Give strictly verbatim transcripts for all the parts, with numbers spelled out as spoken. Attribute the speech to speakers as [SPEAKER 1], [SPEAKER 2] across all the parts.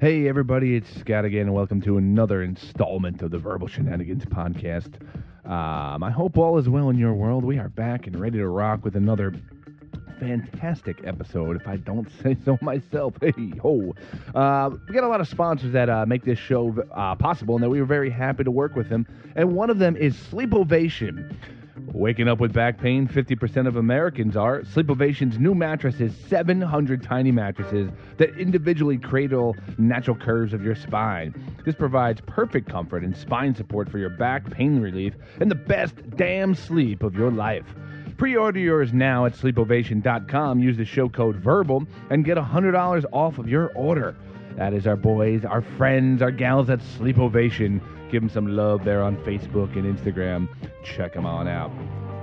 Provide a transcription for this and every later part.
[SPEAKER 1] Hey everybody, it's Scott again, and welcome to another installment of the Verbal Shenanigans podcast. Um, I hope all is well in your world. We are back and ready to rock with another fantastic episode, if I don't say so myself. Hey, ho. Uh, we got a lot of sponsors that uh, make this show uh, possible, and that we were very happy to work with them. And one of them is Sleep Ovation. Waking up with back pain, fifty percent of Americans are. Sleep Ovation's new mattress is seven hundred tiny mattresses that individually cradle natural curves of your spine. This provides perfect comfort and spine support for your back pain relief and the best damn sleep of your life. Pre-order yours now at sleep ovation dot com. Use the show code VERBAL and get one hundred dollars off of your order. That is our boys, our friends, our gals at Sleep Ovation. Give them some love there on Facebook and Instagram. Check them on out.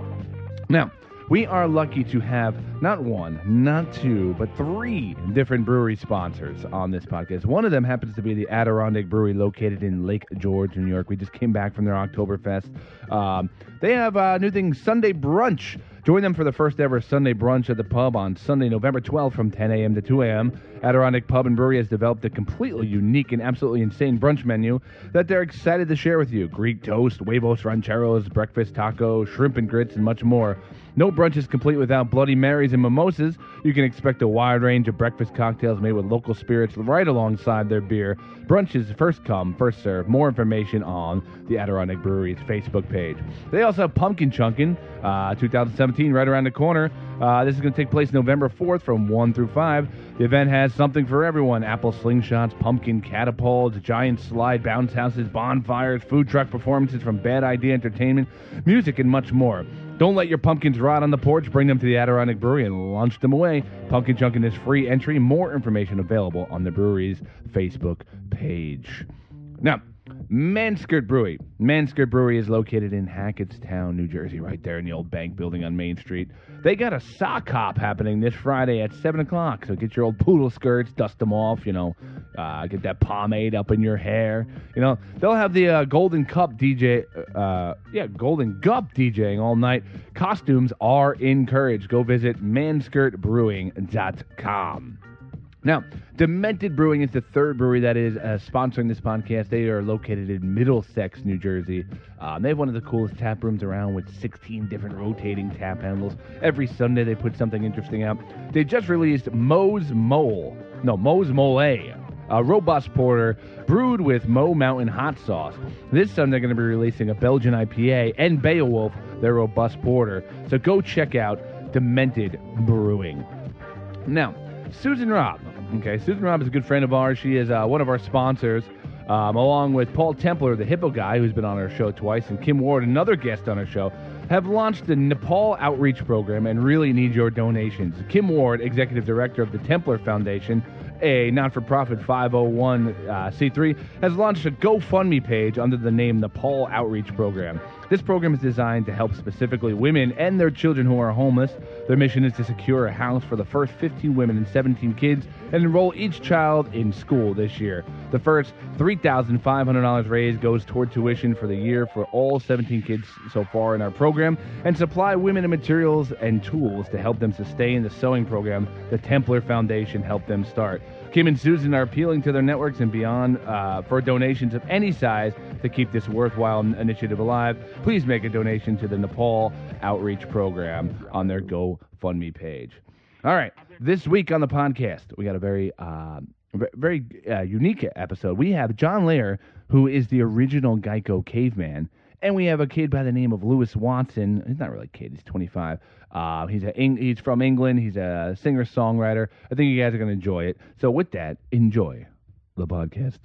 [SPEAKER 1] Now, we are lucky to have not one, not two, but three different brewery sponsors on this podcast. One of them happens to be the Adirondack Brewery located in Lake George, New York. We just came back from their Oktoberfest. Um, they have a new thing, Sunday Brunch. Join them for the first ever Sunday Brunch at the pub on Sunday, November twelfth from ten a.m. to two a.m. Adirondack Pub and Brewery has developed a completely unique and absolutely insane brunch menu that they're excited to share with you. Greek toast, huevos rancheros, breakfast taco, shrimp and grits, and much more. No brunch is complete without Bloody Marys and mimosas. You can expect a wide range of breakfast cocktails made with local spirits right alongside their beer. Brunch is first come, first serve. More information on the Adirondack Brewery's Facebook page. They also have Pumpkin Chunkin', uh, twenty seventeen, right around the corner. Uh, this is going to take place November fourth from one through five. The event has something for everyone. Apple slingshots, pumpkin catapults, giant slide bounce houses, bonfires, food truck performances from Bad Idea Entertainment, music, and much more. Don't let your pumpkins rot on the porch. Bring them to the Adirondack Brewery and launch them away. Pumpkin Chunkin' is free entry. More information available on the brewery's Facebook page. Now, Manskirt Brewery. Manskirt Brewery is located in Hackettstown, New Jersey, right there in the old bank building on Main Street. They got a sock hop happening this Friday at seven o'clock, so get your old poodle skirts, dust them off, you know, uh, get that pomade up in your hair. You know, they'll have the uh, Golden Cup D J, uh, yeah, Golden Gup DJing all night. Costumes are encouraged. Go visit manskirt brewing dot com. Now, Demented Brewing is the third brewery that is uh, sponsoring this podcast. They are located in Middlesex, New Jersey. Um, they have one of the coolest tap rooms around with sixteen different rotating tap handles. Every Sunday they put something interesting out. They just released Moe's Mole. No, Moe's Mole. A robust porter brewed with Moe Mountain hot sauce. This Sunday they're going to be releasing a Belgian I P A and Beowulf, their robust porter. So go check out Demented Brewing. Now, Susan Robb. Okay, Susan Robb is a good friend of ours. She is uh, one of our sponsors, um, along with Paul Templer, the Hippo guy, who's been on our show twice, and Kim Ward, another guest on our show, have launched the Nepal Outreach Program and really need your donations. Kim Ward, Executive Director of the Templer Foundation, a not-for-profit five oh one c three, has launched a GoFundMe page under the name Nepal Outreach Program. This program is designed to help specifically women and their children who are homeless. Their mission is to secure a house for the first fifteen women and seventeen kids and enroll each child in school this year. The first three thousand five hundred dollars raised goes toward tuition for the year for all seventeen kids so far in our program and supply women and materials and tools to help them sustain the sewing program the Templer Foundation helped them start. Kim and Susan are appealing to their networks and beyond uh, for donations of any size to keep this worthwhile initiative alive. Please make a donation to the Nepal Outreach Program on their GoFundMe page. All right, this week on the podcast, we got a very, uh, very uh, unique episode. We have John Lear, who is the original Geico caveman, and we have a kid by the name of Lewis Watson. He's not really a kid; he's twenty-five. Uh, he's a he's from England. He's a singer-songwriter. I think you guys are going to enjoy it. So with that, enjoy the podcast.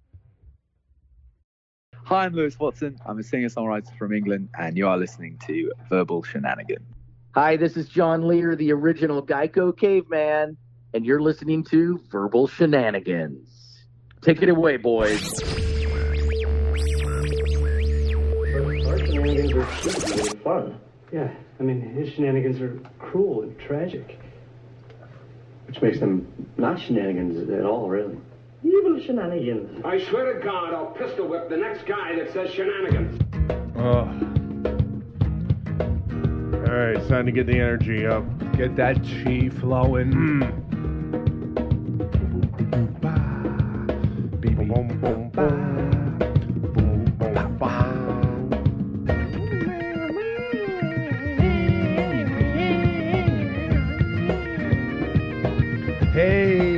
[SPEAKER 2] Hi, I'm Lewis Watson. I'm a singer-songwriter from England, and you are listening to Verbal Shenanigans.
[SPEAKER 3] Hi, this is John Lear, the original Geico caveman, and you're listening to Verbal Shenanigans. Take it away, boys.
[SPEAKER 4] Our shenanigans are really fun. Yeah, I mean, his shenanigans are cruel and tragic. Which makes them not shenanigans at all, really. Evil shenanigans.
[SPEAKER 5] I swear to God, I'll pistol whip the next guy that says shenanigans.
[SPEAKER 1] Oh. All right, it's time to get the energy up. Get that chi flowing. Mm.
[SPEAKER 6] Boom, boom, boom, boom. Boom, boom, boom.
[SPEAKER 1] Hey,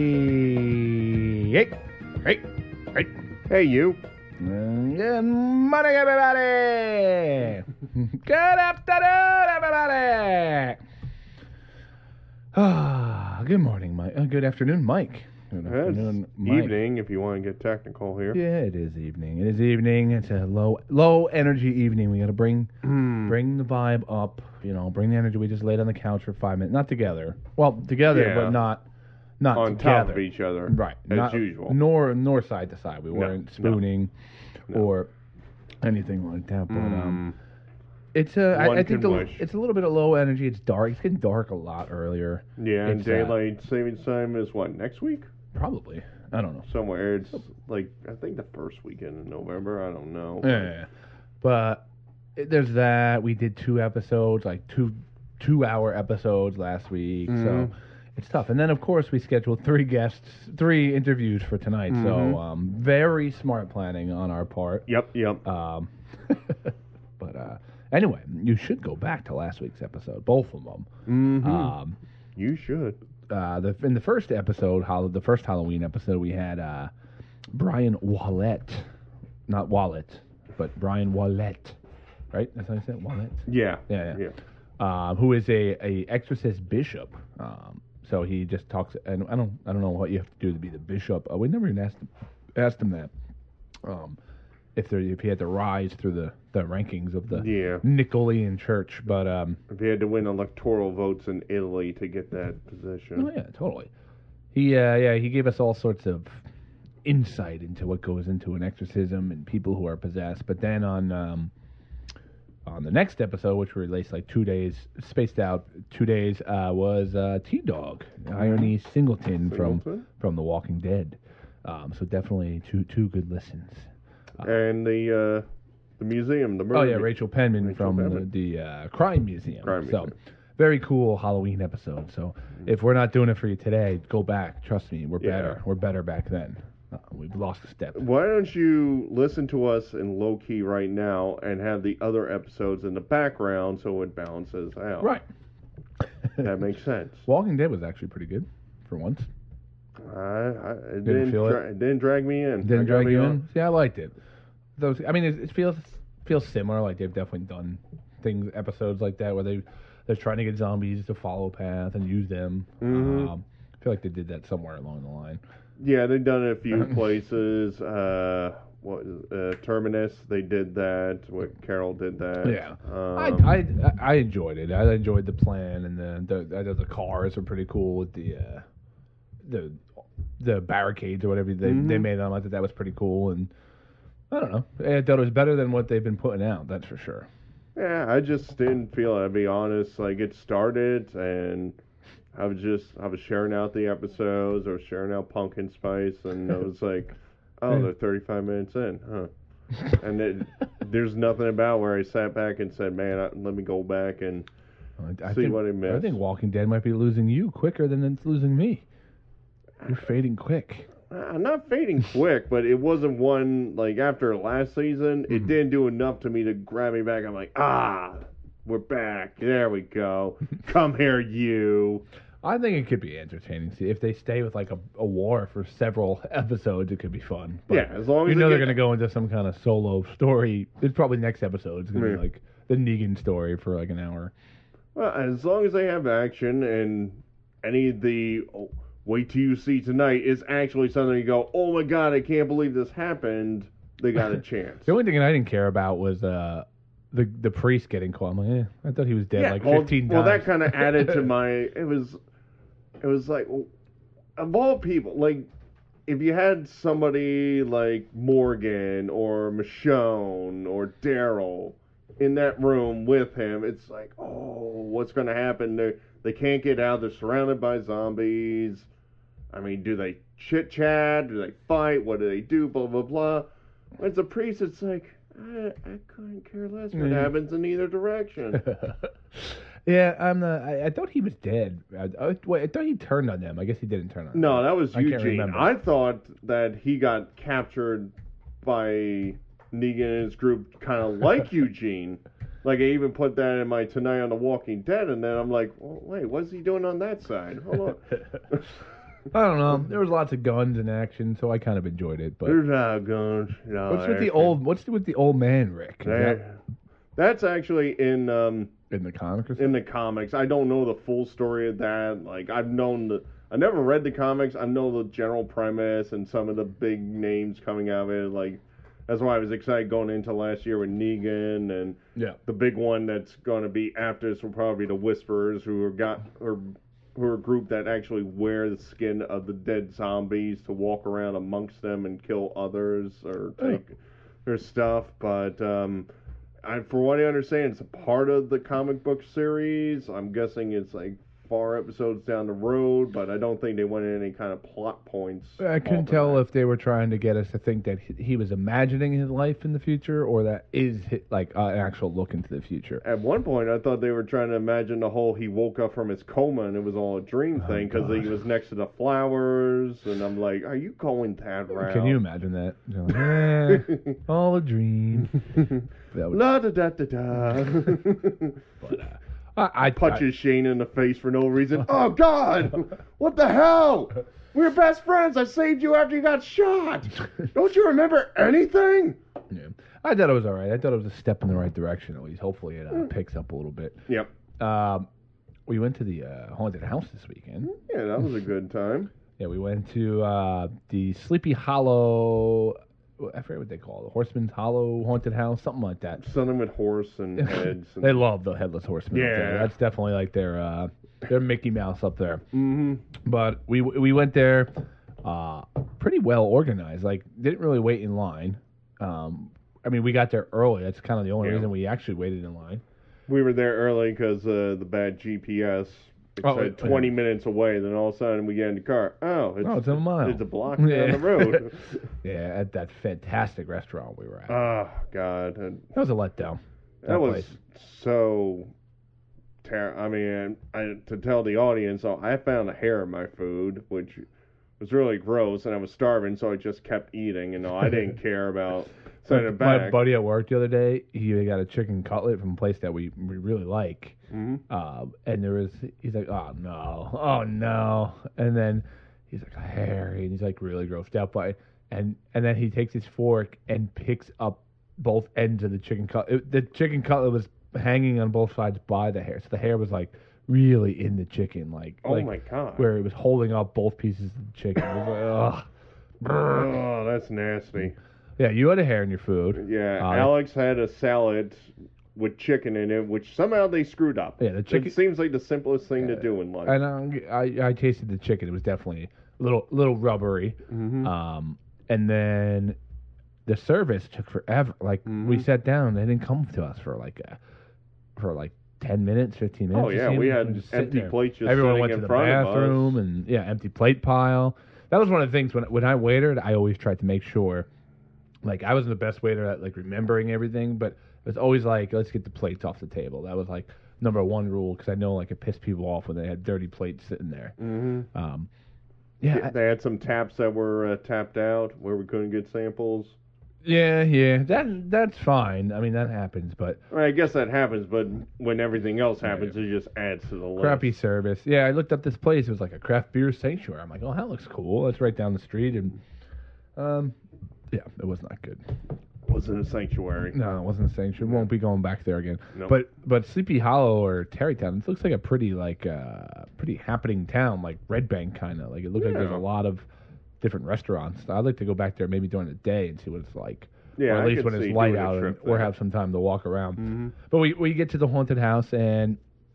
[SPEAKER 1] hey, hey, hey.
[SPEAKER 6] Hey, you.
[SPEAKER 1] Good morning, everybody. Good afternoon, everybody. Ah, good morning, Mike. Uh, good afternoon, Mike. Good
[SPEAKER 6] It's
[SPEAKER 1] afternoon, Mike.
[SPEAKER 6] evening, if you want to get technical here.
[SPEAKER 1] Yeah, it is evening. It is evening. It's a low, low energy evening. We got to bring,
[SPEAKER 6] Hmm.
[SPEAKER 1] bring the vibe up. You know, bring the energy. We just laid on the couch for five minutes, not together. Well, together,
[SPEAKER 6] Yeah.
[SPEAKER 1] but not, not
[SPEAKER 6] On
[SPEAKER 1] together.
[SPEAKER 6] top of each other.
[SPEAKER 1] Right,
[SPEAKER 6] As
[SPEAKER 1] not,
[SPEAKER 6] usual.
[SPEAKER 1] Nor, nor side to side. We
[SPEAKER 6] No,
[SPEAKER 1] weren't
[SPEAKER 6] no,
[SPEAKER 1] spooning,
[SPEAKER 6] no.
[SPEAKER 1] or anything like that. But um,
[SPEAKER 6] Mm.
[SPEAKER 1] it's a. I,
[SPEAKER 6] One
[SPEAKER 1] I think
[SPEAKER 6] can
[SPEAKER 1] the,
[SPEAKER 6] wish.
[SPEAKER 1] it's a little bit of low energy. It's dark. It's getting dark a lot earlier.
[SPEAKER 6] Yeah, and
[SPEAKER 1] It's, uh,
[SPEAKER 6] daylight savings time is what, next week?
[SPEAKER 1] Probably. I don't know.
[SPEAKER 6] Somewhere. It's like, I think the first weekend in November. I don't know.
[SPEAKER 1] Yeah, but it- there's that. We did two episodes, like two two-hour episodes last week,
[SPEAKER 6] Mhm.
[SPEAKER 1] so it's tough. And then, of course, we scheduled three guests, three interviews for tonight.
[SPEAKER 6] Mhm.
[SPEAKER 1] So um, very smart planning on our part.
[SPEAKER 6] Yep, yep.
[SPEAKER 1] Um, but uh, anyway, you should go back to last week's episode, both of them.
[SPEAKER 6] Mhm.
[SPEAKER 1] Um,
[SPEAKER 6] You should.
[SPEAKER 1] uh, the, in the first episode, Hall- the first Halloween episode, we had uh, Brian Wallet, not Wallet, but Brian Wallet, right? That's how you say it, Wallet.
[SPEAKER 6] Yeah.
[SPEAKER 1] Yeah, yeah.
[SPEAKER 6] Yeah.
[SPEAKER 1] Um, who is a, a exorcist bishop. Um, so he just talks, and I don't I don't know what you have to do to be the bishop. Uh, we never even asked him, asked him that. Um, if there if he had to rise through the, the rankings of the
[SPEAKER 6] Yeah.
[SPEAKER 1] Nicolean Church, but um,
[SPEAKER 6] If you had to win electoral votes in Italy to get that position.
[SPEAKER 1] oh yeah, totally. He uh, yeah he gave us all sorts of insight into what goes into an exorcism and people who are possessed. But then on um, on the next episode, which we released like two days, spaced out two days, uh, was uh, T Dog, Irony Singleton, from
[SPEAKER 6] Singleton?
[SPEAKER 1] from The Walking Dead. Um, so definitely two two good listens.
[SPEAKER 6] And the uh, the museum, the murder
[SPEAKER 1] Oh yeah,
[SPEAKER 6] mu-
[SPEAKER 1] Rachel Penman
[SPEAKER 6] Rachel
[SPEAKER 1] from
[SPEAKER 6] Penman.
[SPEAKER 1] the, the uh, Crime Museum.
[SPEAKER 6] Crime
[SPEAKER 1] so
[SPEAKER 6] Museum.
[SPEAKER 1] very cool Halloween episode. So if we're not doing it for you today, go back. Trust me, we're
[SPEAKER 6] Yeah.
[SPEAKER 1] better. We're better back then. Uh, we've lost a step.
[SPEAKER 6] Why don't you listen to us in low key right now and have the other episodes in the background so it balances out?
[SPEAKER 1] Right.
[SPEAKER 6] That makes sense.
[SPEAKER 1] Walking Dead was actually pretty good for once.
[SPEAKER 6] I, I, it
[SPEAKER 1] Didn't
[SPEAKER 6] didn't,
[SPEAKER 1] feel it?
[SPEAKER 6] dra- it didn't drag me in. I
[SPEAKER 1] Didn't
[SPEAKER 6] gotta
[SPEAKER 1] drag
[SPEAKER 6] be
[SPEAKER 1] you
[SPEAKER 6] hon-
[SPEAKER 1] in? See, I liked it. Those, I mean, it, it feels feels similar. Like they've definitely done things, episodes like that where they they're trying to get zombies to follow a path and use them.
[SPEAKER 6] Mhm.
[SPEAKER 1] Um, I feel like they did that somewhere along the line.
[SPEAKER 6] Yeah, they've done it a few places. Uh, what uh, Terminus? They did that. What Carol did that.
[SPEAKER 1] Yeah,
[SPEAKER 6] Um,
[SPEAKER 1] I, I I enjoyed it. I enjoyed the plan, and the the the, the cars are pretty cool with the uh, the the barricades or whatever they
[SPEAKER 6] Mhm.
[SPEAKER 1] they made them. I thought that was pretty cool, and I don't know. I thought it was better than what they've been putting out. That's for sure.
[SPEAKER 6] Yeah, I just didn't feel it, to be honest. Like, it started, and I was just, I was sharing out the episodes, or sharing out Pumpkin Spice, and I was like, oh, they're thirty-five minutes in, huh? And it, there's nothing about where I sat back and said, man, I, let me go back and
[SPEAKER 1] I, I
[SPEAKER 6] see
[SPEAKER 1] think,
[SPEAKER 6] what I missed.
[SPEAKER 1] I think Walking Dead might be losing you quicker than it's losing me. You're fading quick.
[SPEAKER 6] I'm not fading quick, but it wasn't one, like, after last season, it
[SPEAKER 1] Mhm.
[SPEAKER 6] didn't do enough to me to grab me back. I'm like, ah, we're back. There we go. Come here, you.
[SPEAKER 1] I think it could be entertaining. See, if they stay with like a, a war for several episodes, it could be fun. But
[SPEAKER 6] Yeah, as long as
[SPEAKER 1] you
[SPEAKER 6] they
[SPEAKER 1] know they're
[SPEAKER 6] get-
[SPEAKER 1] going to go into some kind of solo story. It's probably next episode. It's going to
[SPEAKER 6] Yeah.
[SPEAKER 1] be like the Negan story for like an hour.
[SPEAKER 6] Well, as long as they have action and any of the oh, wait till you see tonight is actually something you go, oh my god, I can't believe this happened, they got a chance.
[SPEAKER 1] The only thing I didn't care about was uh, the the priest getting caught. I'm like, eh, I thought he was dead
[SPEAKER 6] yeah,
[SPEAKER 1] like
[SPEAKER 6] well,
[SPEAKER 1] fifteen
[SPEAKER 6] well,
[SPEAKER 1] times.
[SPEAKER 6] that kind of added to my. It was, it was like, well, of all people, like if you had somebody like Morgan or Michonne or Daryl in that room with him, it's like, oh, what's going to happen? They they can't get out. They're surrounded by zombies. I mean, do they chit chat? Do they fight? What do they do? Blah blah blah. When it's a priest, it's like I, I couldn't care less what
[SPEAKER 1] Mm.
[SPEAKER 6] happens in either direction.
[SPEAKER 1] Yeah, I'm the. I, I thought he was dead. I, I, wait, I thought he turned on them. I guess he didn't turn on them.
[SPEAKER 6] No, that was
[SPEAKER 1] I can't
[SPEAKER 6] Eugene.
[SPEAKER 1] remember.
[SPEAKER 6] I thought that he got captured by Negan and his group, kind of like Eugene. Like, I even put that in my Tonight on the Walking Dead, and then I'm like, well, wait, what's he doing on that side? Hold on.
[SPEAKER 1] I don't know. There was lots of guns and action, so I kind of enjoyed it. But
[SPEAKER 6] There's no guns. No
[SPEAKER 1] what's with the
[SPEAKER 6] action.
[SPEAKER 1] old? What's with the old man, Rick? Is
[SPEAKER 6] That-
[SPEAKER 1] that
[SPEAKER 6] that's actually in um,
[SPEAKER 1] in the comic or something?
[SPEAKER 6] in the comics. I don't know the full story of that. Like, I've known the. I never read the comics. I know the general premise and some of the big names coming out of it. Like, that's why I was excited going into last year with Negan, and
[SPEAKER 1] Yeah.
[SPEAKER 6] the big one that's going to be after this will probably be the Whisperers, who are got or who are a group that actually wear the skin of the dead zombies to walk around amongst them and kill others or take
[SPEAKER 1] Oh.
[SPEAKER 6] their stuff. But um, I, for what I understand, it's a part of the comic book series. I'm guessing it's like far episodes down the road, but I don't think they went in any kind of plot points.
[SPEAKER 1] I couldn't
[SPEAKER 6] off of
[SPEAKER 1] tell
[SPEAKER 6] that.
[SPEAKER 1] if they were trying to get us to think that he, he was imagining his life in the future, or that is hi- like uh, an actual look into the future.
[SPEAKER 6] At one point, I thought they were trying to imagine the whole he woke up from his coma and it was all a dream
[SPEAKER 1] Oh,
[SPEAKER 6] thing because he
[SPEAKER 1] God.
[SPEAKER 6] was next to the flowers, and I'm like, are you going that route?
[SPEAKER 1] Can you imagine that? You're like, eh, all a dream. That would,
[SPEAKER 6] La da da da da.
[SPEAKER 1] but, uh, I, I
[SPEAKER 6] Punches Shane in the face for no reason. Oh God! What the hell? We were best friends. I saved you after you got shot. Don't you remember anything?
[SPEAKER 1] I, yeah. I thought it was all right. I thought it was a step in the right direction at least. Hopefully, it uh, picks up a little bit.
[SPEAKER 6] Yep.
[SPEAKER 1] Um, we went to the uh, haunted house this weekend.
[SPEAKER 6] Yeah, that was a good time.
[SPEAKER 1] Yeah, we went to uh, the Sleepy Hollow. I forget what they call it. Horseman's Hollow Haunted House, something like that.
[SPEAKER 6] Something with horse and heads. And...
[SPEAKER 1] They love the Headless Horseman. up there.
[SPEAKER 6] Yeah.
[SPEAKER 1] That's definitely like their uh, their Mickey Mouse up there.
[SPEAKER 6] Mm-hmm.
[SPEAKER 1] But we we went there, uh, pretty well organized. Like didn't really wait in line. Um, I mean, we got there early. That's kind of the only
[SPEAKER 6] Yeah.
[SPEAKER 1] reason we actually waited in line.
[SPEAKER 6] We were there early because uh, the bad G P S. It
[SPEAKER 1] Oh,
[SPEAKER 6] said
[SPEAKER 1] yeah.
[SPEAKER 6] twenty minutes away. Then all of a sudden we get in the car. Oh, it's,
[SPEAKER 1] Oh, it's a mile.
[SPEAKER 6] It's a block
[SPEAKER 1] Yeah.
[SPEAKER 6] down the road.
[SPEAKER 1] Yeah, at that fantastic restaurant we were at.
[SPEAKER 6] Oh God, and
[SPEAKER 1] that was a letdown.
[SPEAKER 6] that was
[SPEAKER 1] place.
[SPEAKER 6] so. Ter- I mean, I, to tell the audience, oh, I found a hair in my food, which was really gross, and I was starving, so I just kept eating. And no, I didn't care about sending it
[SPEAKER 1] My
[SPEAKER 6] back.
[SPEAKER 1] buddy at work the other day, he got a chicken cutlet from a place that we, we really like.
[SPEAKER 6] hmm
[SPEAKER 1] Um, and there was, he's like, oh no, oh no. And then he's like, Harry, and he's like really grossed out by it. And, and then he takes his fork and picks up both ends of the chicken cutlet. The chicken cutlet was hanging on both sides by the hair. So the hair was like really in the chicken, like,
[SPEAKER 6] Oh
[SPEAKER 1] like
[SPEAKER 6] my God.
[SPEAKER 1] where it was holding up both pieces of the chicken. It was like, ugh.
[SPEAKER 6] Oh, that's nasty.
[SPEAKER 1] Yeah, you had a hair in your food.
[SPEAKER 6] Yeah,
[SPEAKER 1] Uh,
[SPEAKER 6] Alex had a salad with chicken in it, which somehow they screwed up.
[SPEAKER 1] Yeah, the chicken-
[SPEAKER 6] It seems like the simplest thing to do in life.
[SPEAKER 1] And um, I, I tasted the chicken. It was definitely a little, little rubbery.
[SPEAKER 6] Mhm.
[SPEAKER 1] Um, and then the service took forever. Like we
[SPEAKER 6] Mhm.
[SPEAKER 1] sat down, they didn't come to us for like a, for like ten minutes, fifteen minutes.
[SPEAKER 6] Oh
[SPEAKER 1] it
[SPEAKER 6] yeah,
[SPEAKER 1] seemed.
[SPEAKER 6] we
[SPEAKER 1] were
[SPEAKER 6] had
[SPEAKER 1] just sitting
[SPEAKER 6] empty
[SPEAKER 1] there.
[SPEAKER 6] plates just
[SPEAKER 1] Everyone
[SPEAKER 6] sitting
[SPEAKER 1] went
[SPEAKER 6] in
[SPEAKER 1] to the
[SPEAKER 6] front
[SPEAKER 1] bathroom,
[SPEAKER 6] of us.
[SPEAKER 1] and yeah, empty plate pile. That was one of the things when when I waited, I always tried to make sure, like I wasn't the best waiter at like remembering everything, but it was always like let's get the plates off the table. That was like number one rule because I know like it pissed people off when they had dirty plates sitting there.
[SPEAKER 6] hmm
[SPEAKER 1] Um, yeah, I-
[SPEAKER 6] They had some taps that were uh, tapped out where we couldn't get samples.
[SPEAKER 1] yeah, yeah. That that's fine. I mean that happens, but
[SPEAKER 6] I, mean, I guess that happens, but when everything else happens, it just adds to the list.
[SPEAKER 1] crappy service. Yeah, I looked up this place. It was like a craft beer sanctuary. I'm like, oh, that looks cool. That's right down the street, and um, yeah, it was not good.
[SPEAKER 6] Wasn't a sanctuary.
[SPEAKER 1] No, it wasn't a sanctuary. Won't be going back there again.
[SPEAKER 6] Nope.
[SPEAKER 1] But but Sleepy Hollow or Tarrytown, it looks like a pretty like uh pretty happening town, like Red Bank kind of. Like it looks like there's
[SPEAKER 6] Yeah.
[SPEAKER 1] a lot of different restaurants. I'd like to go back there maybe during the day and see what it's like.
[SPEAKER 6] Yeah,
[SPEAKER 1] or at
[SPEAKER 6] I
[SPEAKER 1] least
[SPEAKER 6] could
[SPEAKER 1] when
[SPEAKER 6] see
[SPEAKER 1] it's light
[SPEAKER 6] doing a
[SPEAKER 1] out, and,
[SPEAKER 6] trip
[SPEAKER 1] or
[SPEAKER 6] there.
[SPEAKER 1] have some time to walk around.
[SPEAKER 6] Mhm.
[SPEAKER 1] But we we get to the haunted house and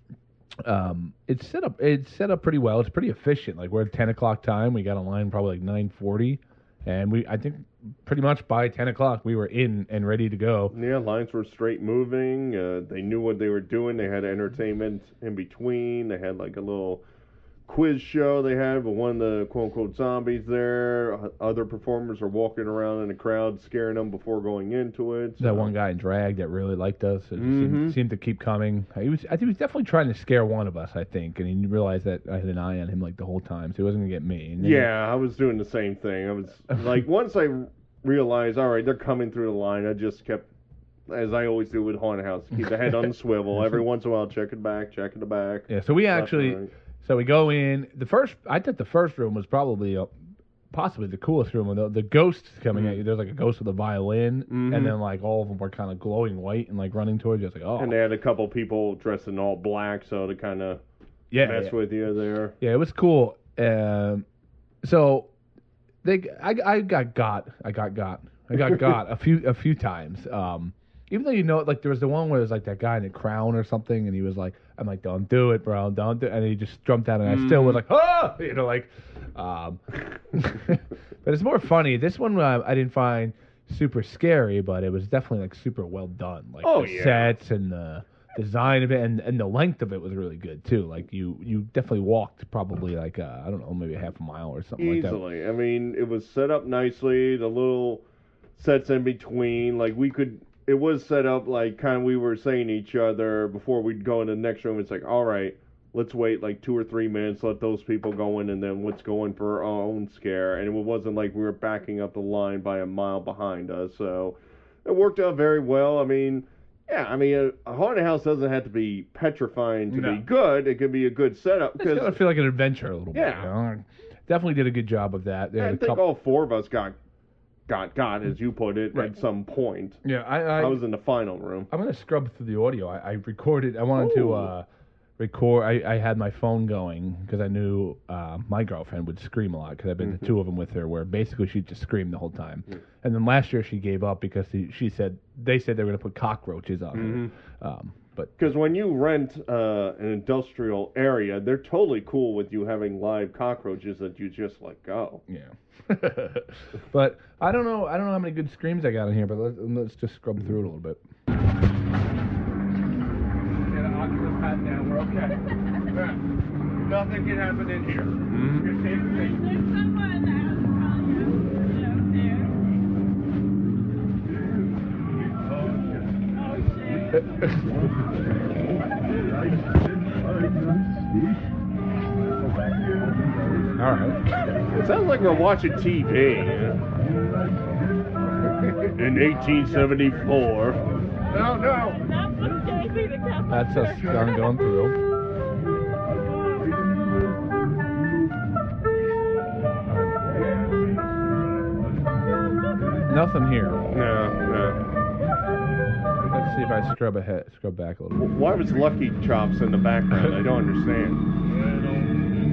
[SPEAKER 1] um it's set up it's set up pretty well. It's pretty efficient. Like we're at ten o'clock time. We got a line probably like nine forty, and we I think pretty much by ten o'clock we were in and ready to go.
[SPEAKER 6] Yeah, lines were straight moving. Uh, they knew what they were doing. They had entertainment in between. They had like a little quiz show they had with one of the quote-unquote zombies there. Other performers are walking around in the crowd scaring them before going into it. So.
[SPEAKER 1] That one guy in drag that really liked us. It
[SPEAKER 6] Mm-hmm.
[SPEAKER 1] seemed, seemed to keep coming. He was, I think he was definitely trying to scare one of us, I think, and he realized that I had an eye on him like the whole time, so he wasn't going to get me. And then
[SPEAKER 6] Yeah, I was doing the same thing. I was like, once I realized, all right, they're coming through the line, I just kept, as I always do with Haunted House, keep the head on the swivel. Every once in a while, check it back, check it back.
[SPEAKER 1] Yeah, so we
[SPEAKER 6] Left and
[SPEAKER 1] actually,
[SPEAKER 6] right.
[SPEAKER 1] so we go in. The first, I think the first room was probably uh, possibly the coolest room. The, the ghosts coming
[SPEAKER 6] Mm-hmm.
[SPEAKER 1] at you. There's like a ghost with a violin,
[SPEAKER 6] Mhm.
[SPEAKER 1] and then like all of them were kind of glowing white and like running towards you. I was like, oh,
[SPEAKER 6] And they had a couple people dressed in all black, so to kind of
[SPEAKER 1] yeah,
[SPEAKER 6] mess
[SPEAKER 1] yeah.
[SPEAKER 6] with you there.
[SPEAKER 1] Yeah, it was cool. Um, so they, I, I got got, I got got, I got got a few, a few times. Um, even though you know, like there was the one where it was like that guy in a crown or something, and he was like, I'm like, don't do it, bro, don't do it, and he just jumped out, and I still was like, ah, you know, like, um, but it's more funny. This one uh, I didn't find super scary, but it was definitely like super well done. Like
[SPEAKER 6] Oh,
[SPEAKER 1] the
[SPEAKER 6] yeah.
[SPEAKER 1] sets and the design of it, and, and the length of it was really good too. Like you, you definitely walked probably like uh, I don't know, maybe a half a mile or something like that.
[SPEAKER 6] Easily. I mean, it was set up nicely. The little sets in between, like we could. It was set up like kind of we were saying to each other before we'd go in the next room. It's like, all right, let's wait like two or three minutes, let those people go in, and then let's go in for our own scare. And it wasn't like we were backing up the line by a mile behind us. So it worked out very well. I mean, yeah, I mean, a, a haunted house doesn't have to be petrifying to
[SPEAKER 1] No.
[SPEAKER 6] be good. It could be a good setup
[SPEAKER 1] It's
[SPEAKER 6] because
[SPEAKER 1] gotta feel like an adventure a little bit.
[SPEAKER 6] Yeah.
[SPEAKER 1] You know? Definitely did a good job of that. They
[SPEAKER 6] I
[SPEAKER 1] had a
[SPEAKER 6] think
[SPEAKER 1] couple-
[SPEAKER 6] all four of us got got got as you put it
[SPEAKER 1] Right.
[SPEAKER 6] at some point.
[SPEAKER 1] yeah, I, I,
[SPEAKER 6] I was in the final room.
[SPEAKER 1] I'm gonna scrub through the audio. I, I recorded. I wanted
[SPEAKER 6] Ooh.
[SPEAKER 1] to uh, record. I, I had my phone going because I knew uh, my girlfriend would scream a lot because I've been
[SPEAKER 6] Mm-hmm.
[SPEAKER 1] to two of them with her, where basically she'd just scream the whole time. And then last year she gave up because she, she said they said they were gonna put cockroaches on
[SPEAKER 6] Mm-hmm.
[SPEAKER 1] her. Um, but
[SPEAKER 6] Because when you rent uh, an industrial area, they're totally cool with you having live cockroaches that you just let go.
[SPEAKER 1] yeah. But I don't know. I don't know how many good screams I got in here. But let's, let's just scrub through it a little bit. Get an oculus hat down. We're okay. Nothing can happen in here. You're safe and safe.
[SPEAKER 7] There's someone that was calling you. Oh, shit.
[SPEAKER 1] All right.
[SPEAKER 6] It sounds like we're watching T V. In eighteen seventy-four.
[SPEAKER 1] No, no.
[SPEAKER 7] That's what gave me the cup.
[SPEAKER 1] That's us going, going through. Nothing here.
[SPEAKER 6] No, no.
[SPEAKER 1] Let's see if I scrub ahead, scrub back a little bit.
[SPEAKER 6] Why was Lucky Chops in the background? I don't understand.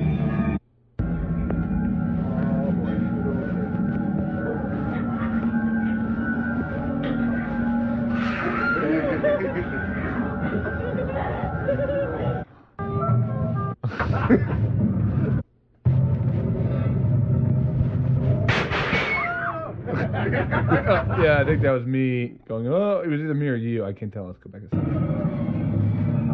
[SPEAKER 1] Yeah, I think that was me going, oh, it was either me or you. I can't tell. Let's go back a second.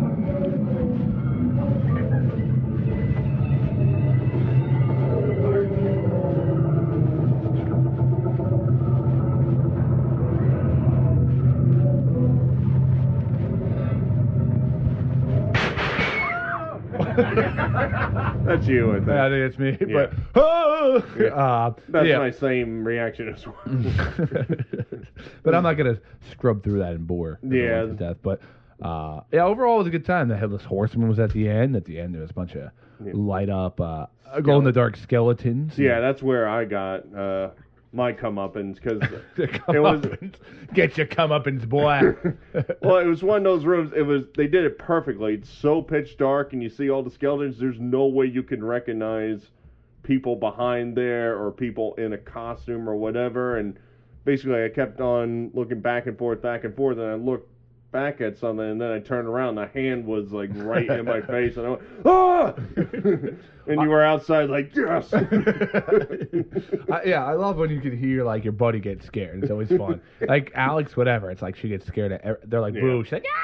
[SPEAKER 6] That's you, I think.
[SPEAKER 1] Yeah, I think it's me.
[SPEAKER 6] Yeah.
[SPEAKER 1] But, oh!
[SPEAKER 6] Yeah.
[SPEAKER 1] Uh,
[SPEAKER 6] That's
[SPEAKER 1] yeah.
[SPEAKER 6] my same reaction as well.
[SPEAKER 1] But I'm not going to scrub through that and bore everyone
[SPEAKER 6] Yeah.
[SPEAKER 1] to death. But, uh, yeah, overall, it was a good time. The Headless Horseman was at the end. At the end, there was a bunch of
[SPEAKER 6] Yeah.
[SPEAKER 1] light up, uh, glow in the dark skeletons.
[SPEAKER 6] Yeah, that's where I got uh, my comeuppance because
[SPEAKER 1] The
[SPEAKER 6] it was.
[SPEAKER 1] comeuppance. Get your comeuppance, boy.
[SPEAKER 6] Well, it was one of those rooms. It was they did it perfectly. It's so pitch dark, and you see all the skeletons. There's no way you can recognize people behind there or people in a costume or whatever. And basically, I kept on looking back and forth, back and forth, and I looked back at something, and then I turned around, and the hand was like right in my face, and I went, ah! And you were outside like, yes.
[SPEAKER 1] I, yeah, I love when you can hear like your buddy get scared. It's always fun. Like Alex, whatever. It's like she gets scared. At, ev- they're like,
[SPEAKER 6] Yeah.
[SPEAKER 1] boo. She's like, ah!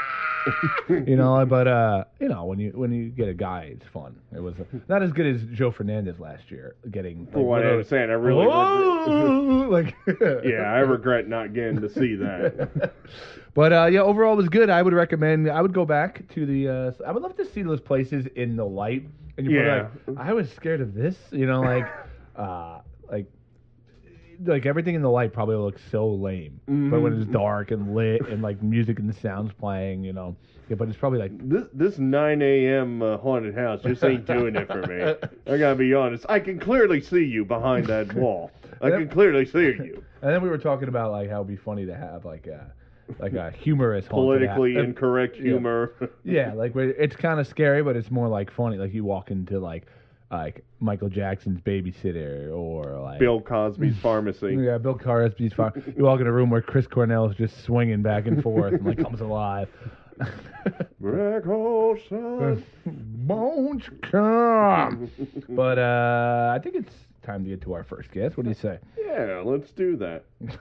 [SPEAKER 1] you know, but uh, you know, when you when you get a guy, it's fun. It was not as good as Joe Fernandez last year. Getting
[SPEAKER 6] For what I
[SPEAKER 1] literally-
[SPEAKER 6] understand, I really
[SPEAKER 1] Whoa! like
[SPEAKER 6] yeah, I regret not getting to see that.
[SPEAKER 1] But uh, yeah, overall it was good. I would recommend. I would go back to the. Uh, I would love to see those places in the light. And you
[SPEAKER 6] Yeah.
[SPEAKER 1] put like, I was scared of this. You know, like, uh, like, like everything in the light probably looks so lame. But when it's dark and lit and like music and the sounds playing, you know. Yeah, but it's probably like
[SPEAKER 6] This this nine a.m. Uh, haunted house just ain't doing it for me. I gotta be honest. I can clearly see you behind that wall. I can clearly see you.
[SPEAKER 1] And then we were talking about like how it'd be funny to have like a like a humorous haunted
[SPEAKER 6] Politically
[SPEAKER 1] house.
[SPEAKER 6] incorrect humor.
[SPEAKER 1] Yeah, like where it's kind of scary, but it's more like funny. Like you walk into like like Michael Jackson's Babysitter or like
[SPEAKER 6] Bill Cosby's pharmacy.
[SPEAKER 1] Yeah, Bill Cosby's far. You walk in a room where Chris Cornell is just swinging back and forth and like comes alive.
[SPEAKER 6] Black hole sun.
[SPEAKER 1] Won't you come? But uh, I think it's time to get to our first guest. What do you say?
[SPEAKER 6] Yeah, let's do that.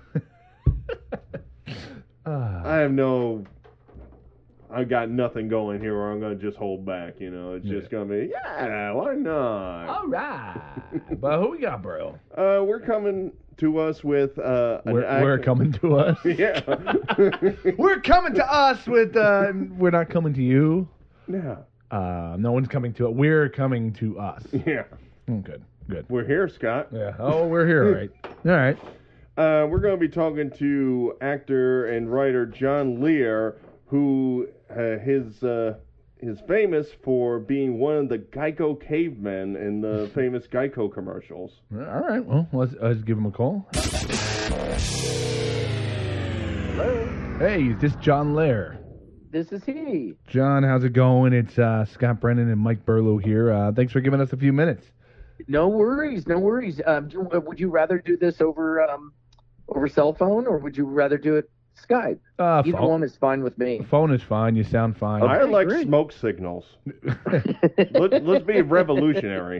[SPEAKER 1] Uh,
[SPEAKER 6] I have no. I got nothing going here where I'm gonna just hold back. You know, it's just gonna be yeah. Why not?
[SPEAKER 1] all right. But who we got, bro?
[SPEAKER 6] Uh, we're coming to us with uh. an
[SPEAKER 1] We're,
[SPEAKER 6] act-
[SPEAKER 1] we're coming to us.
[SPEAKER 6] Yeah.
[SPEAKER 1] We're coming to us with. Uh, we're not coming to you.
[SPEAKER 6] Yeah.
[SPEAKER 1] Uh, no one's coming to it. We're coming to us.
[SPEAKER 6] Yeah.
[SPEAKER 1] Oh, good. Good.
[SPEAKER 6] We're here, Scott.
[SPEAKER 1] Yeah. Oh, we're here. All right. All right.
[SPEAKER 6] Uh, we're going to be talking to actor and writer John Lear, who uh, his uh, is famous for being one of the Geico cavemen in the famous Geico commercials.
[SPEAKER 1] All right. Well, let's, let's give him a call.
[SPEAKER 3] Hello,
[SPEAKER 1] Hey, is this John Lair?
[SPEAKER 3] this is he.
[SPEAKER 1] John, how's it going? It's uh, Scott Brennan and Mike Burlow here. Uh, thanks for giving us a few minutes.
[SPEAKER 3] No worries, no worries. Um, do- uh, would you rather do this over um, over cell phone, or would you rather do it Skype?
[SPEAKER 1] Uh,
[SPEAKER 3] Either
[SPEAKER 1] phone,
[SPEAKER 3] one is fine with me.
[SPEAKER 1] phone is fine. You sound fine.
[SPEAKER 6] I
[SPEAKER 3] Okay,
[SPEAKER 6] like
[SPEAKER 3] great.
[SPEAKER 6] smoke signals. Let, let's be revolutionary.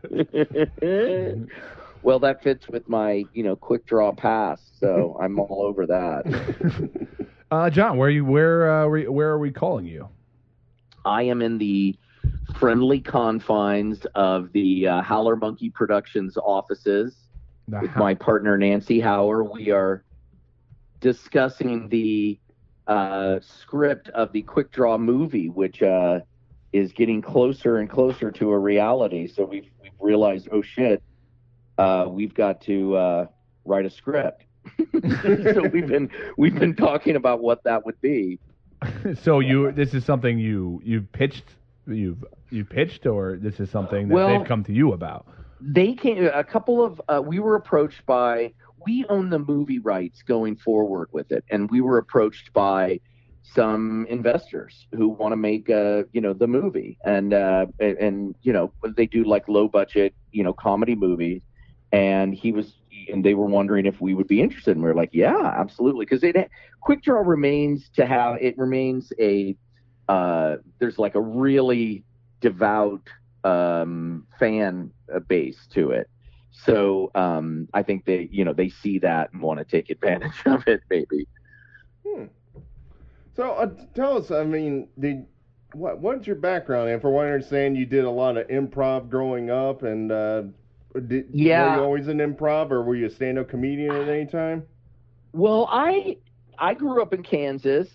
[SPEAKER 3] Well, that fits with my, you know, quick draw pass, so I'm all over that.
[SPEAKER 1] uh, John, where are you? Where uh, where, where are we calling you?
[SPEAKER 3] I am in the friendly confines of the uh, Howler Monkey Productions offices
[SPEAKER 1] The
[SPEAKER 3] with
[SPEAKER 1] ho-
[SPEAKER 3] my partner Nancy Hauer. We are discussing the uh, script of the Quick Draw movie, which uh, is getting closer and closer to a reality. So we've, we've realized, oh shit, uh, we've got to uh, write a script. So we've been we've been talking about what that would be.
[SPEAKER 1] So you, this is something you you've pitched, you've you pitched, or this is something that
[SPEAKER 3] Well-
[SPEAKER 1] they've come to you about?
[SPEAKER 3] They came a couple of uh, we were approached by we own the movie rights going forward with it, and we were approached by some investors who want to make uh you know the movie, and uh and, and you know they do like low budget you know comedy movies, and he was and they were wondering if we would be interested, and we were like, yeah, absolutely, because it Quick Draw remains to have it remains a uh there's like a really devout um fan base to it. So um, I think they, you know, they see that and want to take advantage of it, maybe.
[SPEAKER 6] Hmm. So uh, tell us, I mean, did what what's your background? And for what I understand, you did a lot of improv growing up, and uh, did
[SPEAKER 3] Yeah.
[SPEAKER 6] were you always an improv, or were you a stand-up comedian at any time?
[SPEAKER 3] Well, I I grew up in Kansas.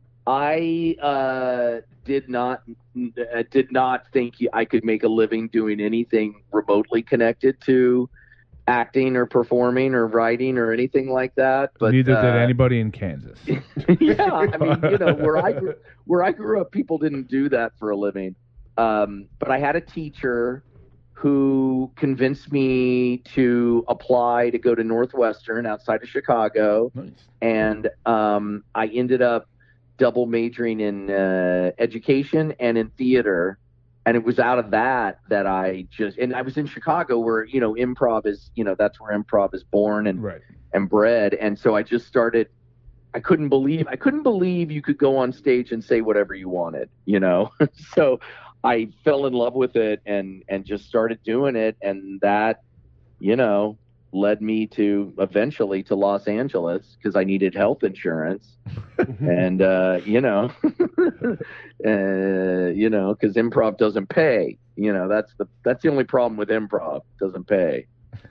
[SPEAKER 3] I uh, did not uh, did not think I could make a living doing anything remotely connected to acting or performing or writing or anything like that. But
[SPEAKER 1] Neither
[SPEAKER 3] uh,
[SPEAKER 1] did anybody in Kansas.
[SPEAKER 3] yeah, I mean, you know, where I grew, where I grew up, people didn't do that for a living. Um, but I had a teacher who convinced me to apply to go to Northwestern outside of Chicago,
[SPEAKER 1] Nice.
[SPEAKER 3] and um, I ended up double majoring in uh, education and in theater. And it was out of that that I just, and I was in Chicago where, you know, improv is, you know, that's where improv is born and,
[SPEAKER 1] Right.
[SPEAKER 3] and bred. And so I just started, I couldn't believe, I couldn't believe you could go on stage and say whatever you wanted, you know? So I fell in love with it and, and just started doing it. And that, you know, led me to eventually to Los Angeles because I needed health insurance. and uh, you know, uh, you know, because improv doesn't pay. You know, that's the that's the only problem with improv. It doesn't pay.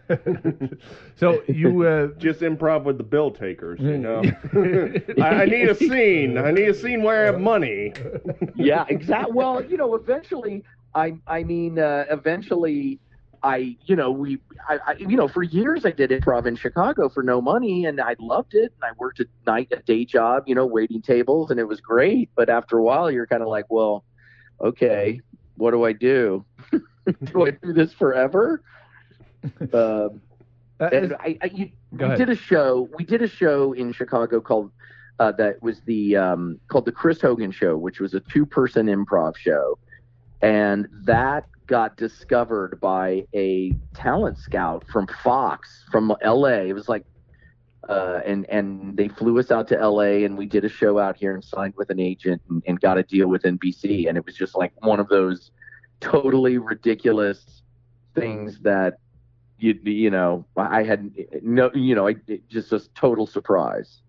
[SPEAKER 1] So you uh,
[SPEAKER 6] just improv with the bill takers, you know. I, I need a scene. I need a scene where I have money.
[SPEAKER 3] Yeah, exactly. Well, you know, eventually, I I mean, uh, eventually, I you know we I, I you know for years I did improv in Chicago for no money, and I loved it. And I worked at night a day job, you know, waiting tables, and it was great. But after a while, you're kind of like, well, okay, what do I do? Do I do this forever? Uh, and I, I you, we
[SPEAKER 1] ahead.
[SPEAKER 3] did a show. We did a show in Chicago called uh, that was the um, called the Chris Hogan Show, which was a two-person improv show, and that got discovered by a talent scout from Fox from L A. It was like, uh, and and they flew us out to L A, and we did a show out here and signed with an agent and, and got a deal with N B C, and it was just like one of those totally ridiculous things that. You, you know, I had no, you know, I, just a total surprise.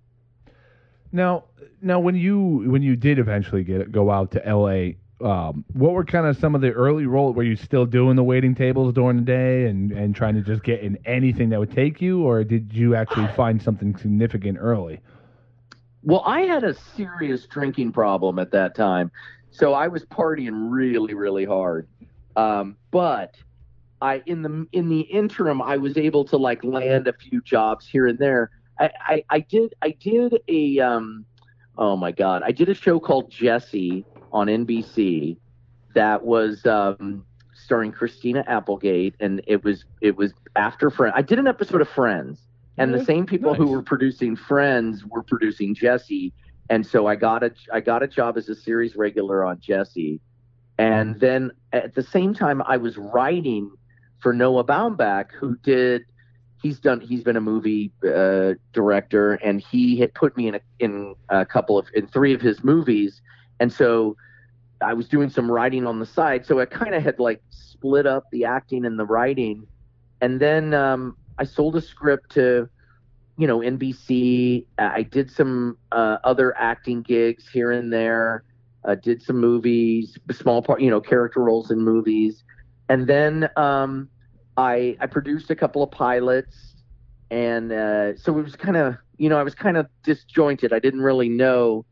[SPEAKER 1] Now, now when you when you did eventually get go out to L A, um, what were kind of some of the early roles? Were you still doing the waiting tables during the day and, and trying to just get in anything that would take you, or did you actually find something significant early?
[SPEAKER 3] Well, I had a serious drinking problem at that time, so I was partying really, really hard. Um, but I in the in the interim, I was able to like land a few jobs here and there. I, I, I did I did a um, oh my god, I did a show called Jessie on N B C that was um, starring Christina Applegate, and it was it was after Friends. I did an episode of Friends, and the same people
[SPEAKER 1] nice.
[SPEAKER 3] who were producing Friends were producing Jessie, and so I got a I got a job as a series regular on Jessie, and then at the same time I was writing for Noah Baumbach, who did, he's done, he's been a movie uh, director, and he had put me in a, in a couple of, in three of his movies. And so I was doing some writing on the side. So I kind of had like split up the acting and the writing. And then um, I sold a script to, you know, N B C. I did some uh, other acting gigs here and there, uh, did some movies, small part, you know, character roles in movies. And then um, I, I produced a couple of pilots, and uh, so it was kind of, you know, I was kind of disjointed. I didn't really know,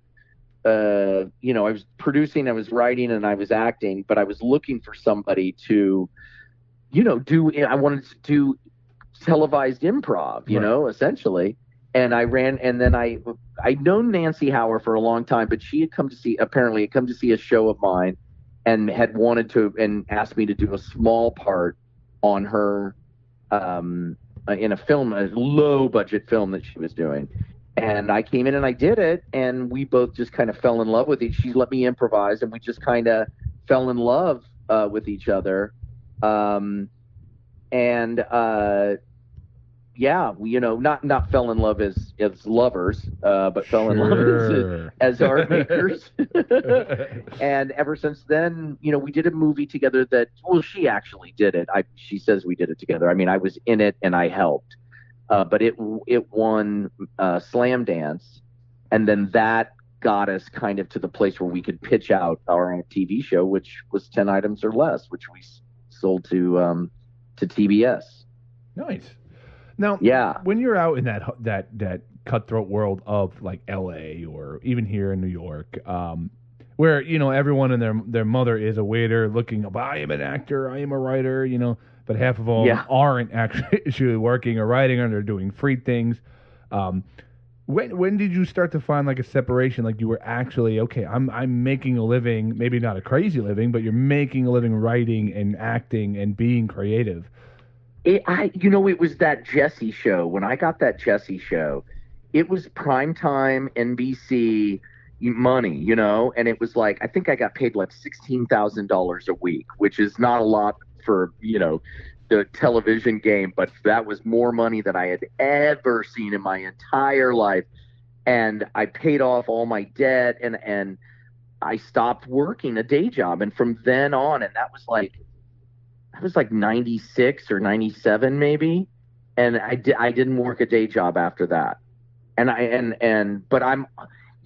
[SPEAKER 3] uh, you know, I was producing, I was writing, and I was acting, but I was looking for somebody to, you know, do, I wanted to do televised improv, you
[SPEAKER 1] right.
[SPEAKER 3] know, essentially. And I ran, and then I, I'd known Nancy Hauer for a long time, but she had come to see, apparently had come to see a show of mine, and had wanted to and asked me to do a small part on her um, in a film, a low budget film that she was doing. And I came in and I did it, and we both just kind of fell in love with each. She let me improvise, and we just kind of fell in love uh, with each other. Um, and uh, yeah, we, you know, not not fell in love as as lovers, uh, but fell in love
[SPEAKER 1] Sure.
[SPEAKER 3] as, as art makers. And ever since then, you know, we did a movie together that, well, she actually did it. I she says we did it together. I mean, I was in it and I helped, uh, but it it won uh, Slam Dance, and then that got us kind of to the place where we could pitch out our own T V show, which was ten items or less, which we sold to um, to T B S.
[SPEAKER 1] Nice. Now,
[SPEAKER 3] yeah.
[SPEAKER 1] when you're out in that that that cutthroat world of like L A or even here in New York, um, where you know everyone and their their mother is a waiter, looking up, I am an actor, I am a writer, you know, but half of them
[SPEAKER 3] Yeah.
[SPEAKER 1] aren't actually working or writing, or they're doing free things. Um, when when did you start to find like a separation, like you were actually okay? I'm I'm making a living, maybe not a crazy living, but you're making a living writing and acting and being creative.
[SPEAKER 3] It, I, you know, it was that Jessie show. When I got that Jessie show, it was primetime N B C money, you know, and it was like, I think I got paid like sixteen thousand dollars a week, which is not a lot for, you know, the television game, but that was more money than I had ever seen in my entire life. And I paid off all my debt, and, and I stopped working a day job. And from then on, and that was like, I was like ninety-six or ninety-seven maybe, and I di- I didn't work a day job after that. And I and and but I'm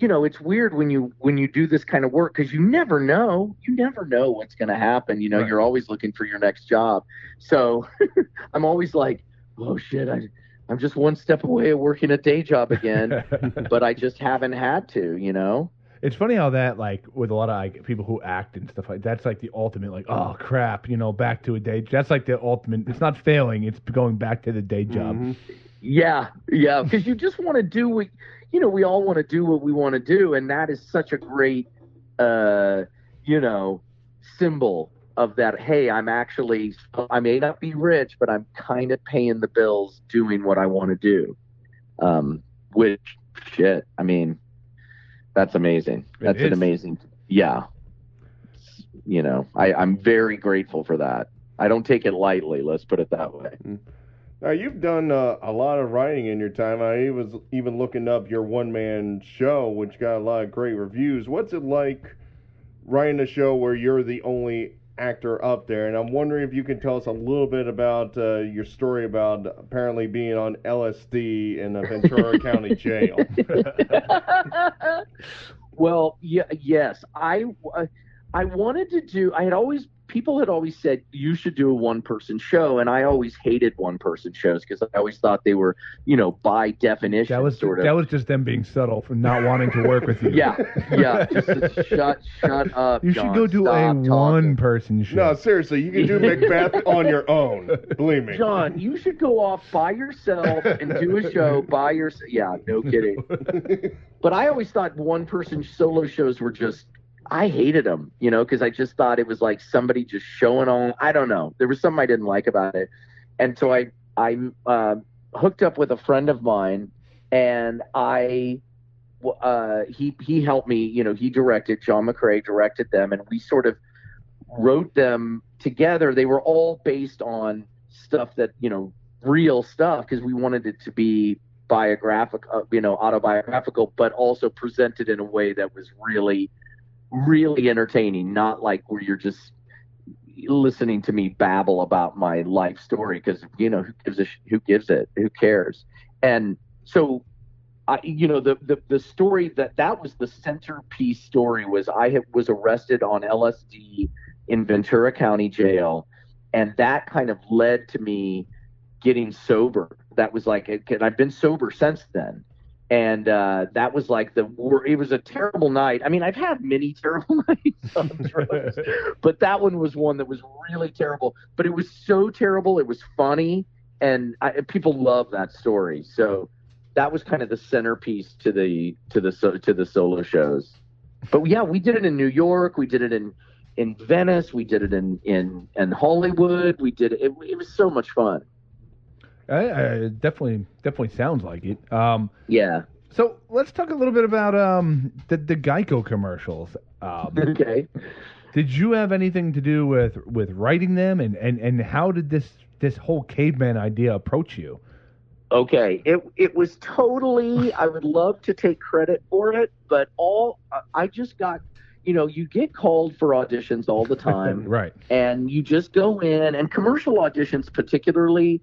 [SPEAKER 3] you know, it's weird when you when you do this kind of work because you never know. You never know what's going to happen. You know,
[SPEAKER 1] Right.
[SPEAKER 3] you're always looking for your next job. So I'm always like, oh shit, I I'm just one step away of working a day job again, but I just haven't had to. You know.
[SPEAKER 1] It's funny how that, like, with a lot of like, people who act and stuff like that's like the ultimate, like, oh crap, you know, back to a day. That's like the ultimate. It's not failing. It's going back to the day job.
[SPEAKER 6] Mm-hmm.
[SPEAKER 3] Yeah, yeah, because you just want to do what, you know, we all want to do what we want to do, and that is such a great, uh, you know, symbol of that. Hey, I'm actually, I may not be rich, but I'm kind of paying the bills doing what I want to do. Um, which, shit, I mean, that's amazing.
[SPEAKER 1] It
[SPEAKER 3] That's an
[SPEAKER 1] is.
[SPEAKER 3] amazing, yeah. You know, I, I'm very grateful for that. I don't take it lightly, let's put it that way.
[SPEAKER 6] Now, you've done uh, a lot of writing in your time. I was even looking up your one-man show, which got a lot of great reviews. What's it like writing a show where you're the only actor up there? And I'm wondering if you can tell us a little bit about uh, your story about apparently being on L S D in a Ventura County jail.
[SPEAKER 3] Well, yeah, yes, I, uh, I wanted to do. I had always people had always said you should do a one-person show, and I always hated one-person shows because I always thought they were, you know, by definition,
[SPEAKER 1] That was
[SPEAKER 3] sort of.
[SPEAKER 1] that was just them being subtle for not wanting to work with you.
[SPEAKER 3] Yeah, yeah. Just, just shut, shut up.
[SPEAKER 1] You
[SPEAKER 3] John,
[SPEAKER 1] should go do a
[SPEAKER 3] stop talking.
[SPEAKER 1] one-person show.
[SPEAKER 6] No, seriously, you can do Macbeth on your own. Believe me.
[SPEAKER 3] John, you should go off by yourself and do a show by yourself. Yeah, no kidding. But I always thought one-person solo shows were just, I hated them, you know, because I just thought it was like somebody just showing on. I don't know. There was something I didn't like about it. And so I, I uh, hooked up with a friend of mine, and I, uh, he, he helped me, you know, he directed, John McCrae directed them, and we sort of wrote them together. They were all based on stuff that, you know, real stuff, because we wanted it to be biographical, uh, you know, autobiographical, but also presented in a way that was really, really entertaining, not like where you're just listening to me babble about my life story, because, you know, who gives a sh- who gives it, who cares? And so, I, you know, the, the the story that that was the centerpiece story was I had, was arrested on L S D in Ventura County Jail, and that kind of led to me getting sober. That was like, and I've been sober since then. And uh, that was like the, it was a terrible night. I mean, I've had many terrible nights on drugs, but that one was one that was really terrible. But it was so terrible, it was funny, and I, people love that story. So that was kind of the centerpiece to the to the to the solo shows. But yeah, we did it in New York, we did it in in Venice, we did it in in, in Hollywood. We did it. it. It was so much fun.
[SPEAKER 1] I, I definitely definitely sounds like it. Um,
[SPEAKER 3] Yeah.
[SPEAKER 1] so let's talk a little bit about um, the the Geico commercials. Um,
[SPEAKER 3] Okay.
[SPEAKER 1] did you have anything to do with, with writing them, and, and, and how did this this whole caveman idea approach you?
[SPEAKER 3] Okay, it it was totally. I would love to take credit for it, but all I just got. You know, you get called for auditions all the time,
[SPEAKER 1] Right.
[SPEAKER 3] and you just go in. And commercial auditions, particularly,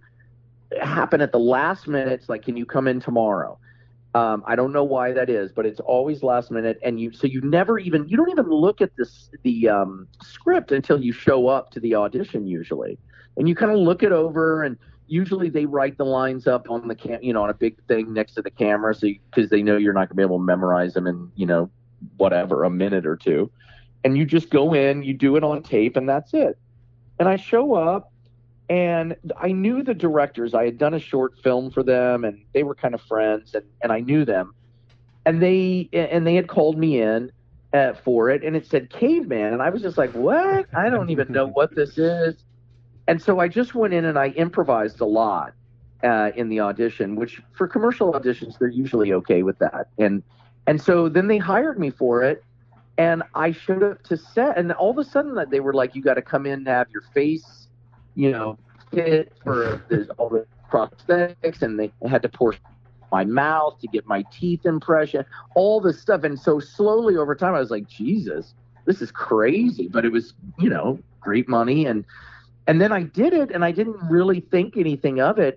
[SPEAKER 3] happen at the last minute. It's like, can you come in tomorrow? Um, I don't know why that is, but it's always last minute, and you so you never even you don't even look at this the um, script until you show up to the audition usually, and you kind of look it over, and usually they write the lines up on the cam, you know, on a big thing next to the camera, so because they know you're not going to be able to memorize them in, you know, whatever, a minute or two, and you just go in, you do it on tape, and that's it. And I show up, and I knew the directors. I had done a short film for them, and they were kind of friends, and, and I knew them. And they and they had called me in uh, for it, and it said Caveman, and I was just like, what? I don't even know what this is. And so I just went in and I improvised a lot uh, in the audition, which for commercial auditions, they're usually okay with that. And and so then they hired me for it, and I showed up to set, and all of a sudden they were like, you got to come in and have your face, you know, fit for the, all the prosthetics, and they had to pour my mouth to get my teeth impression, all this stuff. And so slowly over time, I was like, Jesus, this is crazy. But it was, you know, great money. And and then I did it, and I didn't really think anything of it.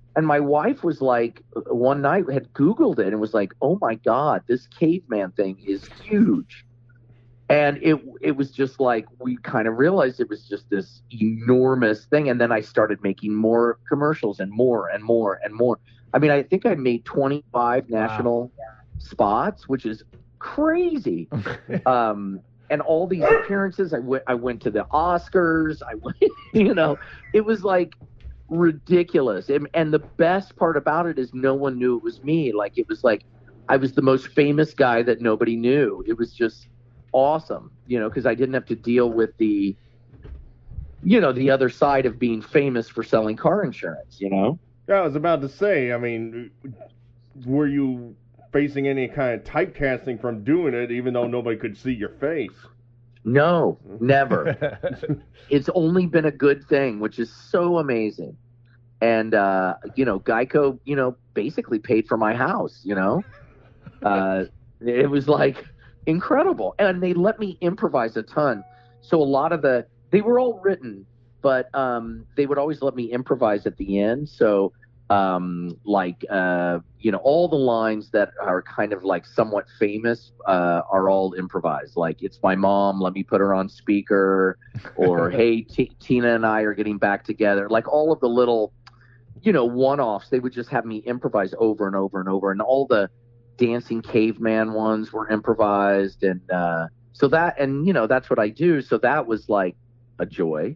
[SPEAKER 3] And my wife was like, one night had Googled it and was like, oh my God, this caveman thing is huge. And it it was just like, we kind of realized it was just this enormous thing. And then I started making more commercials and more and more and more. I mean, I think I made twenty-five national wow. spots, which is crazy. um, and all these appearances, I went, I went to the Oscars. I went, you know, it was like ridiculous. And, and the best part about it is no one knew it was me. Like, it was like, I was the most famous guy that nobody knew. It was just awesome, you know, because I didn't have to deal with the, you know, the other side of being famous for selling car insurance, you know?
[SPEAKER 6] Yeah, I was about to say, I mean, were you facing any kind of typecasting from doing it, even though nobody could see your face?
[SPEAKER 3] No, never. It's only been a good thing, which is so amazing. And, uh, you know, Geico, you know, basically paid for my house, you know? Uh, it was like incredible. And they let me improvise a ton. So a lot of the, they were all written, but um, they would always let me improvise at the end. So, um, like, uh, you know, all the lines that are kind of like somewhat famous uh, are all improvised. Like, it's my mom, let me put her on speaker, or hey, T- Tina and I are getting back together. Like, all of the little, you know, one-offs, they would just have me improvise over and over and over. And all the dancing caveman ones were improvised. And uh, so that, and, you know, that's what I do. So that was like a joy.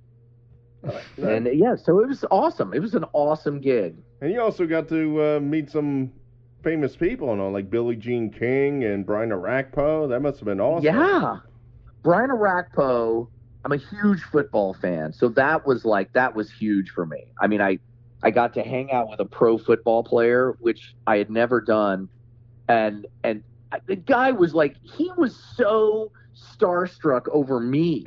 [SPEAKER 3] And yeah, so it was awesome. It was an awesome gig.
[SPEAKER 6] And you also got to uh, meet some famous people, you know, like Billie Jean King and Brian Orakpo. That must have been awesome.
[SPEAKER 3] Yeah. Brian Orakpo, I'm a huge football fan. So that was like, that was huge for me. I mean, I, I got to hang out with a pro football player, which I had never done. And, and the guy was like, he was so starstruck over me.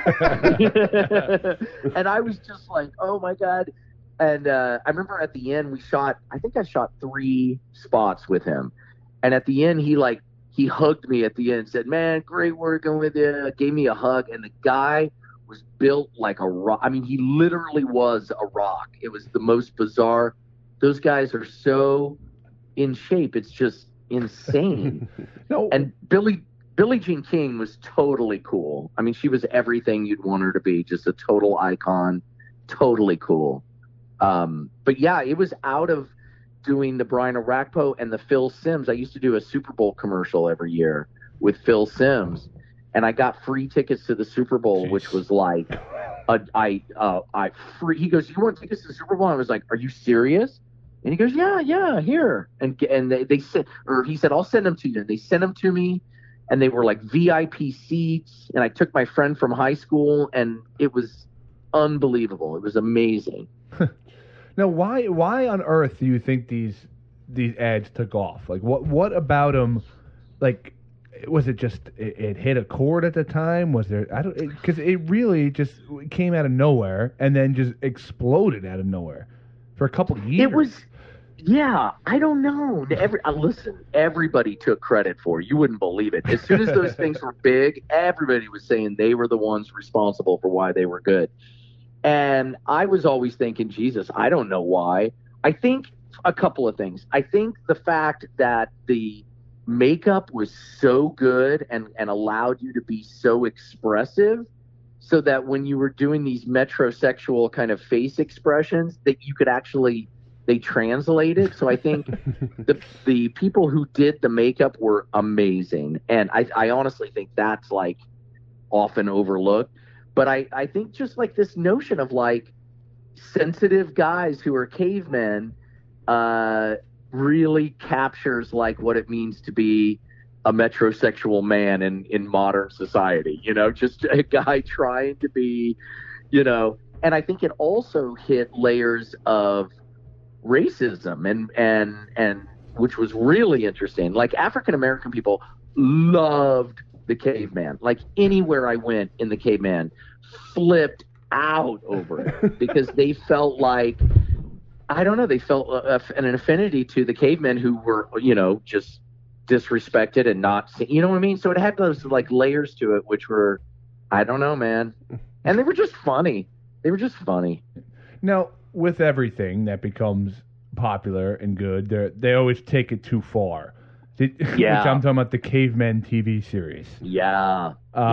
[SPEAKER 3] And I was just like, oh my God. And uh, I remember at the end we shot, I think I shot three spots with him. And at the end, he like, he hugged me at the end and said, man, great working with you. Gave me a hug. And the guy was built like a rock. I mean, he literally was a rock. It was the most bizarre. Those guys are so in shape. It's just insane.
[SPEAKER 1] No.
[SPEAKER 3] And Billie, Billie Jean King was totally cool. I mean, she was everything you'd want her to be, just a total icon, totally cool. Um, but yeah, it was out of doing the Brian Orakpo and the Phil Simms. I used to do a Super Bowl commercial every year with Phil Simms, and I got free tickets to the Super Bowl, Jeez. Which was like, a, I, uh, I free. He goes, "You want tickets to the Super Bowl?" And I was like, "Are you serious?" And he goes, "Yeah, yeah, here." And and they, they said, or he said, "I'll send them to you." And they sent them to me. And they were like V I P seats, and I took my friend from high school, and it was unbelievable. It was amazing.
[SPEAKER 1] Now, why why on earth do you think these these ads took off? Like, what what about them? Like, was it just it, it hit a chord at the time? Was there I don't because it, it really just came out of nowhere and then just exploded out of nowhere for a couple of years.
[SPEAKER 3] It was. Yeah, I don't know. Every uh, listen, everybody took credit for it. You wouldn't believe it. As soon as those things were big, everybody was saying they were the ones responsible for why they were good. And I was always thinking, Jesus, I don't know why. I think a couple of things. I think the fact that the makeup was so good and, and allowed you to be so expressive, so that when you were doing these metrosexual kind of face expressions, that you could actually... they translated. So I think the the people who did the makeup were amazing. And I, I honestly think that's like often overlooked. But I, I think just like this notion of like sensitive guys who are cavemen uh, really captures like what it means to be a metrosexual man in, in modern society. You know, just a guy trying to be, you know, and I think it also hit layers of racism and and and which was really interesting. Like, African American people loved the caveman. Like, anywhere I went in the caveman, flipped out over it because they felt like, I don't know, they felt a, an affinity to the cavemen who were, you know, just disrespected and not seen, you know what I mean? So it had those like layers to it, which were, I don't know, man. And they were just funny. They were just funny.
[SPEAKER 1] Now, with everything that becomes popular and good, they they always take it too far. Did,
[SPEAKER 3] Yeah.
[SPEAKER 1] Which I'm talking about the Cavemen T V series.
[SPEAKER 3] Yeah.
[SPEAKER 1] Um,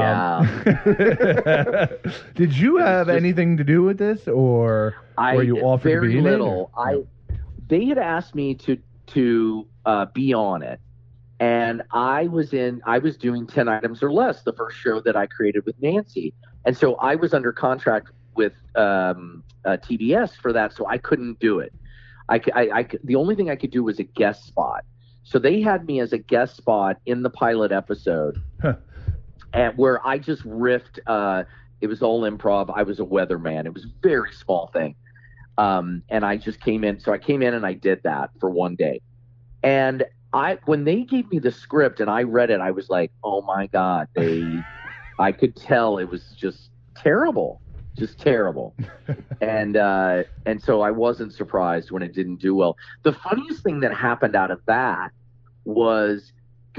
[SPEAKER 3] yeah.
[SPEAKER 1] Did you have
[SPEAKER 3] just-
[SPEAKER 1] anything to do with this, or
[SPEAKER 3] I
[SPEAKER 1] were you offered
[SPEAKER 3] very
[SPEAKER 1] to be in it,
[SPEAKER 3] little.
[SPEAKER 1] or-
[SPEAKER 3] I they had asked me to to uh, be on it, and I was in. I was doing ten items or less, the first show that I created with Nancy, and so I was under contract with um, uh, T B S for that, so I couldn't do it. I, c- I- I c- the only thing I could do was a guest spot. So they had me as a guest spot in the pilot episode,
[SPEAKER 1] Huh.
[SPEAKER 3] and where I just riffed. Uh, it was all improv. I was a weatherman. It was a very small thing. Um, and I just came in. So I came in and I did that for one day. And I, when they gave me the script and I read it, I was like, oh my God, they, I could tell it was just terrible, just terrible. and, uh, and so I wasn't surprised when it didn't do well. The funniest thing that happened out of that was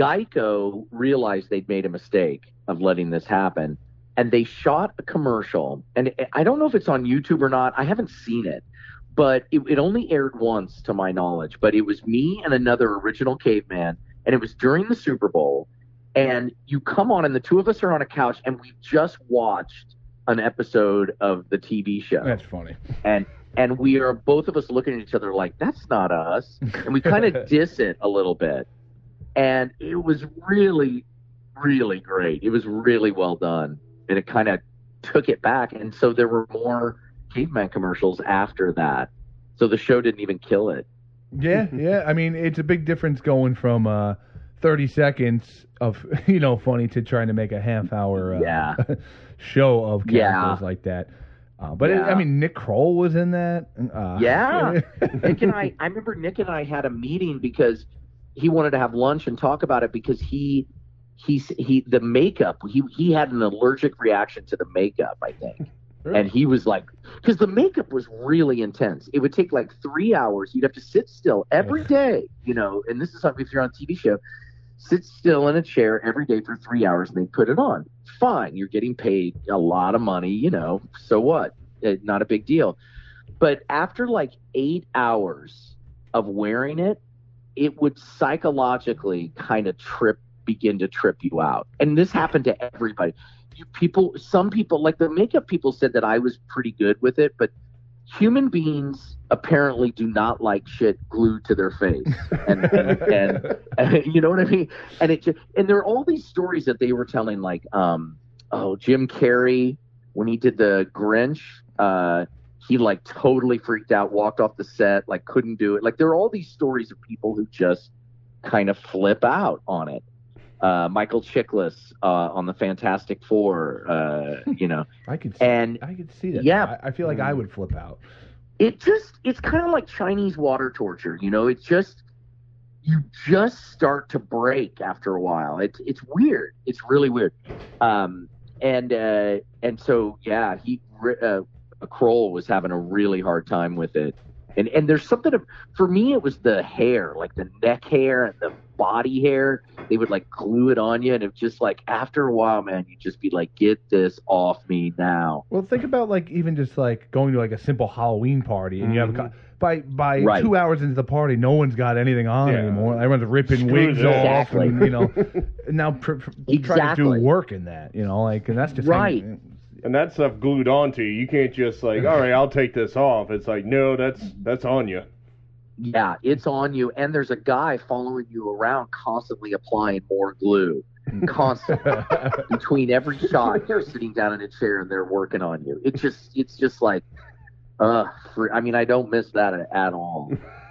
[SPEAKER 3] Geico realized they'd made a mistake of letting this happen. And they shot a commercial, and I don't know if it's on YouTube or not. I haven't seen it, but it, it only aired once to my knowledge. But it was me and another original caveman, and it was during the Super Bowl. And you come on, and the two of us are on a couch, and we just watched an episode of the T V show.
[SPEAKER 1] That's funny.
[SPEAKER 3] And and we are both of us looking at each other like, that's not us. And we kind of diss it a little bit. And it was really, really great. It was really well done. And it kind of took it back. And so there were more caveman commercials after that. So the show didn't even kill it.
[SPEAKER 1] Yeah, yeah. I mean, it's a big difference going from uh, thirty seconds of, you know, funny to trying to make a half hour uh,
[SPEAKER 3] Yeah.
[SPEAKER 1] show of characters
[SPEAKER 3] Yeah.
[SPEAKER 1] like that. Uh, but, it,
[SPEAKER 3] Yeah.
[SPEAKER 1] I mean, Nick Kroll was in that. Uh,
[SPEAKER 3] Yeah. Nick and I, I remember Nick and I had a meeting because he wanted to have lunch and talk about it because he, he's, he, the makeup, he, he had an allergic reaction to the makeup, I think. And he was like, because the makeup was really intense. It would take like three hours. You'd have to sit still every day, you know, and this is something if you're on a T V show, sit still in a chair every day for three hours and they put it on. Fine. You're getting paid a lot of money, you know, so what? Eh, not a big deal. But after like eight hours of wearing it, it would psychologically kind of trip, begin to trip you out. And this happened to everybody. You people, some people, like the makeup people said that I was pretty good with it, but human beings apparently do not like shit glued to their face. And, and, and, and you know what I mean? And it just, and there are all these stories that they were telling, like, um, oh, Jim Carrey, when he did the Grinch, uh, he like totally freaked out, walked off the set, like couldn't do it. Like there are all these stories of people who just kind of flip out on it. Uh, Michael Chiklis uh, on the Fantastic Four, uh, you know,
[SPEAKER 1] I could see,
[SPEAKER 3] and
[SPEAKER 1] I could see that.
[SPEAKER 3] yeah.
[SPEAKER 1] I, I feel like I would flip out.
[SPEAKER 3] it just, it's kind of like Chinese water torture, you know, it's just, you just start to break after a while. It's, it's weird. It's really weird. Um, and, uh, and so, yeah, he, uh, Kroll was having a really hard time with it. And, and there's something of, for me, it was the hair, like the neck hair and the body hair. They would like glue it on you. And it just like, after a while, man, you'd just be like, get this off me now.
[SPEAKER 1] Well, think about like even just like going to like a simple Halloween party, and you have a co- by by
[SPEAKER 3] Right.
[SPEAKER 1] two hours into the party, no one's got anything on
[SPEAKER 6] Yeah.
[SPEAKER 1] anymore. Everyone's ripping
[SPEAKER 6] Screw
[SPEAKER 1] wigs
[SPEAKER 6] this.
[SPEAKER 1] off,
[SPEAKER 3] Exactly.
[SPEAKER 1] and you know, and now pr- pr- try to
[SPEAKER 3] Exactly.
[SPEAKER 1] do work in that, you know, like, and that's just
[SPEAKER 3] Right.
[SPEAKER 6] And that stuff glued onto you. You can't just like, all right, I'll take this off. It's like, no, that's that's on you.
[SPEAKER 3] Yeah, it's on you. And there's a guy following you around constantly applying more glue. Constantly. Between every shot, you're sitting down in a chair and they're working on you. It just, it's just like, uh, for, I mean, I don't miss that at, at all.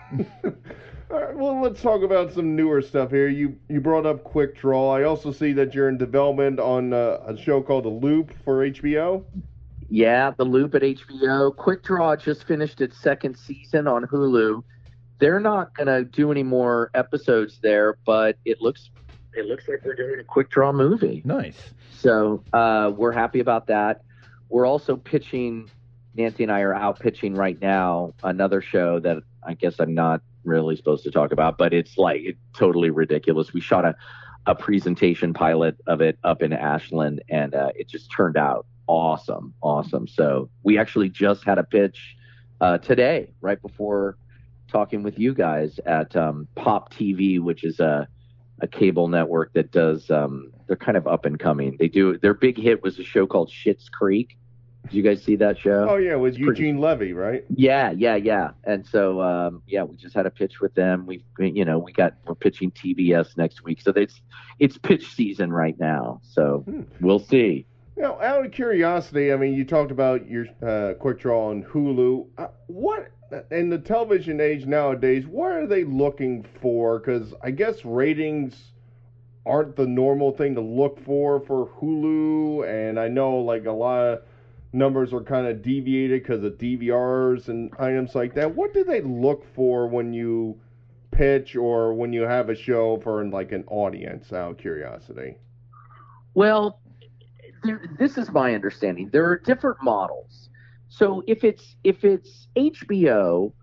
[SPEAKER 6] All right, well, let's talk about some newer stuff here. You you brought up Quick Draw. I also see that you're in development on uh, a show called The Loop for H B O.
[SPEAKER 3] Yeah, The Loop at H B O. Quick Draw just finished its second season on Hulu. They're not going to do any more episodes there, but it looks it looks like they're doing a Quick Draw movie.
[SPEAKER 1] Nice.
[SPEAKER 3] So uh, we're happy about that. We're also pitching, Nancy and I are out pitching right now another show that I guess I'm not really supposed to talk about, but it's like it's totally ridiculous. We shot a, a presentation pilot of it up in Ashland, and uh, it just turned out awesome, awesome. So we actually just had a pitch uh, today, right before talking with you guys at um, Pop T V, which is a a cable network that does. Um, they're kind of up and coming. They do their big hit was a show called Schitt's Creek. Did you guys see that show?
[SPEAKER 6] Oh yeah, with
[SPEAKER 3] It's pretty-
[SPEAKER 6] Eugene Levy, right?
[SPEAKER 3] Yeah, yeah, yeah. And so, um, yeah, we just had a pitch with them. We, you know, we got we're pitching T B S next week, so it's it's pitch season right now. So
[SPEAKER 6] Hmm.
[SPEAKER 3] we'll see.
[SPEAKER 6] Now, out of curiosity, I mean, you talked about your uh, Quick Draw on Hulu. Uh, what in the television age nowadays? What are they looking for? Because I guess ratings aren't the normal thing to look for for Hulu, and I know like a lot of numbers are kind of deviated because of D V Rs and items like that. What do they look for when you pitch or when you have a show for like an audience? Out of curiosity.
[SPEAKER 3] Well, there, this is my understanding. There are different models. So if it's if it's H B O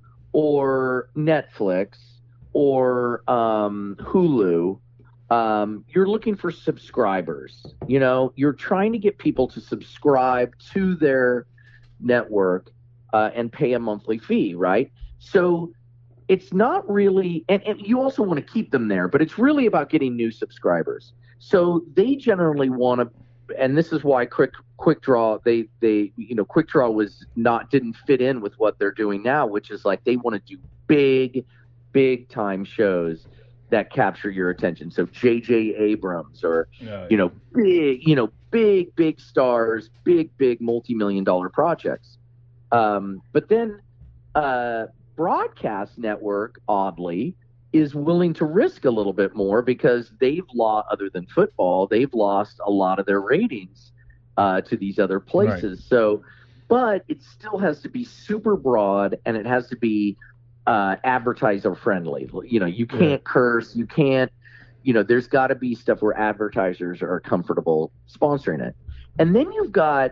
[SPEAKER 3] or Netflix or um, Hulu, um, you're looking for subscribers. You know, you're trying to get people to subscribe to their network uh, and pay a monthly fee, right? So it's not really, and, and you also want to keep them there, but it's really about getting new subscribers. So they generally want to, and this is why Quick Quick Draw, they they you know Quick Draw was not didn't fit in with what they're doing now, which is like they want to do big, big time shows that capture your attention. So J J Abrams or
[SPEAKER 1] Yeah,
[SPEAKER 3] you know big you know big big stars, big big multi-million dollar projects. Um, but then uh, broadcast network, oddly, is willing to risk a little bit more because they've lost, other than football, they've lost a lot of their ratings uh, to these other places. Right. So, but it still has to be super broad and it has to be uh, advertiser friendly. You know, you can't yeah. curse, you can't, you know, there's got to be stuff where advertisers are comfortable sponsoring it. And then you've got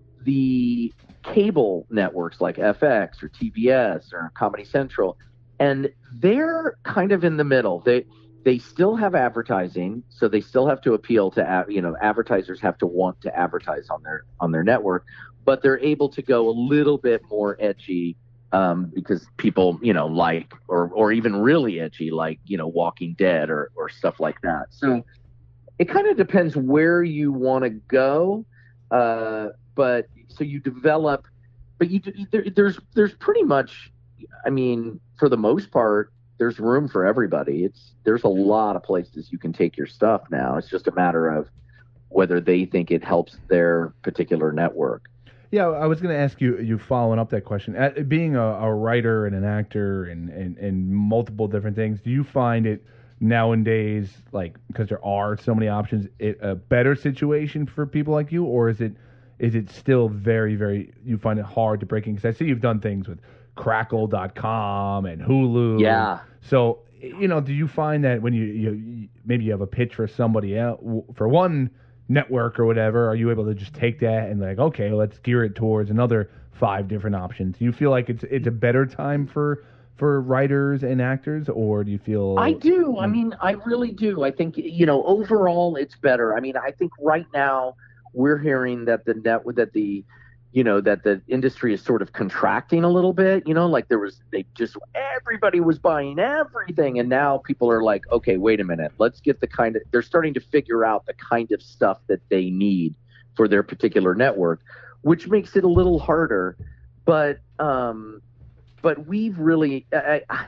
[SPEAKER 3] the cable networks like F X or T B S or Comedy Central. And they're kind of in the middle. They they still have advertising, so they still have to appeal to, you know, advertisers have to want to advertise on their on their network, but they're able to go a little bit more edgy um, because people, you know, like or or even really edgy, like, you know, Walking Dead or or stuff like that. So it kind of depends where you want to go, uh, but so you develop, but you there, there's there's pretty much. I mean, for the most part, there's room for everybody. It's there's a lot of places you can take your stuff now. It's just a matter of whether they think it helps their particular network.
[SPEAKER 1] Yeah, I was going to ask you, you following up that question. At, being a, a writer and an actor and, and, and multiple different things, do you find it nowadays, like, because there are so many options, it, a better situation for people like you, or is it is it still very, very, you find it hard to break in? Because I see you've done things with Crackle dot com and Hulu.
[SPEAKER 3] Yeah.
[SPEAKER 1] So, you know, do you find that when you, you maybe you have a pitch for somebody else, for one network or whatever, are you able to just take that and like, okay, let's gear it towards another five different options? Do you feel like it's it's a better time for for writers and actors, or do you feel?
[SPEAKER 3] I do. I mean, I really do. I think, you know, overall it's better. I mean, I think right now we're hearing that the net that the you know, that the industry is sort of contracting a little bit, you know, like there was, they just, everybody was buying everything. And now people are like, okay, wait a minute, let's get the kind of, they're starting to figure out the kind of stuff that they need for their particular network, which makes it a little harder. But, um, but we've really, I, I,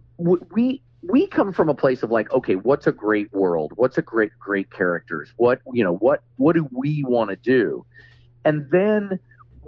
[SPEAKER 3] we, we come from a place of like, okay, what's a great world? What's a great, great characters? What, you know, what, what do we want to do? And then,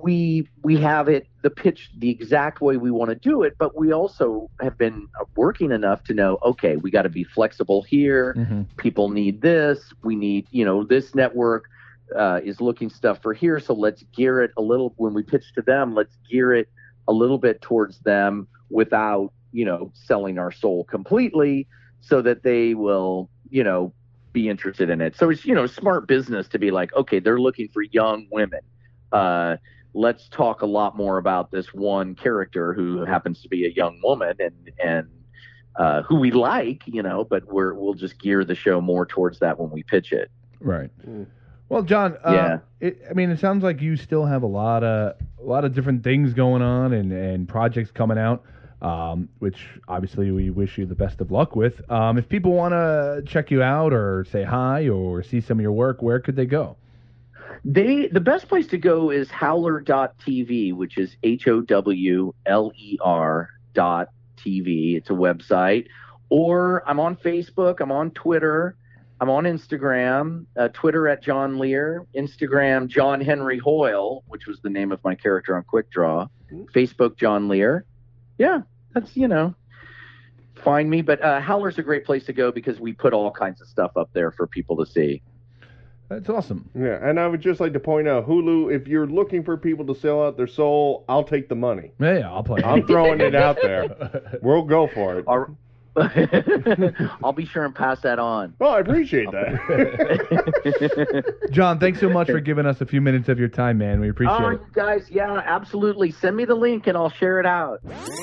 [SPEAKER 3] we we have it the pitch the exact way we want to do it, but we also have been working enough to know, okay, we got to be flexible here. Mm-hmm. People need this. We need, you know, this network uh, is looking stuff for here, so let's gear it a little. When we pitch to them, let's gear it a little bit towards them without, you know, selling our soul completely, so that they will, you know, be interested in it. So it's, you know, smart business to be like, okay, they're looking for young women. Uh, let's talk a lot more about this one character who happens to be a young woman and, and, uh, who we like, you know, but we're, we'll just gear the show more towards that when we pitch it.
[SPEAKER 1] Right.
[SPEAKER 6] Mm.
[SPEAKER 1] Well, John, uh,
[SPEAKER 3] Yeah.
[SPEAKER 1] it, I mean, it sounds like you still have a lot of a lot of different things going on and, and projects coming out, um, which obviously we wish you the best of luck with. Um, if people want to check you out or say hi or see some of your work, where could they go?
[SPEAKER 3] They the best place to go is howler dot t v, which is H O W L E R dot T V. It's a website. Or I'm on Facebook. I'm on Twitter. I'm on Instagram. Uh, Twitter at John Lear. Instagram John Henry Hoyle, which was the name of my character on Quick Draw. Facebook John Lear. Yeah, that's, you know, find me. But uh, Howler's a great place to go because we put all kinds of stuff up there for people to see.
[SPEAKER 1] That's awesome.
[SPEAKER 6] Yeah, and I would just like to point out, Hulu, if you're looking for people to sell out their soul, I'll take the money.
[SPEAKER 1] Yeah, yeah I'll play.
[SPEAKER 6] I'm throwing it out there. We'll go for it.
[SPEAKER 3] Our, I'll be sure and pass that on.
[SPEAKER 6] Well, I appreciate that.
[SPEAKER 1] John, thanks so much for giving us a few minutes of your time, man. We appreciate
[SPEAKER 3] Oh,
[SPEAKER 1] it.
[SPEAKER 3] you guys, yeah, absolutely. Send me the link and I'll share it out.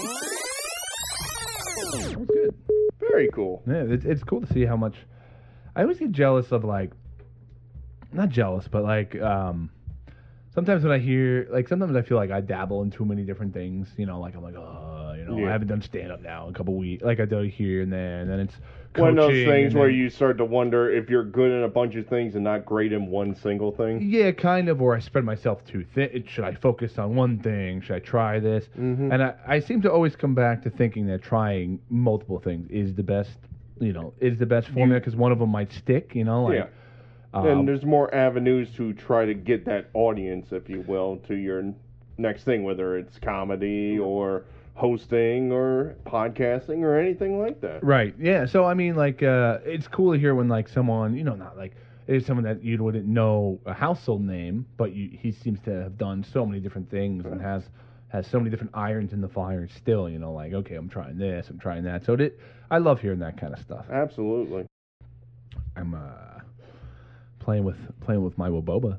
[SPEAKER 1] That was good.
[SPEAKER 6] Very cool.
[SPEAKER 1] Yeah, it's, it's cool to see how much. I always get jealous of, like, not jealous, but like um, sometimes when I hear, like, sometimes I feel like I dabble in too many different things. You know, like I'm like, oh, you know,
[SPEAKER 6] Yeah.
[SPEAKER 1] I haven't done stand up now in a couple weeks. Like I do here and there, and then it's
[SPEAKER 6] One of those
[SPEAKER 1] coaching,
[SPEAKER 6] things
[SPEAKER 1] and
[SPEAKER 6] where
[SPEAKER 1] then-
[SPEAKER 6] you start to wonder if you're good in a bunch of things and not great in one single thing.
[SPEAKER 1] Yeah, kind of. Or I spread myself too thin. Should I focus on one thing? Should I try this?
[SPEAKER 6] Mhm.
[SPEAKER 1] And I, I seem to always come back to thinking that trying multiple things is the best. You know, is the best formula because one of them might stick. You know, like.
[SPEAKER 6] Yeah.
[SPEAKER 1] Um,
[SPEAKER 6] And there's more avenues to try to get that audience, if you will, to your n- next thing, whether it's comedy or hosting or podcasting or anything like that.
[SPEAKER 1] Right. Yeah. So I mean, like, uh, it's cool to hear when like someone, you know, not like it's someone that you wouldn't know a household name, but you, he seems to have done so many different things and has has so many different irons in the fire. Still, you know, like, okay, I'm trying this, I'm trying that. So it, I love hearing that kind of stuff.
[SPEAKER 6] Absolutely.
[SPEAKER 1] I'm uh, playing with playing with my Woboba.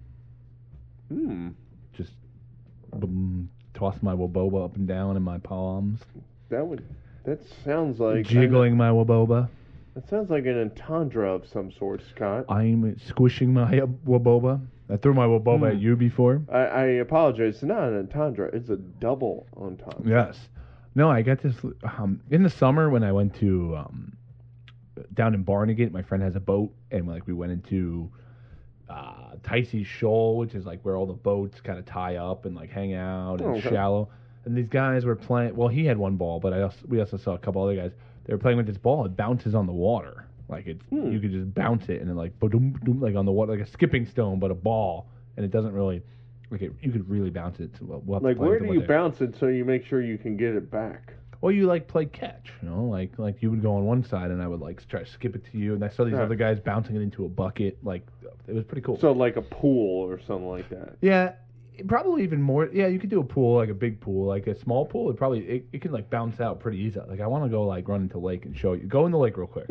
[SPEAKER 6] Hmm.
[SPEAKER 1] Just boom, toss my Woboba up and down in my palms,
[SPEAKER 6] That would. That sounds like
[SPEAKER 1] jiggling my Woboba.
[SPEAKER 6] That sounds like an entendre of some sort, Scott.
[SPEAKER 1] I'm squishing my uh, Woboba. I threw my Woboba
[SPEAKER 6] Hmm.
[SPEAKER 1] at you before.
[SPEAKER 6] I, I apologize. It's not an entendre. It's a double entendre.
[SPEAKER 1] Yes. No, I got this um, in the summer when I went to um, down in Barnegat. My friend has a boat, and like we went into uh, Ticey Shoal, which is like where all the boats kind of tie up and like hang out and
[SPEAKER 6] Oh, okay.
[SPEAKER 1] shallow. And these guys were playing. Well, he had one ball, but I also, we also saw a couple other guys. They were playing with this ball. It bounces on the water. Like it's
[SPEAKER 6] Hmm.
[SPEAKER 1] you could just bounce it and then like boom, boom, like on the water, like a skipping stone, but a ball, and it doesn't really. Like it, you could really bounce it. So we'll, we'll have to
[SPEAKER 6] Like,
[SPEAKER 1] play
[SPEAKER 6] where
[SPEAKER 1] with
[SPEAKER 6] do
[SPEAKER 1] it
[SPEAKER 6] you
[SPEAKER 1] one day.
[SPEAKER 6] bounce it so you make sure you can get it back?
[SPEAKER 1] Or you like play catch, you know, like like you would go on one side and I would like try to skip it to you, and I saw these
[SPEAKER 6] Yeah.
[SPEAKER 1] other guys bouncing it into a bucket. Like it was pretty cool.
[SPEAKER 6] So, like a pool or something like that.
[SPEAKER 1] yeah, probably even more. Yeah, you could do a pool, like a big pool, like a small pool. It probably it, it can like bounce out pretty easy. Like I want to go like run into lake and show you. Go in the lake real quick.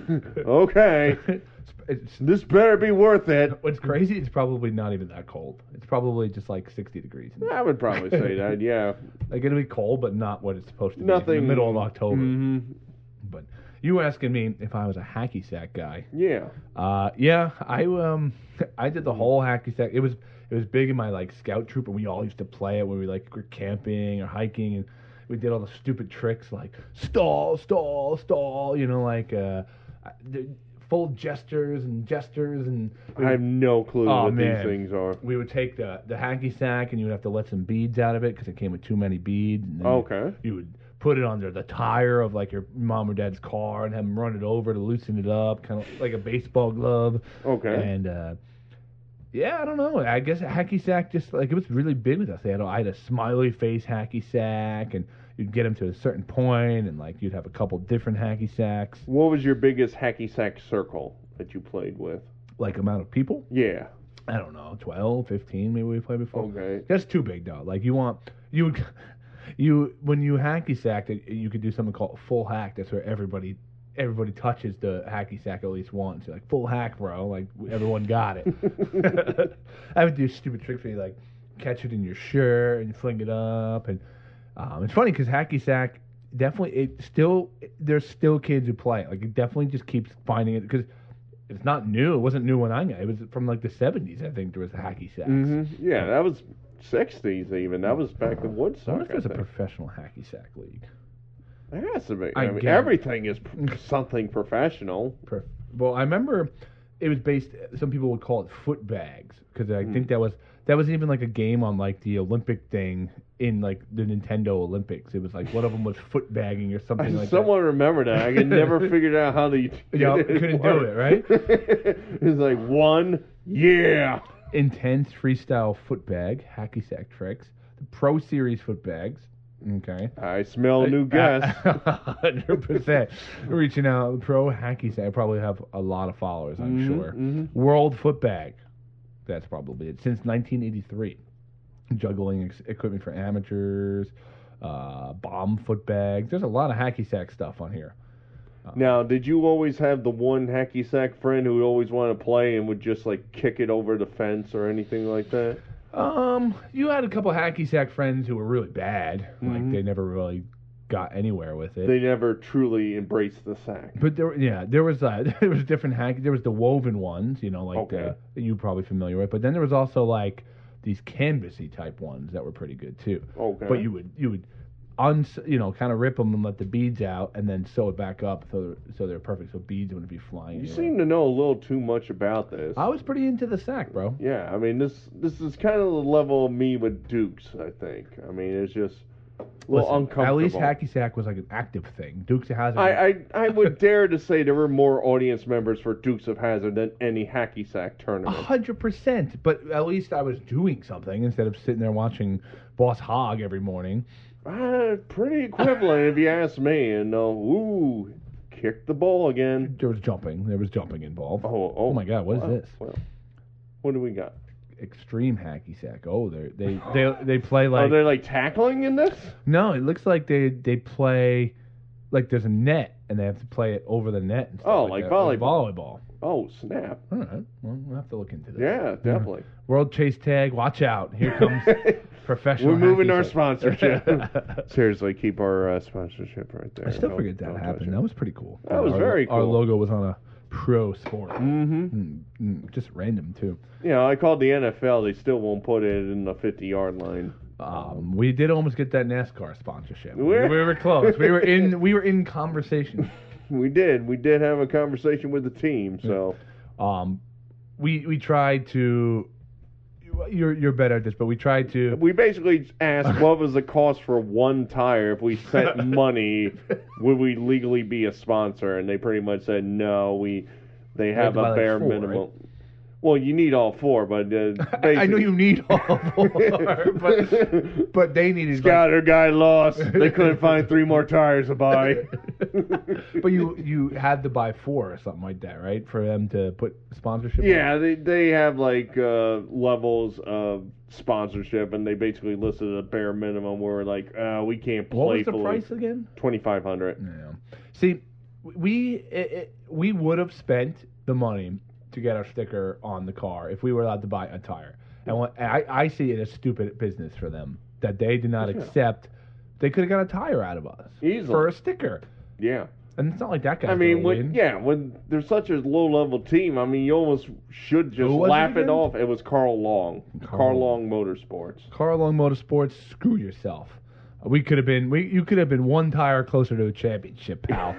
[SPEAKER 6] Okay.
[SPEAKER 1] it's, it's,
[SPEAKER 6] This better be worth it.
[SPEAKER 1] what's crazy? It's probably not even that cold. It's probably just like sixty degrees.
[SPEAKER 6] I would probably say that, yeah.
[SPEAKER 1] Like it'll be cold, but not what it's supposed to be.
[SPEAKER 6] Nothing.
[SPEAKER 1] In the middle of October.
[SPEAKER 6] Mhm.
[SPEAKER 1] But you were asking me if I was a hacky sack guy.
[SPEAKER 6] Yeah.
[SPEAKER 1] Uh, yeah, I um, I did the whole hacky sack. It was it was big in my like scout troop, and we all used to play it when we like were camping or hiking, and we did all the stupid tricks like stall, stall, stall. You know, like uh, the full gestures and gestures, and we
[SPEAKER 6] I have no clue
[SPEAKER 1] Oh,
[SPEAKER 6] what
[SPEAKER 1] man.
[SPEAKER 6] these things are.
[SPEAKER 1] we would take the the hacky sack, and you would have to let some beads out of it because it came with too many beads. And then you-
[SPEAKER 6] Okay.
[SPEAKER 1] you would put it under the tire of like your mom or dad's car and have them run it over to loosen it up, kind of like a baseball glove.
[SPEAKER 6] Okay.
[SPEAKER 1] And uh, yeah, I don't know. I guess a hacky sack just like it was really big with us. They had a, I had a smiley face hacky sack, and you'd get them to a certain point, and like you'd have a couple different hacky sacks.
[SPEAKER 6] What was your biggest hacky sack circle that you played with?
[SPEAKER 1] Like amount of people,
[SPEAKER 6] Yeah.
[SPEAKER 1] I don't know, twelve, fifteen maybe we played before.
[SPEAKER 6] Okay.
[SPEAKER 1] That's too big though. Like you want you would you when you hacky sacked it, you could do something called full hack. That's where everybody everybody touches the hacky sack at least once. You're like full hack, bro. Like everyone got it. I would do stupid tricks where you like catch it in your shirt and fling it up, and um, it's funny because hacky sack definitely it still there's still kids who play it. Like it definitely just keeps finding it because it's not new. It wasn't new when I got it. It was from like the seventies, I think, there was the hacky sacks.
[SPEAKER 6] hmm Yeah, that was sixties even. That was back in
[SPEAKER 1] I
[SPEAKER 6] Woodstock.
[SPEAKER 1] wonder if
[SPEAKER 6] I
[SPEAKER 1] there's a
[SPEAKER 6] think.
[SPEAKER 1] professional hacky sack league.
[SPEAKER 6] There has to be.
[SPEAKER 1] I
[SPEAKER 6] I, mean,
[SPEAKER 1] get it.
[SPEAKER 6] everything is p- something professional.
[SPEAKER 1] Prof- Well, I remember it was based. Some people would call it foot bags because I
[SPEAKER 6] Hmm.
[SPEAKER 1] think that was that was even like a game on like the Olympic thing in like the Nintendo Olympics. It was like one of them was foot bagging or something like
[SPEAKER 6] Someone remember that. I could never figured out how they
[SPEAKER 1] Yeah, couldn't do it, right?
[SPEAKER 6] It's like one, yeah.
[SPEAKER 1] that. Intense freestyle foot bag, hacky sack tricks, the Pro Series foot bags. Okay.
[SPEAKER 6] I smell new gas.
[SPEAKER 1] one hundred percent. Reaching out, the Pro Hacky Sack. I probably have a lot of followers, I'm
[SPEAKER 6] Mhm,
[SPEAKER 1] sure.
[SPEAKER 6] mhm.
[SPEAKER 1] World Foot Bag. That's probably it. Since nineteen eighty-three. Juggling ex- equipment for amateurs. Uh, bomb foot bags. There's a lot of hacky sack stuff on here.
[SPEAKER 6] Now, did you always have the one hacky sack friend who would always want to play and would just like kick it over the fence or anything like that?
[SPEAKER 1] Um, you had a couple hacky sack friends who were really bad. Like
[SPEAKER 6] Mhm.
[SPEAKER 1] they never really got anywhere with it.
[SPEAKER 6] They never truly embraced the sack.
[SPEAKER 1] But there, yeah, there was uh, there was different hack. There was the woven ones, you know, like
[SPEAKER 6] Okay.
[SPEAKER 1] the, you probably familiar with. But then there was also like these canvasy type ones that were pretty good too.
[SPEAKER 6] Okay.
[SPEAKER 1] But you would you would, uns you know, kind of rip them and let the beads out, and then sew it back up so they're, so they're perfect. So beads wouldn't be flying.
[SPEAKER 6] You
[SPEAKER 1] anywhere.
[SPEAKER 6] seem to know a little too much about this.
[SPEAKER 1] I was pretty into the sack, bro.
[SPEAKER 6] Yeah, I mean this this is kind of the level of me with Dukes. I think. I mean it's just a little
[SPEAKER 1] Listen,
[SPEAKER 6] uncomfortable.
[SPEAKER 1] At least hacky sack was like an active thing. Dukes of Hazzard.
[SPEAKER 6] I, I I would dare to say there were more audience members for Dukes of Hazzard than any hacky sack
[SPEAKER 1] A
[SPEAKER 6] tournament.
[SPEAKER 1] hundred percent. But at least I was doing something instead of sitting there watching Boss Hogg every morning.
[SPEAKER 6] Uh, pretty equivalent if you ask me. And uh, ooh, kick the ball again.
[SPEAKER 1] There was jumping. There was jumping involved.
[SPEAKER 6] Oh, oh,
[SPEAKER 1] Oh my God, what is
[SPEAKER 6] well,
[SPEAKER 1] this?
[SPEAKER 6] Well, what do we got?
[SPEAKER 1] Extreme hacky sack. Oh, they they they they play
[SPEAKER 6] Are
[SPEAKER 1] like
[SPEAKER 6] they like tackling in this?
[SPEAKER 1] no. It looks like they they play like there's a net and they have to play it over the net. And stuff
[SPEAKER 6] Oh,
[SPEAKER 1] like,
[SPEAKER 6] like
[SPEAKER 1] that.
[SPEAKER 6] volleyball.
[SPEAKER 1] volleyball.
[SPEAKER 6] Oh, snap.
[SPEAKER 1] All right. Well, we'll have to look into this.
[SPEAKER 6] Yeah, definitely.
[SPEAKER 1] World Chase Tag. Watch out. Here comes professional.
[SPEAKER 6] We're moving
[SPEAKER 1] hacky
[SPEAKER 6] our
[SPEAKER 1] sack.
[SPEAKER 6] sponsorship. Seriously, keep our uh, sponsorship right there.
[SPEAKER 1] I still
[SPEAKER 6] Don't-
[SPEAKER 1] forget that
[SPEAKER 6] don't touch
[SPEAKER 1] happened.
[SPEAKER 6] it.
[SPEAKER 1] That was pretty cool.
[SPEAKER 6] That was
[SPEAKER 1] Our-
[SPEAKER 6] very
[SPEAKER 1] Our
[SPEAKER 6] cool.
[SPEAKER 1] logo was on a pro sport.
[SPEAKER 6] Mm-hmm.
[SPEAKER 1] Mm, mm, just random too.
[SPEAKER 6] You know, I called the N F L. They still won't put it in the fifty-yard line.
[SPEAKER 1] Um, we did almost get that NASCAR sponsorship. We,
[SPEAKER 6] We're-
[SPEAKER 1] we were close. We were in. We were in conversation.
[SPEAKER 6] We did. We did have a conversation with the team. So
[SPEAKER 1] Um, we we tried to. You're you're better at this, but we tried to.
[SPEAKER 6] we basically asked what was the cost for one tire. If we sent money, would we legally be a sponsor? And they pretty much said no. We they
[SPEAKER 1] had
[SPEAKER 6] have
[SPEAKER 1] to buy,
[SPEAKER 6] a
[SPEAKER 1] like,
[SPEAKER 6] bare
[SPEAKER 1] four,
[SPEAKER 6] minimum.
[SPEAKER 1] right?
[SPEAKER 6] Well, you need all four, but uh,
[SPEAKER 1] I know
[SPEAKER 6] basically-
[SPEAKER 1] you need all four, but but they needed.
[SPEAKER 6] Scouter guy lost. They couldn't find three more tires to buy.
[SPEAKER 1] But you you had to buy four or something like that, right? For them to put sponsorship. on?
[SPEAKER 6] Yeah, they they have like uh, levels of sponsorship, and they basically listed a bare minimum where like uh, we can't
[SPEAKER 1] What was the
[SPEAKER 6] playfully
[SPEAKER 1] price again?
[SPEAKER 6] twenty five hundred.
[SPEAKER 1] Yeah. See, we it, it, we would have spent the money to get our sticker on the car if we were allowed to buy a tire. And what, I I see it as stupid business for them that they did not
[SPEAKER 6] Yeah.
[SPEAKER 1] accept. They could have got a tire out of us
[SPEAKER 6] Easily.
[SPEAKER 1] for a sticker,
[SPEAKER 6] Yeah,
[SPEAKER 1] and it's not like that guy.
[SPEAKER 6] I mean, when, yeah, when there's such a low level team, I mean, you almost should just
[SPEAKER 1] Who was it
[SPEAKER 6] laugh it
[SPEAKER 1] again?
[SPEAKER 6] off. It was Carl Long,
[SPEAKER 1] Carl
[SPEAKER 6] Carl Long Motorsports.
[SPEAKER 1] Carl Long Motorsports, screw yourself. We could have been. We you could have been one tire closer to a championship, pal.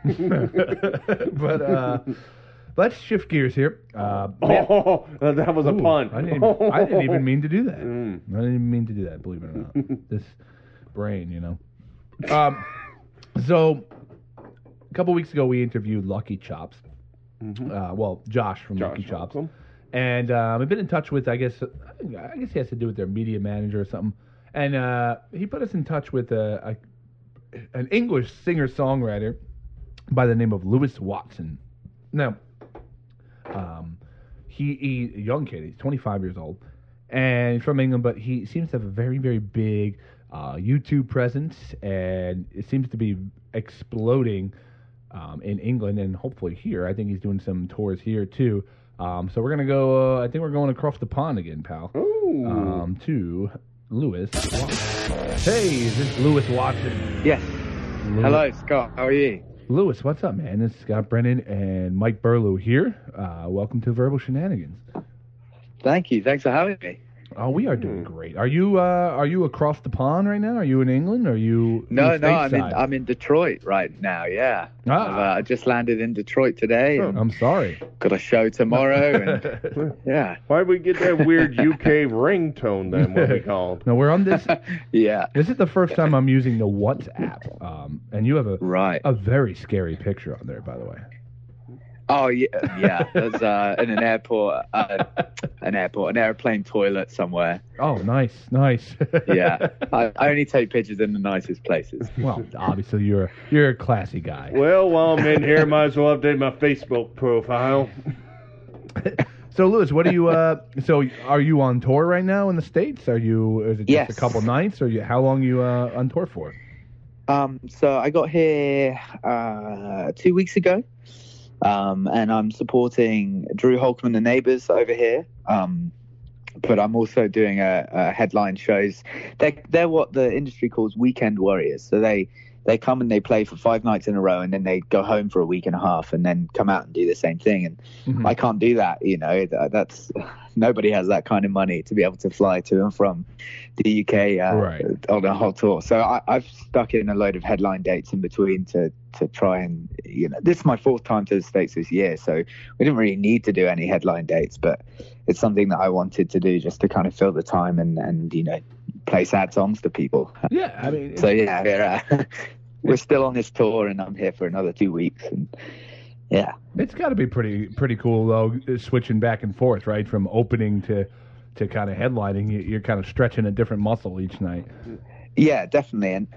[SPEAKER 1] But uh, let's shift gears here. Uh, man-
[SPEAKER 6] Oh, that was a
[SPEAKER 1] Ooh,
[SPEAKER 6] pun.
[SPEAKER 1] I didn't, even, I didn't even mean to do that.
[SPEAKER 6] Mm.
[SPEAKER 1] I didn't even mean to do that, believe it or not. This brain, you know. Um, so, a couple weeks ago, we interviewed Lucky Chops.
[SPEAKER 6] Mhm.
[SPEAKER 1] Uh, well, Josh from
[SPEAKER 6] Josh
[SPEAKER 1] Lucky Chops.
[SPEAKER 6] Malcolm.
[SPEAKER 1] And um, I've been in touch with, I guess, I guess he has to do with their media manager or something. And uh, he put us in touch with a, a, an English singer-songwriter by the name of Lewis Watson. Now, um, he, he a young kid. He's twenty-five years old, and he's from England. But he seems to have a very, very big uh, YouTube presence, and it seems to be exploding um, in England and hopefully here. I think he's doing some tours here too. Um, so we're gonna go. Uh, I think we're going across the pond again, pal.
[SPEAKER 6] Ooh.
[SPEAKER 1] Um, to Lewis Watson. Hey, is this Lewis Watson?
[SPEAKER 2] Yes.
[SPEAKER 1] Lewis-
[SPEAKER 2] Hello, Scott. How are you?
[SPEAKER 1] Lewis, what's up, man? This is Scott Brennan and Mike Burlew here. Uh, welcome to Verbal Shenanigans.
[SPEAKER 2] Thank you. Thanks for having me.
[SPEAKER 1] Oh, we are doing great. Are you uh, are you across the pond right now? Are you in England? Are you
[SPEAKER 2] No,
[SPEAKER 1] you
[SPEAKER 2] no, I'm in
[SPEAKER 1] stateside?
[SPEAKER 2] I'm in Detroit right now. Yeah,
[SPEAKER 1] Ah.
[SPEAKER 2] I've, uh, I just landed in Detroit today.
[SPEAKER 1] Oh,
[SPEAKER 2] and
[SPEAKER 1] I'm sorry.
[SPEAKER 2] got a show tomorrow, and yeah,
[SPEAKER 6] Why'd we get that weird U K ringtone then, what we called?
[SPEAKER 1] No, we're on this.
[SPEAKER 2] yeah,
[SPEAKER 1] This is the first time I'm using the WhatsApp, um, and you have a
[SPEAKER 2] right.
[SPEAKER 1] a very scary picture on there, by the way.
[SPEAKER 2] Oh yeah, yeah. There's uh, in an airport, uh, an airport, an airplane toilet somewhere.
[SPEAKER 1] Oh, nice, nice.
[SPEAKER 2] Yeah, I, I only take pictures in the nicest places.
[SPEAKER 1] Well, obviously you're you're a classy guy.
[SPEAKER 6] Well, while I'm in here, might as well update my Facebook profile.
[SPEAKER 1] So, Lewis, what are you? Uh, so, are you on tour right now in the States? Are you? Is it just
[SPEAKER 2] Yes.
[SPEAKER 1] a couple nights, or you? How long you uh, on tour for?
[SPEAKER 2] Um, so I got here uh, two weeks ago, um, and I'm supporting Drew Holcomb and the Neighbours over here. Um, but I'm also doing a, a headline shows. They're they're what the industry calls weekend warriors. So they they come and they play for five nights in a row, and then they go home for a week and a half, and then come out and do the same thing. And
[SPEAKER 1] Mhm.
[SPEAKER 2] I can't do that. You know, that, that's nobody has that kind of money to be able to fly to and from the U K uh,
[SPEAKER 1] Right.
[SPEAKER 2] on a whole tour. So I, I've stuck in a load of headline dates in between to to try and, you know, this is my fourth time to the States this year, so we didn't really need to do any headline dates, but it's something that I wanted to do just to kind of fill the time and, and you know, play sad songs to people.
[SPEAKER 1] Yeah, I mean,
[SPEAKER 2] So yeah, we're, uh, we're still on this tour, and I'm here for another two weeks, and yeah.
[SPEAKER 1] it's got to be pretty pretty cool though, switching back and forth, right, from opening to to kind of headlining. You- You're kind of stretching a different muscle each night.
[SPEAKER 2] Yeah, definitely. And,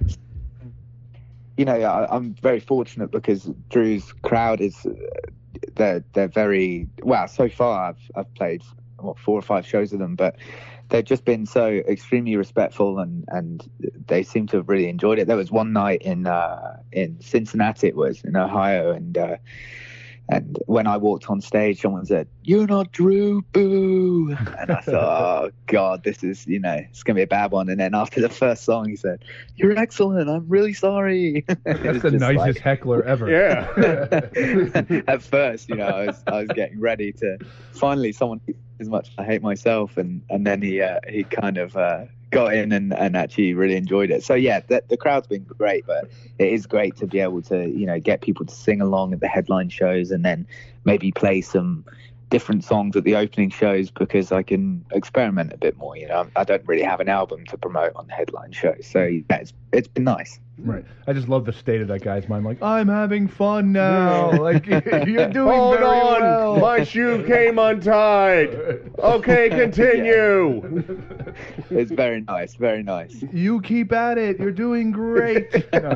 [SPEAKER 2] you know, I, I'm very fortunate because Drew's crowd is, uh, they're, they're very, well, so far I've, I've played, what, four or five shows with them, but they've just been so extremely respectful, and, and they seem to have really enjoyed it. There was one night in, uh, in Cincinnati, it was, in Ohio, and, uh, and when I walked on stage, someone said, "You're not Drew, boo." And I thought, oh, God, this is, you know, it's going to be a bad one. And then after the first song, he said, "You're excellent. I'm really sorry." It
[SPEAKER 1] That's
[SPEAKER 2] was
[SPEAKER 1] the
[SPEAKER 2] just
[SPEAKER 1] nicest
[SPEAKER 2] like-
[SPEAKER 1] heckler ever.
[SPEAKER 6] Yeah.
[SPEAKER 2] At first, you know, I was I was getting ready to finally someone as much as I hate myself, and and then he uh, he kind of uh, got in and, and actually really enjoyed it. So yeah, the, the crowd's been great, but it is great to be able to, you know, get people to sing along at the headline shows, and then maybe play some different songs at the opening shows, because I can experiment a bit more. You know, I don't really have an album to promote on the headline shows, so yeah, it's it's been nice.
[SPEAKER 1] Right. I just love the state of that guy's mind. Like, I'm having fun now. Like, you're doing
[SPEAKER 6] Hold
[SPEAKER 1] very
[SPEAKER 6] on,
[SPEAKER 1] well.
[SPEAKER 6] my shoe came untied. Okay, continue.
[SPEAKER 2] It's very nice, very nice.
[SPEAKER 1] You keep at it. You're doing great. No.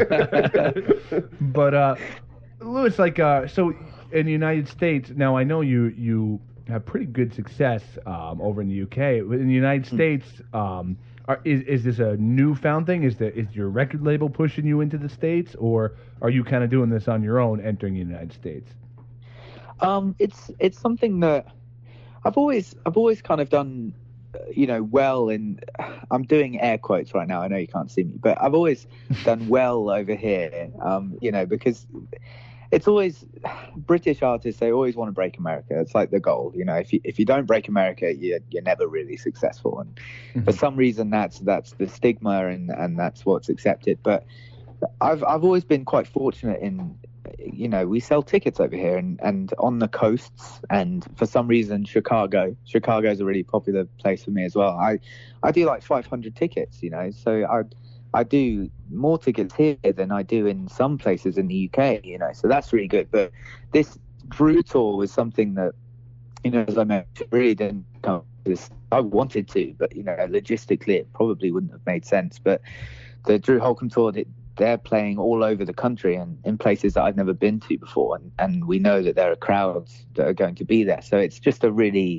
[SPEAKER 1] But uh, Lewis, like, uh, so in the United States, now I know you you have pretty good success um, over in the U K. But in the United States, um, are, is is this a newfound thing? Is the is your record label pushing you into the States, or are you kind of doing this on your own, entering the United States?
[SPEAKER 2] Um, it's it's something that I've always I've always kind of done, uh, you know, well in. I'm doing air quotes right now. I know you can't see me, but I've always done well over here. Um, you know, because it's always British artists. They always want to break America. It's like the goal. You know, if you if you don't break America, you you're never really successful. And for some reason, that's that's the stigma, and and that's what's accepted. But I've I've always been quite fortunate in, you know, we sell tickets over here and, and on the coasts, and for some reason Chicago Chicago is a really popular place for me as well. I I do like five hundred tickets, you know, so I I do more tickets here than I do in some places in the U K, you know, so that's really good. But this Drew tour was something that, you know, as I mentioned, really didn't come this. I wanted to, but, you know, logistically it probably wouldn't have made sense. But the Drew Holcomb tour, it, they're playing all over the country and in places that I've never been to before. And, and we know that there are crowds that are going to be there. So it's just a really...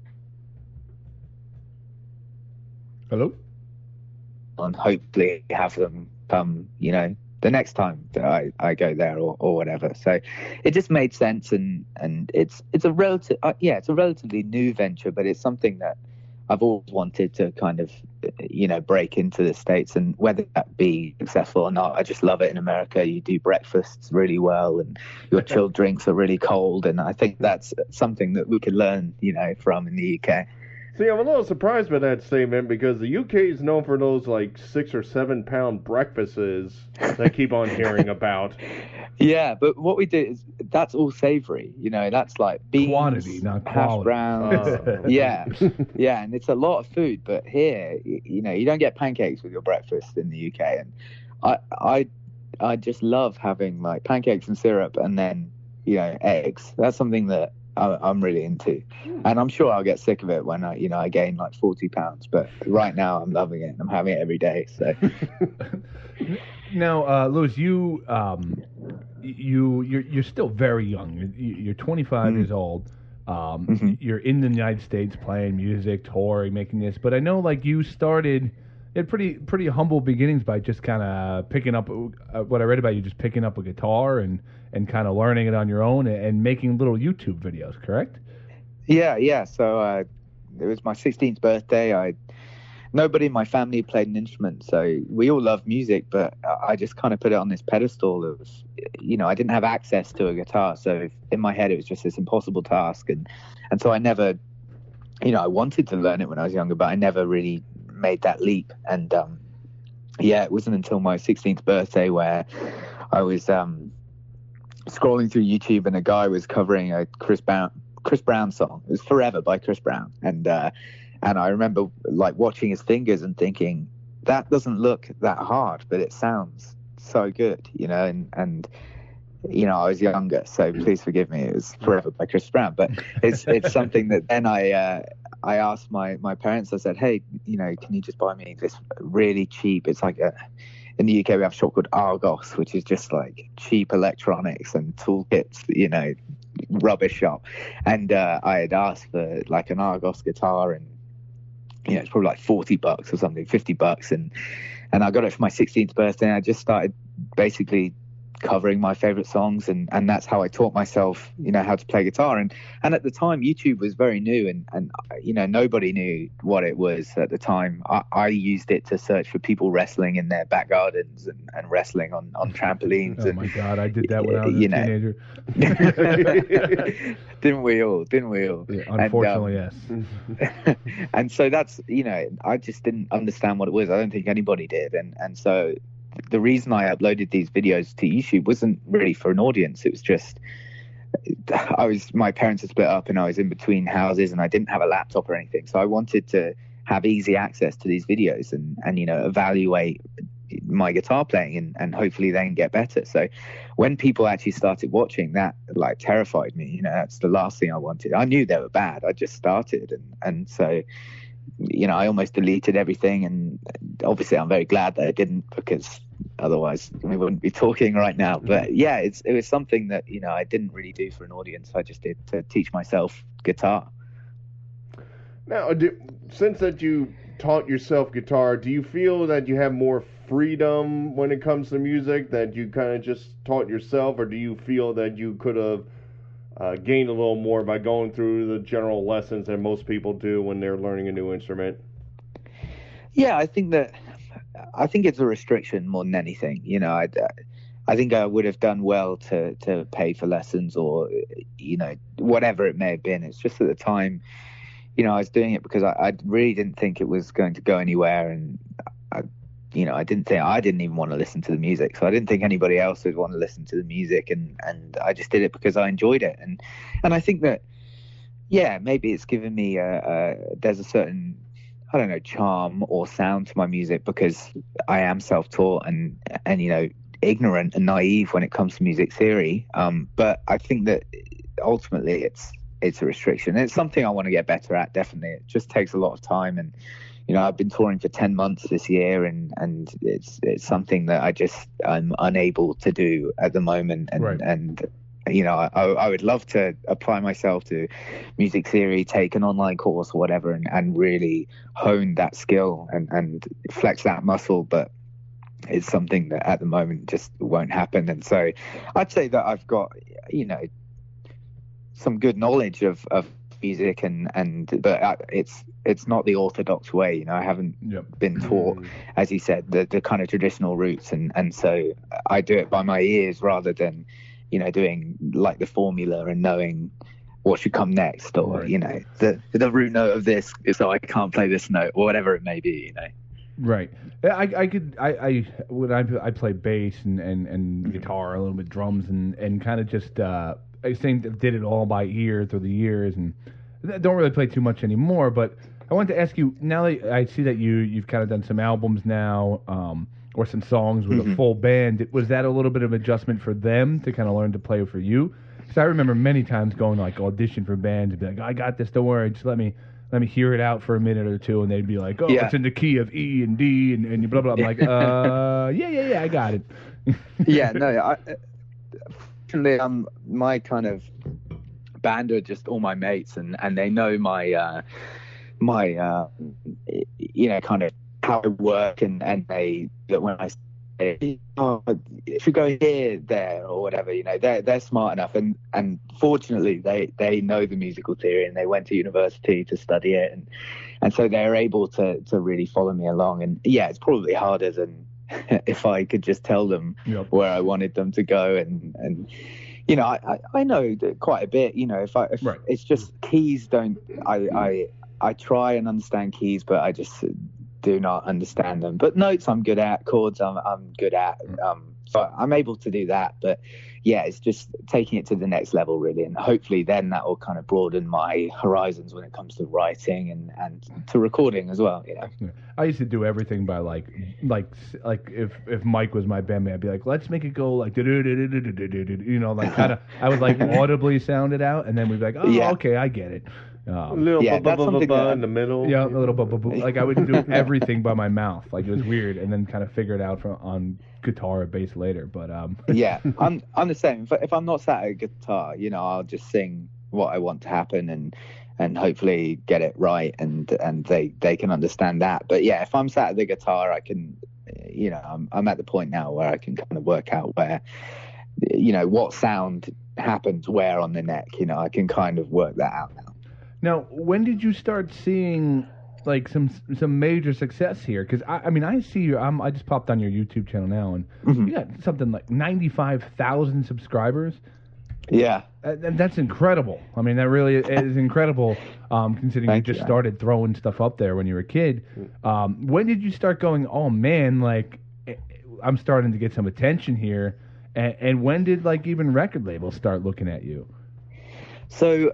[SPEAKER 1] Hello?
[SPEAKER 2] And hopefully have them come, you know, the next time that I, I go there or, or whatever. So it just made sense. And, and it's it's a relative, uh, yeah, it's a relatively new venture, but it's something that I've always wanted to kind of, you know, break into the States, and whether that be successful or not, I just love it in America. You do breakfasts really well, and your chilled drinks are really cold, and I think that's something that we could learn, you know, from in the U K.
[SPEAKER 6] See, I'm a little surprised by that statement because the U K is known for those like six or seven pound breakfasts that I keep on hearing about.
[SPEAKER 2] Yeah, but what we do is that's all savory, you know. That's like beans,
[SPEAKER 1] Quantity, not
[SPEAKER 2] hash
[SPEAKER 1] quality.
[SPEAKER 2] browns.
[SPEAKER 6] Oh.
[SPEAKER 2] Yeah, yeah, and it's a lot of food. But here, y- you know, you don't get pancakes with your breakfast in the U K, and I, I, I just love having like pancakes and syrup, and then you know eggs. That's something that I, I'm really into, and I'm sure I'll get sick of it when I, you know, I gain like forty pounds. But right now, I'm loving it. I'm having it every day. So.
[SPEAKER 1] Now, uh, Lewis, you um, you you're you're still very young. You're, you're twenty-five
[SPEAKER 2] Mhm.
[SPEAKER 1] years old. Um,
[SPEAKER 2] Mhm.
[SPEAKER 1] You're in the United States playing music, touring, making this. But I know, like, you started at pretty pretty humble beginnings by just kind of picking up uh, what I read about you, just picking up a guitar and and kind of learning it on your own and, and making little YouTube videos. Correct?
[SPEAKER 2] Yeah, yeah. So uh, it was my sixteenth birthday. I nobody in my family played an instrument, so we all love music, but I just kind of put it on this pedestal of, you know, I didn't have access to a guitar, so in my head it was just this impossible task, and and so I never, you know, I wanted to learn it when I was younger, but I never really made that leap. And um, yeah, it wasn't until my sixteenth birthday where I was um, scrolling through YouTube and a guy was covering a Chris Brown Chris Brown song. It was Forever by Chris Brown, and uh, and I remember like watching his fingers and thinking, that doesn't look that hard, but it sounds so good, you know. And and you know, I was younger, so please forgive me. It was Forever by Chris Brown, but it's it's something that then I uh, I asked my my parents. I said, hey, you know, can you just buy me this really cheap? It's like a in the U K we have a shop called Argos, which is just like cheap electronics and toolkits, you know, rubbish shop. And uh, I had asked for like an Argos guitar, and you know, it's probably like forty bucks or something, fifty bucks, and and I got it for my sixteenth birthday. And I just started basically covering my favorite songs, and and that's how I taught myself, you know, how to play guitar. And and at the time YouTube was very new, and and you know, nobody knew what it was at the time. I, I used it to search for people wrestling in their back gardens and, and wrestling on on trampolines.
[SPEAKER 1] Oh
[SPEAKER 2] and
[SPEAKER 1] my God, I did that when I was a
[SPEAKER 2] you know.
[SPEAKER 1] teenager.
[SPEAKER 2] Didn't we all? Didn't we all?
[SPEAKER 1] Yeah, unfortunately, yes.
[SPEAKER 2] yes. And so that's, you know, I just didn't understand what it was. I don't think anybody did. And and so the reason I uploaded these videos to YouTube wasn't really for an audience. It was just, I was, my parents had split up and I was in between houses and I didn't have a laptop or anything. So I wanted to have easy access to these videos and, and you know, evaluate my guitar playing and, and hopefully then get better. So when people actually started watching, that like terrified me. You know, that's the last thing I wanted. I knew they were bad. I just started. And, and so, you know, I almost deleted everything. And obviously I'm very glad that I didn't, because otherwise we wouldn't be talking right now. But yeah, it's, it was something that, you know, I didn't really do for an audience. I just did to teach myself guitar.
[SPEAKER 6] Now, do, since that you taught yourself guitar, do you feel that you have more freedom when it comes to music, that you kind of just taught yourself, or do you feel that you could have uh, gained a little more by going through the general lessons that most people do when they're learning a new instrument?
[SPEAKER 2] Yeah, I think that I think it's a restriction more than anything. You know, I, I think I would have done well to to pay for lessons or, you know, whatever it may have been. It's just at the time, you know, I was doing it because I, I really didn't think it was going to go anywhere, and I, you know, I didn't think I didn't even want to listen to the music, so I didn't think anybody else would want to listen to the music, and and I just did it because I enjoyed it, and and I think that, yeah, maybe it's given me a, a there's a certain, I don't know, charm or sound to my music because I am self-taught and and you know, ignorant and naive when it comes to music theory. Um, but I think that ultimately it's it's a restriction. It's something I want to get better at. Definitely, it just takes a lot of time, and you know, I've been touring for ten months this year, and and it's it's something that I just I'm unable to do at the moment, and
[SPEAKER 1] Right.
[SPEAKER 2] and. You know, I, I would love to apply myself to music theory, take an online course or whatever, and, and really hone that skill and, and flex that muscle. But it's something that at the moment just won't happen. And so I'd say that I've got, you know, some good knowledge of, of music, and and but I, it's it's not the orthodox way. You know, I haven't
[SPEAKER 1] Yep.
[SPEAKER 2] been taught, as you said, the the kind of traditional routes, and and so I do it by my ears rather than, you know, doing like the formula and knowing what should come next, or
[SPEAKER 1] Right.
[SPEAKER 2] you know, the the root note of this, so I can't play this note, or whatever it may be. You know.
[SPEAKER 1] Right. I, I could I, I when I I play bass and, and, and guitar, a little bit drums, and, and kind of just uh, I think did it all by ear through the years, and I don't really play too much anymore. But I wanted to ask you, now that I see that you you've kind of done some albums now, um, or some songs with
[SPEAKER 2] Mhm.
[SPEAKER 1] a full band, was that a little bit of adjustment for them to kind of learn to play for you? Because I remember many times going to like audition for bands and be like, I got this, don't worry, just let me. Let me hear it out for a minute or two, and they'd be like, "Oh,
[SPEAKER 2] Yeah.
[SPEAKER 1] it's in the key of E and D, and, and blah blah." I'm like, "Uh, yeah, yeah, yeah, I got it."
[SPEAKER 2] Yeah, no, I, fortunately, um, my kind of band are just all my mates, and, and they know my, uh, my, uh, you know, kind of how I work, and, and they, that when I say, oh, if you go here, there, or whatever, you know, they're, they're smart enough, and, and fortunately, they, they know the musical theory, and they went to university to study it, and, and so they're able to, to really follow me along, and yeah, it's probably harder than if I could just tell them
[SPEAKER 1] Yep.
[SPEAKER 2] where I wanted them to go, and and you know I, I, I know that quite a bit. You know, if I if
[SPEAKER 1] Right.
[SPEAKER 2] it's just keys don't I, I I try and understand keys, but I just do not understand them. But notes I'm good at, chords I'm I'm good at. Um, so I'm able to do that. But yeah, it's just taking it to the next level really, and hopefully then that will kind of broaden my horizons when it comes to writing and and to recording as well. You know.
[SPEAKER 1] Yeah. I used to do everything by like, like, like if if Mike was my bandmate, I'd be like, let's make it go like, you know, like kind of. I would like audibly sound it out, and then we'd be like, oh,
[SPEAKER 2] Yeah.
[SPEAKER 1] okay, I get it.
[SPEAKER 6] A
[SPEAKER 1] Um,
[SPEAKER 6] little
[SPEAKER 2] Yeah,
[SPEAKER 6] bu- bu-
[SPEAKER 2] that's
[SPEAKER 6] bu- bu-
[SPEAKER 2] something
[SPEAKER 6] bu-
[SPEAKER 2] that-
[SPEAKER 6] in the middle.
[SPEAKER 1] yeah, a little bit, bit, bit, like I would do everything by my mouth. Like it was weird, and then kind of figure it out from on guitar or bass later. But um,
[SPEAKER 2] Yeah, I'm I'm the same. If, if I'm not sat at a guitar, you know, I'll just sing what I want to happen, and and hopefully get it right, and and they they can understand that. But yeah, if I'm sat at the guitar, I can, you know, I'm I'm at the point now where I can kind of work out where, you know, what sound happens where on the neck. You know, I can kind of work that out now.
[SPEAKER 1] now, when did you start seeing like some some major success here? Because I, I mean, I see you. I'm, I just popped on your YouTube channel now, and
[SPEAKER 2] Mhm.
[SPEAKER 1] you got something like ninety-five thousand subscribers.
[SPEAKER 2] Yeah.
[SPEAKER 1] And and that's incredible. I mean, that really is incredible, um, considering
[SPEAKER 2] Thank
[SPEAKER 1] you just
[SPEAKER 2] you.
[SPEAKER 1] started throwing stuff up there when you were a kid. Um, when did you start going, oh, man, like, eh, I'm starting to get some attention here? And, and when did, like, even record labels start looking at you?
[SPEAKER 2] So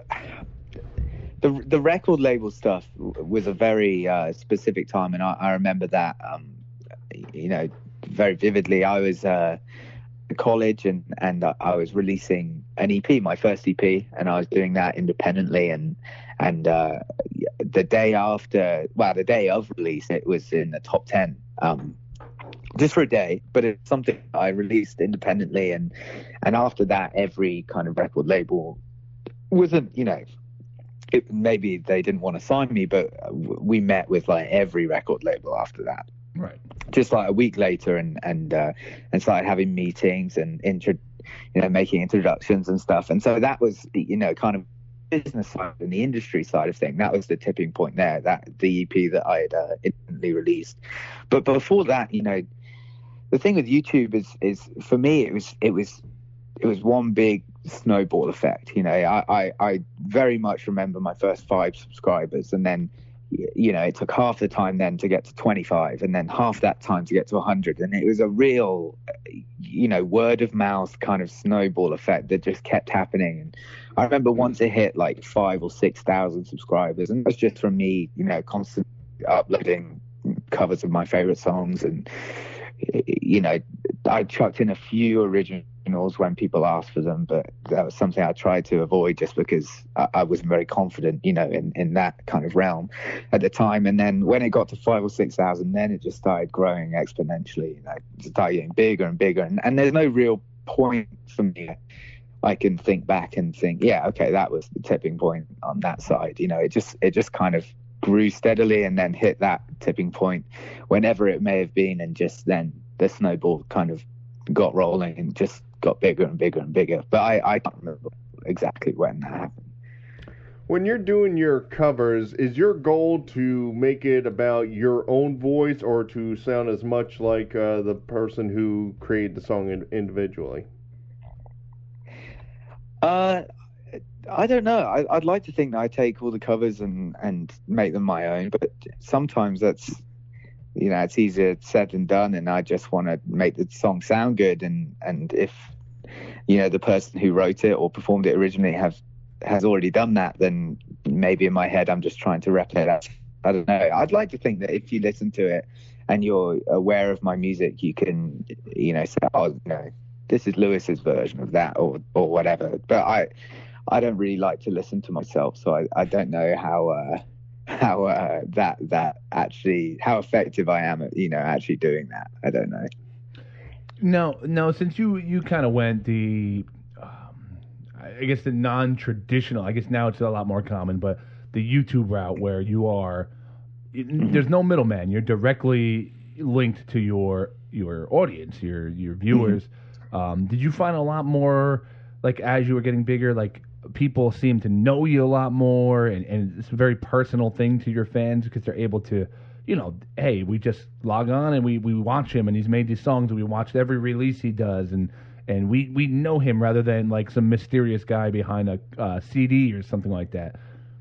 [SPEAKER 2] the the record label stuff w- was a very uh, specific time, and I, I remember that, um, you know, very vividly. I was uh, in college, and and I I was releasing an E P, my first E P, and I was doing that independently, and and uh, the day after, well, the day of release, it was in the top ten. Um, just for a day, but it's something I released independently, and and after that, every kind of record label wasn't, you know, it, maybe they didn't want to sign me, but we met with like every record label after that.
[SPEAKER 1] Right.
[SPEAKER 2] Just like a week later, and and uh, and started having meetings and intro, you know, making introductions and stuff. And so that was, you know, kind of business side and the industry side of thing. That was the tipping point there. That the E P that I had uh, instantly released. But before that, you know, the thing with YouTube is is for me it was it was it was one big snowball effect. You know, I I, I very much remember my first five subscribers, and then, you know, it took half the time then to get to twenty-five, and then half that time to get to one hundred. And it was a real, you know, word of mouth kind of snowball effect that just kept happening. And I remember once it hit like five or six thousand subscribers, and that's just from me, you know, constantly uploading covers of my favorite songs. And, you know, I chucked in a few originals when people asked for them, but that was something I tried to avoid just because I, I wasn't very confident, you know, in, in that kind of realm at the time. And then when it got to five or six thousand, then it just started growing exponentially. You know, it started getting bigger and bigger. And, and there's no real point for me. I can think back and think, yeah, okay, that was the tipping point on that side. You know, it just it just kind of grew steadily and then hit that tipping point whenever it may have been, and just then the snowball kind of got rolling and just got bigger and bigger and bigger. But I, I can't remember exactly when that happened.
[SPEAKER 6] When you're doing your covers, is your goal to make it about your own voice or to sound as much like uh, the person who created the song in- individually?
[SPEAKER 2] Uh, I don't know. I, I'd like to think that I take all the covers and, and make them my own, but sometimes that's, you know, it's easier said than done, and I just want to make the song sound good. And, and if, you know, the person who wrote it or performed it originally have has already done that, then maybe in my head I'm just trying to replicate that. I don't know. I'd like to think that if you listen to it and you're aware of my music, you can, you know, say, oh, you know, this is Lewis's version of that, or or whatever. But I I don't really like to listen to myself, so I, I don't know how uh, how uh, that that actually how effective I am at, you know, actually doing that. I don't know.
[SPEAKER 1] No, no. Since you you kind of went the, um, I guess the non-traditional. I guess now it's a lot more common, but the YouTube route where you are, it, there's no middleman. You're directly linked to your your audience, your your viewers. Mm-hmm. Um, did you find a lot more, like, as you were getting bigger, like, people seem to know you a lot more, and, and it's a very personal thing to your fans because they're able to, you know, hey, we just log on and we, we watch him, and he's made these songs, and we watched every release he does, and and we, we know him rather than, like, some mysterious guy behind a uh, C D or something like that.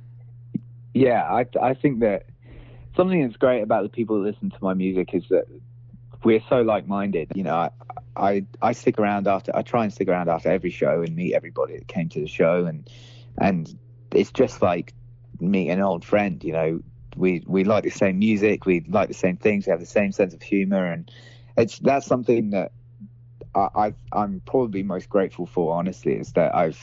[SPEAKER 2] Yeah, I I think that something that's great about the people that listen to my music is that we're so like-minded. You know, I, I I stick around after I try and stick around after every show and meet everybody that came to the show, and and it's just like meeting an old friend. You know, we we like the same music, we like the same things, we have the same sense of humor, and it's that's something that I I've, I'm probably most grateful for. Honestly, is that I've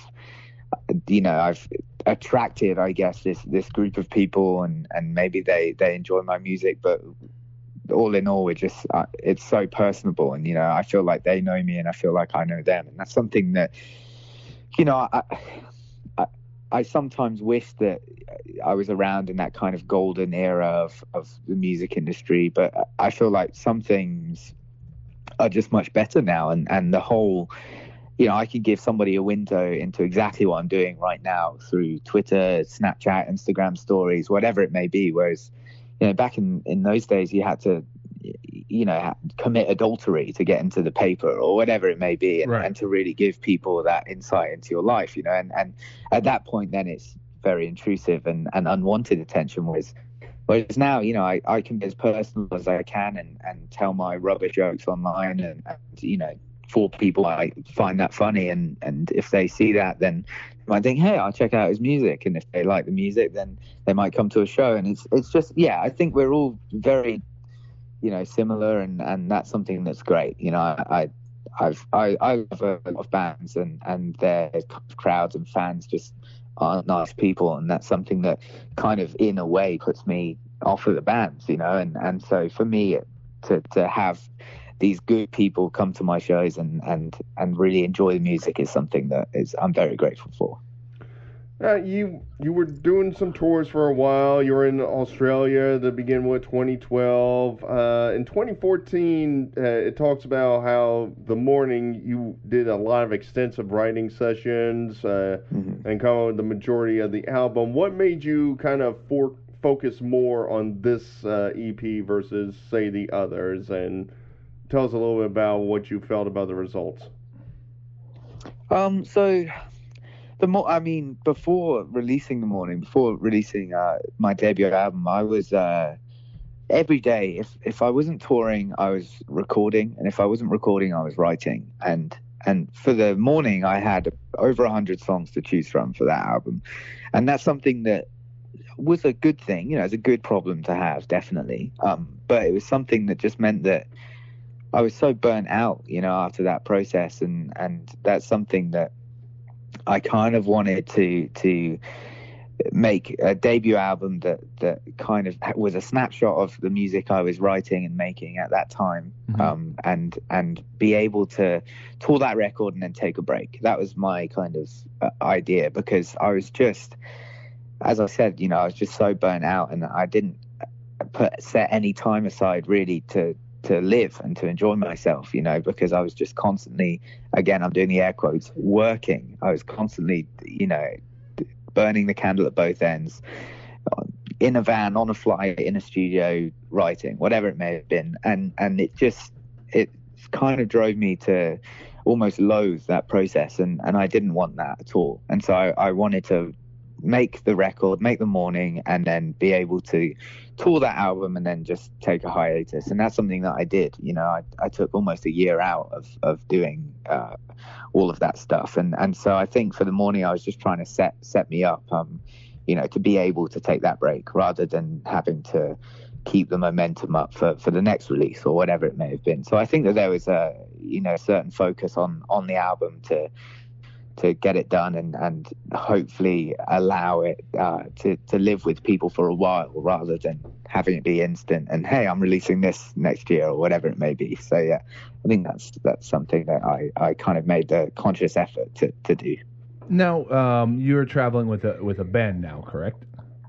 [SPEAKER 2] you know I've attracted, I guess, this this group of people, and and maybe they they enjoy my music, but all in all, it just uh, it's so personable, and you know, I feel like they know me, and I feel like I know them, and that's something that, you know, I I, I sometimes wish that I was around in that kind of golden era of of the music industry, but I feel like some things are just much better now, and and the whole, you know, I can give somebody a window into exactly what I'm doing right now through Twitter, Snapchat, Instagram stories, whatever it may be, whereas, you know, back in, in those days, you had to, you know, commit adultery to get into the paper or whatever it may be, and,
[SPEAKER 1] right.
[SPEAKER 2] and to really give people that insight into your life, you know, and, and at that point, then it's very intrusive and, and unwanted attention. Whereas, whereas now, you know, I, I can be as personal as I can and, and tell my rubbish jokes online, and, and you know, for people I find that funny, and, and if they see that, then they might think, hey, I'll check out his music, and if they like the music, then they might come to a show. And it's it's just, yeah, I think we're all very, you know, similar, and, and that's something that's great. You know, I, I I've I, I love a lot of bands, and and their crowds and fans just are nice people, and that's something that kind of in a way puts me off of the bands, you know, and and so for me to to have these good people come to my shows and, and, and really enjoy the music is something that is I'm very grateful for.
[SPEAKER 6] Uh, you you were doing some tours for a while. You were in Australia to begin with, twenty twelve. Uh, in twenty fourteen, uh, it talks about how the morning you did a lot of extensive writing sessions uh, mm-hmm. and come up with the majority of the album. What made you kind of for, focus more on this uh, E P versus, say, the others? And tell us a little bit about what you felt about the results.
[SPEAKER 2] Um, so the more, I mean, before releasing The Morning, before releasing uh, my debut album, I was uh, every day. If if I wasn't touring, I was recording, and if I wasn't recording, I was writing. And and for The Morning, I had over a hundred songs to choose from for that album, and that's something that was a good thing. You know, it's a good problem to have, definitely. Um, but it was something that just meant that I was so burnt out, you know, after that process, and, and that's something that I kind of wanted to to make a debut album that, that kind of was a snapshot of the music I was writing and making at that time, mm-hmm. um, and and be able to tour that record and then take a break. That was my kind of uh, idea, because I was just, as I said, you know, I was just so burnt out, and I didn't put set any time aside really to to live and to enjoy myself, you know, because I was just constantly, again, I'm doing the air quotes, working. I was constantly, you know, burning the candle at both ends, in a van, on a flight, in a studio, writing, whatever it may have been. And, and it just, it kind of drove me to almost loathe that process. And, and I didn't want that at all. And so I, I wanted to make the record, make the morning, and then be able to tour that album and then just take a hiatus. And that's something that I did. You know, I, I took almost a year out of, of doing uh, all of that stuff. And, and so I think for the morning, I was just trying to set, set me up, um, you know, to be able to take that break rather than having to keep the momentum up for, for the next release or whatever it may have been. So I think that there was a, you know, certain focus on, on the album to, to get it done and, and hopefully allow it uh, to, to live with people for a while rather than having it be instant and, hey, I'm releasing this next year or whatever it may be. So, yeah, I think that's that's something that I, I kind of made a conscious effort to, to do.
[SPEAKER 1] Now, um, you're traveling with a with a band now, correct?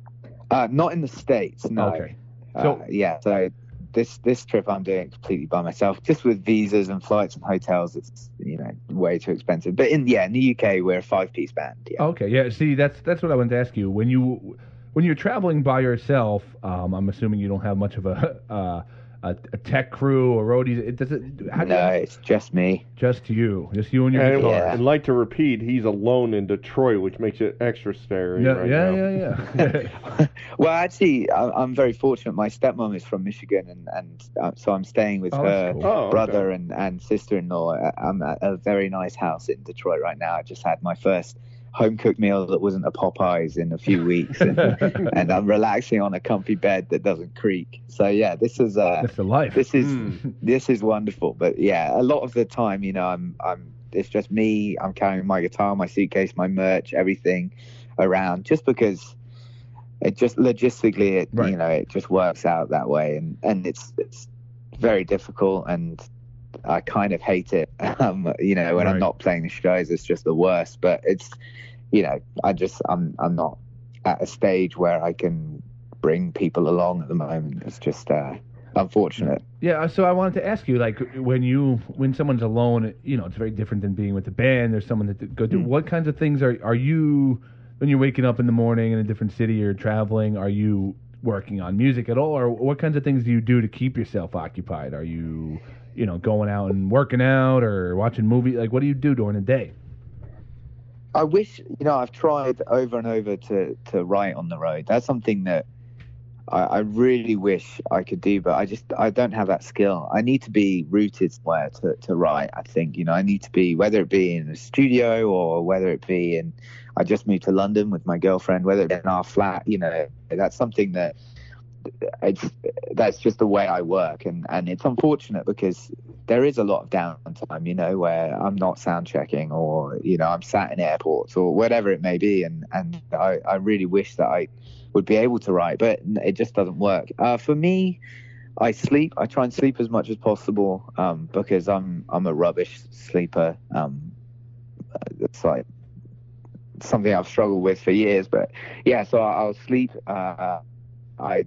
[SPEAKER 2] Uh, not in the States, no.
[SPEAKER 1] Okay. So,
[SPEAKER 2] uh, yeah, so this this trip I'm doing completely by myself, just with visas and flights and hotels. It's, you know, way too expensive. But in yeah, in the U K we're a five piece band. Yeah.
[SPEAKER 1] Okay, yeah. See, that's that's what I wanted to ask you. When you when you're traveling by yourself, um, I'm assuming you don't have much of a uh, a, a tech crew or roadies. It does it. How do
[SPEAKER 2] No,
[SPEAKER 1] you,
[SPEAKER 2] it's just me.
[SPEAKER 1] just you, just you and your
[SPEAKER 6] And,
[SPEAKER 1] guitar.
[SPEAKER 2] Yeah.
[SPEAKER 6] and like to repeat, he's alone in Detroit, which makes it extra scary
[SPEAKER 1] Yeah,
[SPEAKER 6] right
[SPEAKER 1] yeah,
[SPEAKER 6] now.
[SPEAKER 1] yeah, yeah.
[SPEAKER 2] Well, actually, I, I'm very fortunate. My stepmom is from Michigan, and and uh, so I'm staying with
[SPEAKER 1] Oh,
[SPEAKER 2] her
[SPEAKER 1] that's cool.
[SPEAKER 6] Oh, okay.
[SPEAKER 2] brother and, and sister-in-law. I'm at a very nice house in Detroit right now. I just had my first home-cooked meal that wasn't a Popeyes in a few weeks, and, and I'm relaxing on a comfy bed that doesn't creak. So yeah, this is uh,
[SPEAKER 1] That's the life.
[SPEAKER 2] this is
[SPEAKER 6] Mm.
[SPEAKER 2] this is wonderful. But yeah, a lot of the time, you know, I'm I'm it's just me. I'm carrying my guitar, my suitcase, my merch, everything around, just because it just logistically, it
[SPEAKER 1] Right.
[SPEAKER 2] you know, it just works out that way, and and it's it's very difficult, and I kind of hate it. Um, you know, when
[SPEAKER 1] Right.
[SPEAKER 2] I'm not playing the shows, it's just the worst. But it's, you know, I just I'm I'm not at a stage where I can bring people along at the moment. It's just uh, unfortunate.
[SPEAKER 1] Yeah, so I wanted to ask you, like, when you when someone's alone, you know, it's very different than being with the band. There's someone that go through.
[SPEAKER 2] Mm.
[SPEAKER 1] What kinds of things are are you when you're waking up in the morning in a different city or traveling? Are you working on music at all, or what kinds of things do you do to keep yourself occupied? Are you, you know, going out and working out or watching movies? Like, what do you do during the day?
[SPEAKER 2] I wish, you know, I've tried over and over to to write on the road. That's something that I, I really wish I could do, but I just I don't have that skill. I need to be rooted somewhere to, to write. I think, you know, I need to be, whether it be in a studio or whether it be in, I just moved to London with my girlfriend, whether it be in our flat, you know, that's something that it's that's just the way I work, and and it's unfortunate because there is a lot of downtime, you know, where I'm not sound checking, or, you know, I'm sat in airports or whatever it may be, and and I, I really wish that I would be able to write, but it just doesn't work. Uh, for me, I sleep. I try and sleep as much as possible, um, because I'm I'm a rubbish sleeper. Um, it's like something I've struggled with for years, but yeah, so I'll sleep. Uh, I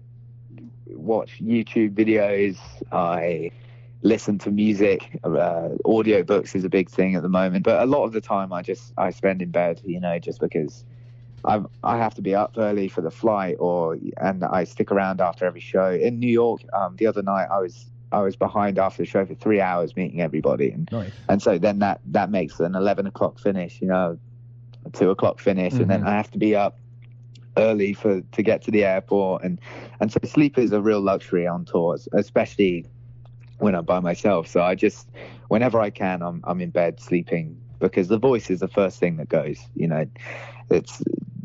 [SPEAKER 2] watch YouTube videos. I listen to music. Uh, audio books is a big thing at the moment, but a lot of the time I just I spend in bed, you know, just because I I have to be up early for the flight, or and I stick around after every show. In New York, um, the other night I was I was behind after the show for three hours meeting everybody, and
[SPEAKER 1] Nice.
[SPEAKER 2] and so then that that makes an eleven o'clock finish, you know, a two o'clock finish, and then
[SPEAKER 1] Mhm.
[SPEAKER 2] I have to be up early for to get to the airport, and and so sleep is a real luxury on tours, especially when I'm by myself. So I just, whenever I can, I'm I'm in bed sleeping, because the voice is the first thing that goes. You know, it's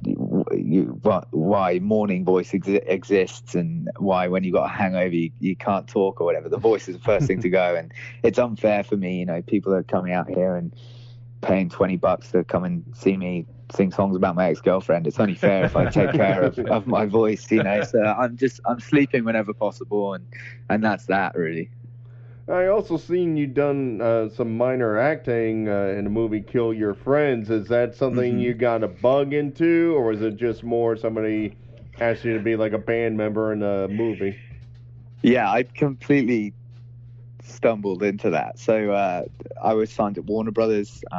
[SPEAKER 2] you, why morning voice exi- exists, and why when you got a hangover you, you can't talk or whatever. The voice is the first thing to go, and it's unfair for me. You know, people are coming out here and paying twenty bucks to come and see me sing songs about my ex-girlfriend. It's only fair if I take care of, of my voice, you know. So I'm just I'm sleeping whenever possible, and and that's that really.
[SPEAKER 6] I also seen you done uh, some minor acting uh, in the movie Kill Your Friends. Is that something
[SPEAKER 2] Mhm.
[SPEAKER 6] you got a bug into, or is it just more somebody asked you to be like a band member in a movie?
[SPEAKER 2] Yeah, I completely stumbled into that. So uh, I was signed at Warner Brothers um,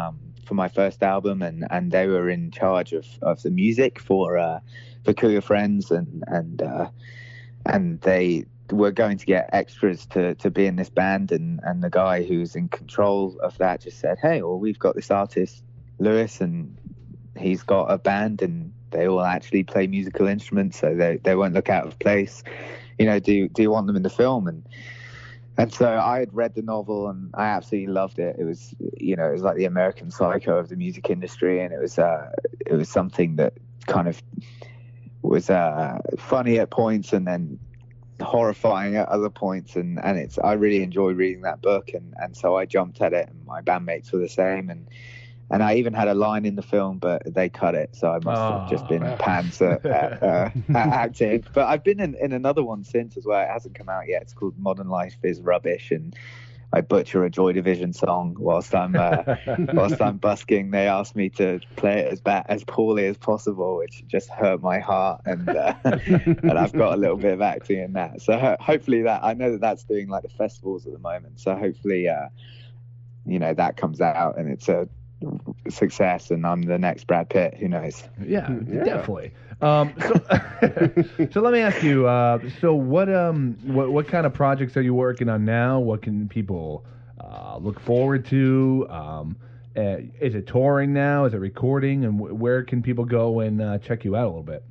[SPEAKER 2] for my first album, and, and they were in charge of, of the music for uh, for Kill Your Friends, and and uh, and they were going to get extras to, to be in this band, and, and the guy who's in control of that just said, hey, well, we've got this artist, Lewis, and he's got a band, and they all actually play musical instruments, so they, they won't look out of place. You know, do do you want them in the film? And and so I had read the novel, and I absolutely loved it. It was, you know, it was like the American Psycho of the music industry, and it was uh, it was something that kind of was uh, funny at points, and then horrifying at other points, and and it's I really enjoyed reading that book, and and so I jumped at it, and my bandmates were the same, and and I even had a line in the film, but they cut it, so I must
[SPEAKER 1] Oh,
[SPEAKER 2] have just been
[SPEAKER 1] man.
[SPEAKER 2] pants at, at, uh, at acting. But I've been in, in another one since as well. It hasn't come out yet. It's called Modern Life is Rubbish, and I butcher a Joy Division song whilst I'm uh, whilst I'm busking. They asked me to play it as bad, as poorly as possible, which just hurt my heart, and uh, and I've got a little bit of acting in that. So ho- hopefully that I know that that's doing like the festivals at the moment. So hopefully, uh, you know, that comes out and it's a success, and I'm the next Brad Pitt. Who knows?
[SPEAKER 1] Yeah,
[SPEAKER 6] Yeah.
[SPEAKER 1] definitely. Um, so, so let me ask you. Uh, so what um what what kind of projects are you working on now? What can people uh, look forward to? Um, uh, is it touring now? Is it recording? And w- where can people go and uh, check you out a little bit?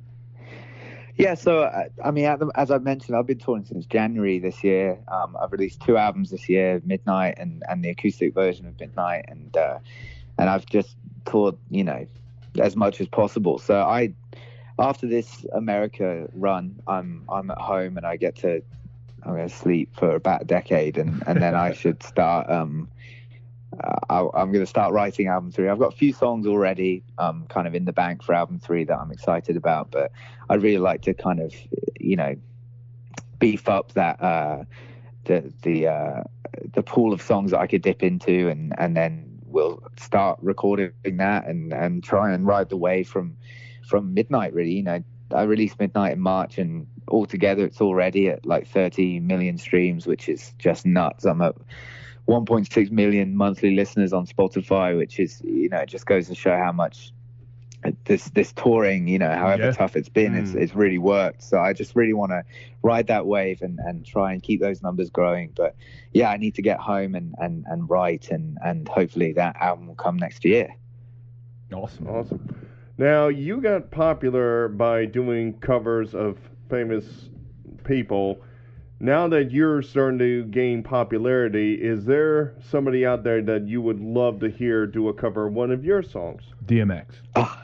[SPEAKER 2] Yeah, so uh, I mean, at the, as I've mentioned, I've been touring since January this year. Um, I've released two albums this year, Midnight and, and the acoustic version of Midnight, and uh, and I've just toured, you know, as much as possible. So I, after this America run, I'm I'm at home and I get to I'm gonna sleep for about a decade, and, and then I should start. Um, uh, I, I'm gonna start writing album three. I've got a few songs already, um, kind of in the bank for album three that I'm excited about, but I'd really like to kind of, you know, beef up that uh, the the uh, the pool of songs that I could dip into, and, and then we'll start recording that and, and try and ride the wave from from Midnight. Really, you know, I released Midnight in March, and altogether it's already at like thirty million streams, which is just nuts. I'm at one point six million monthly listeners on Spotify, which is, you know, it just goes to show how much this this touring, you know, however
[SPEAKER 1] Yeah.
[SPEAKER 2] tough it's been,
[SPEAKER 6] Mm.
[SPEAKER 2] it's it's really worked. So I just really want to ride that wave and, and try and keep those numbers growing. But yeah, I need to get home and, and, and write, and, and hopefully that album will come next year.
[SPEAKER 1] Awesome.
[SPEAKER 6] Awesome. Now, you got popular by doing covers of famous people. Now that you're starting to gain popularity, is there somebody out there that you would love to hear do a cover of one of your songs?
[SPEAKER 1] D M X.
[SPEAKER 2] Oh.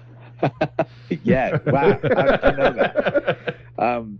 [SPEAKER 2] Yeah, wow, how did you know that? Um,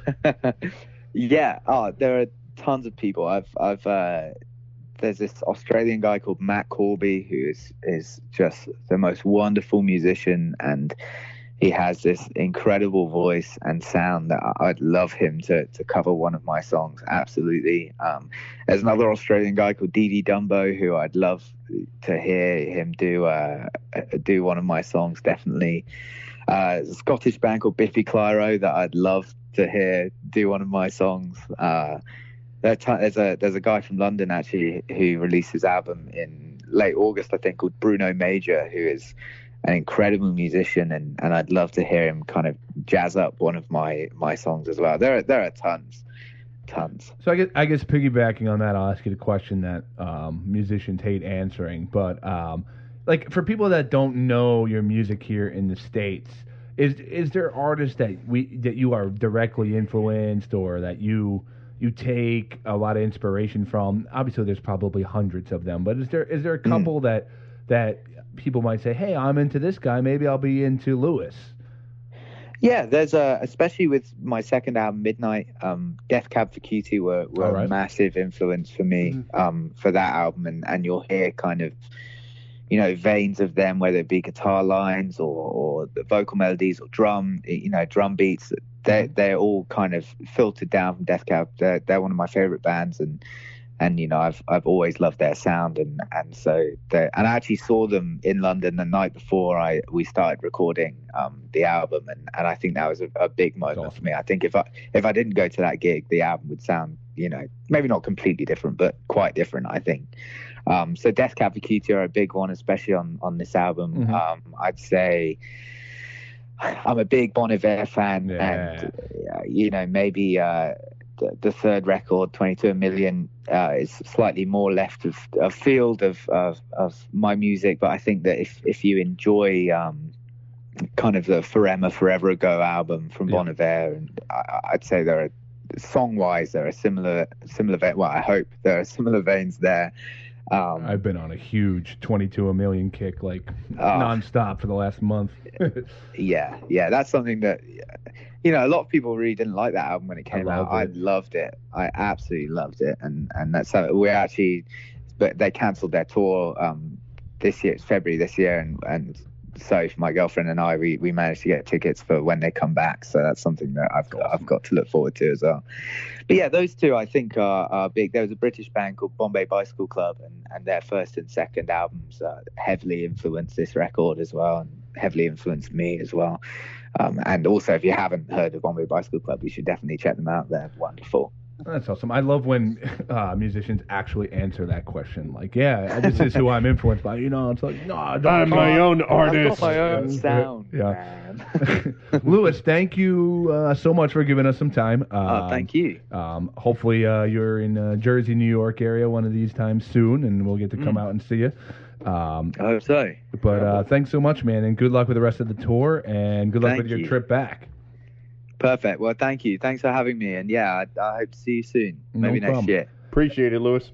[SPEAKER 2] yeah, oh, there are tons of people. I've, I've, uh, there's this Australian guy called Matt Corby who is is just the most wonderful musician, and he has this incredible voice and sound that I'd love him to to cover one of my songs. Absolutely. Um, there's another Australian guy called Dee Dee Dumbo who I'd love to hear him do uh, do one of my songs. Definitely. Uh, there's a Scottish band called Biffy Clyro that I'd love to hear do one of my songs. Uh, there's a there's a guy from London actually who released his album in late August, I think, called Bruno Major, who is an incredible musician, and, and I'd love to hear him kind of jazz up one of my, my songs as well. There are there are tons, tons.
[SPEAKER 1] So I guess, I guess piggybacking on that, I'll ask you the question that um, musicians hate answering. But um, like for people that don't know your music here in the States, is is there artists that we that you are directly influenced, or that you you take a lot of inspiration from? Obviously, there's probably hundreds of them, but is there is there a couple mm. that that people might say, hey, I'm into this guy, maybe I'll be into Lewis?
[SPEAKER 2] Yeah, there's a, especially with my second album, Midnight, um, Death Cab for Cutie were, were right. a massive influence for me mm-hmm. um, for that album. And, and you'll hear kind of, you know, veins of them, whether it be guitar lines or, or the vocal melodies or drum, you know, drum beats. They're, they're all kind of filtered down from Death Cab. They're, they're one of my favorite bands. And, And, you know, I've I've always loved their sound. And, and so, and I actually saw them in London the night before I we started recording um, the album. And, and I think that was a, a big moment awesome. for me. I think if I if I didn't go to that gig, the album would sound, you know, maybe not completely different, but quite different, I think. Um, so Death Cab for Cutie are a big one, especially on on this album.
[SPEAKER 1] Mhm.
[SPEAKER 2] Um, I'd say I'm a big Bon Iver fan,
[SPEAKER 1] Yeah.
[SPEAKER 2] and uh, you know maybe uh, the, the third record, twenty-two a million, uh, is slightly more left of a field of, of of my music. But I think that if if you enjoy um, kind of the Forever Forever Ago album from Bon
[SPEAKER 1] Yeah.
[SPEAKER 2] Iver, and I, I'd say there are song wise there are similar similar ve- well I hope there are similar veins there. Um,
[SPEAKER 1] I've been on a huge twenty-two a million kick, like
[SPEAKER 2] Oh.
[SPEAKER 1] nonstop for the last month.
[SPEAKER 2] Yeah, yeah, that's something that, you know, a lot of people really didn't like that album when it
[SPEAKER 1] I
[SPEAKER 2] came out.
[SPEAKER 1] loved
[SPEAKER 2] I
[SPEAKER 1] it.
[SPEAKER 2] loved it. I absolutely loved it, and and that's how we actually, but they cancelled their tour um this year. It's February this year, and and so for my girlfriend and I, we we managed to get tickets for when they come back. So that's something that I've got, I've got to look forward to as well. But yeah, those two I think are, are big. There was a British band called Bombay Bicycle Club, and, and their first and second albums uh, heavily influenced this record as well, and heavily influenced me as well. Um, and also, if you haven't heard of Bombay Bicycle Club, you should definitely check them out. They're wonderful.
[SPEAKER 1] That's awesome. I love when uh, musicians actually answer that question. Like, yeah, this is who I'm influenced by. You know, it's like, no, don't
[SPEAKER 6] I'm my own
[SPEAKER 2] I've
[SPEAKER 6] artist.
[SPEAKER 2] got my own
[SPEAKER 1] Yeah.
[SPEAKER 2] sound,
[SPEAKER 1] Yeah.
[SPEAKER 2] man.
[SPEAKER 1] Lewis, thank you uh, so much for giving us some time.
[SPEAKER 2] Oh,
[SPEAKER 1] Um,
[SPEAKER 2] thank you.
[SPEAKER 1] Um, hopefully, uh, you're in uh, Jersey, New York area one of these times soon, and we'll get to come
[SPEAKER 2] Mm.
[SPEAKER 1] out and see you. Um,
[SPEAKER 2] I hope so.
[SPEAKER 1] but uh, thanks so much, man, and good luck with the rest of the tour, and good luck
[SPEAKER 2] Thank
[SPEAKER 1] with your
[SPEAKER 2] you.
[SPEAKER 1] trip back.
[SPEAKER 2] Perfect. Well, thank you. Thanks for having me. And yeah, I, I hope to see you soon.
[SPEAKER 1] No
[SPEAKER 2] Maybe next
[SPEAKER 1] problem.
[SPEAKER 2] year.
[SPEAKER 6] Appreciate it, Lewis.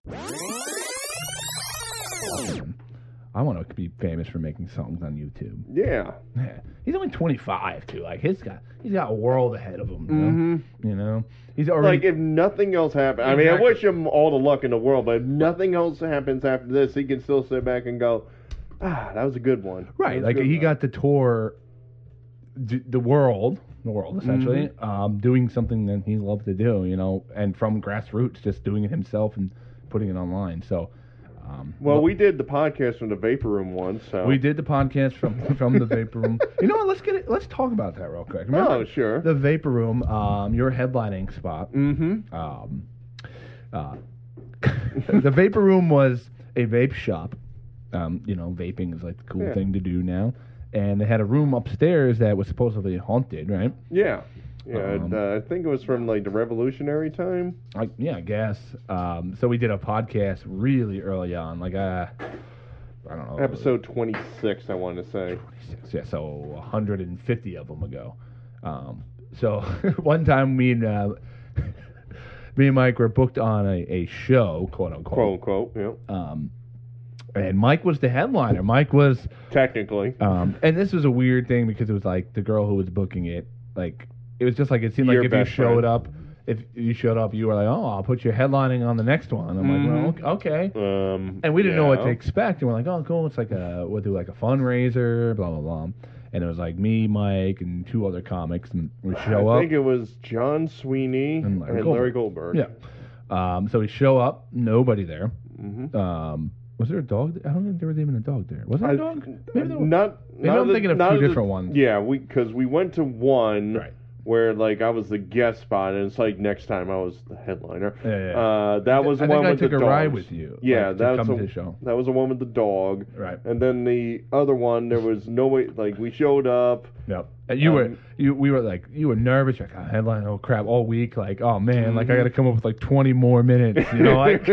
[SPEAKER 1] I want to be famous for making songs on YouTube.
[SPEAKER 6] Yeah.
[SPEAKER 1] Yeah. He's only twenty-five too. Like he's got he's got a world ahead of him. You know?
[SPEAKER 6] Mm-hmm.
[SPEAKER 1] You know? He's already
[SPEAKER 6] Like, if nothing else happens, I mean, I
[SPEAKER 1] Exactly.
[SPEAKER 6] wish him all the luck in the world, but if nothing else happens after this, he can still sit back and go, ah, that was a good one. That
[SPEAKER 1] right.
[SPEAKER 6] was a
[SPEAKER 1] Like
[SPEAKER 6] good
[SPEAKER 1] he
[SPEAKER 6] one."
[SPEAKER 1] got to tour d- the world, the world essentially,
[SPEAKER 6] Mm-hmm.
[SPEAKER 1] um, doing something that he loved to do. You know, and from grassroots, just doing it himself and putting it online. So. Um,
[SPEAKER 6] Well, we did the podcast from the Vapor Room once, so.
[SPEAKER 1] We did the podcast from from the Vapor Room. You know what? Let's get it. Let's talk about that real quick. Remember
[SPEAKER 6] Oh, sure.
[SPEAKER 1] the Vapor Room, um, your headlining spot.
[SPEAKER 6] Mm-hmm.
[SPEAKER 1] Um, uh, the Vapor Room was a vape shop. Um, you know, vaping is like the cool
[SPEAKER 6] Yeah.
[SPEAKER 1] thing to do now. And they had a room upstairs that was supposedly haunted, right?
[SPEAKER 6] Yeah. Yeah,
[SPEAKER 1] Um,
[SPEAKER 6] uh, I think it was from, like, the Revolutionary time.
[SPEAKER 1] I, yeah, I guess. Um, so we did a podcast really early on, like uh, I don't know,
[SPEAKER 6] Episode twenty-six, I want to say.
[SPEAKER 1] twenty-six, yeah, so one hundred fifty of them ago. Um, so one time me and uh, me and Mike were booked on a, a show, quote unquote.
[SPEAKER 6] Quote, unquote, yeah.
[SPEAKER 1] Um, and Mike was the headliner. Mike was,
[SPEAKER 6] Technically.
[SPEAKER 1] um, and this was a weird thing because it was like the girl who was booking it, like it was just like it seemed
[SPEAKER 6] Your
[SPEAKER 1] like if you
[SPEAKER 6] best
[SPEAKER 1] showed
[SPEAKER 6] friend.
[SPEAKER 1] up, if you showed up, you were like, oh, I'll put you headlining on the next one. I'm
[SPEAKER 6] Mhm.
[SPEAKER 1] like, well, okay.
[SPEAKER 6] Um,
[SPEAKER 1] And we didn't know what to
[SPEAKER 6] yeah.
[SPEAKER 1] expect, and we're like, oh, cool. It's like a we'll do like a fundraiser, blah blah blah. And it was like me, Mike, and two other comics, and we show
[SPEAKER 6] I
[SPEAKER 1] up.
[SPEAKER 6] think it was John Sweeney
[SPEAKER 1] And
[SPEAKER 6] and
[SPEAKER 1] Larry
[SPEAKER 6] Larry,
[SPEAKER 1] Goldberg.
[SPEAKER 6] Goldberg.
[SPEAKER 1] Yeah. Um, so we show up, nobody there.
[SPEAKER 6] Mm-hmm.
[SPEAKER 1] Um, was there a dog? I don't think there was even a dog there. Was there a dog? Maybe there was.
[SPEAKER 6] Not.
[SPEAKER 1] Maybe
[SPEAKER 6] not
[SPEAKER 1] I'm
[SPEAKER 6] the-
[SPEAKER 1] thinking of
[SPEAKER 6] not
[SPEAKER 1] two
[SPEAKER 6] the-
[SPEAKER 1] different ones.
[SPEAKER 6] Yeah, we because we went to one
[SPEAKER 1] Right.
[SPEAKER 6] where like I was the guest spot, and it's like next time I was the headliner.
[SPEAKER 1] Yeah, yeah, yeah.
[SPEAKER 6] Uh, that was the
[SPEAKER 1] I
[SPEAKER 6] one
[SPEAKER 1] think I
[SPEAKER 6] with
[SPEAKER 1] took
[SPEAKER 6] the
[SPEAKER 1] a
[SPEAKER 6] dogs.
[SPEAKER 1] ride with you.
[SPEAKER 6] Yeah,
[SPEAKER 1] like, to
[SPEAKER 6] that's
[SPEAKER 1] come
[SPEAKER 6] a-
[SPEAKER 1] to the show.
[SPEAKER 6] That was the one with the dog.
[SPEAKER 1] Right.
[SPEAKER 6] And then the other one, there was no way. Like we showed up.
[SPEAKER 1] Yep. And you were
[SPEAKER 6] Um,
[SPEAKER 1] you we were like you were nervous. You're like, oh, headline, oh crap, all week. Like, oh man, like I
[SPEAKER 6] Mhm.
[SPEAKER 1] got to come up with like twenty more minutes. You know, like.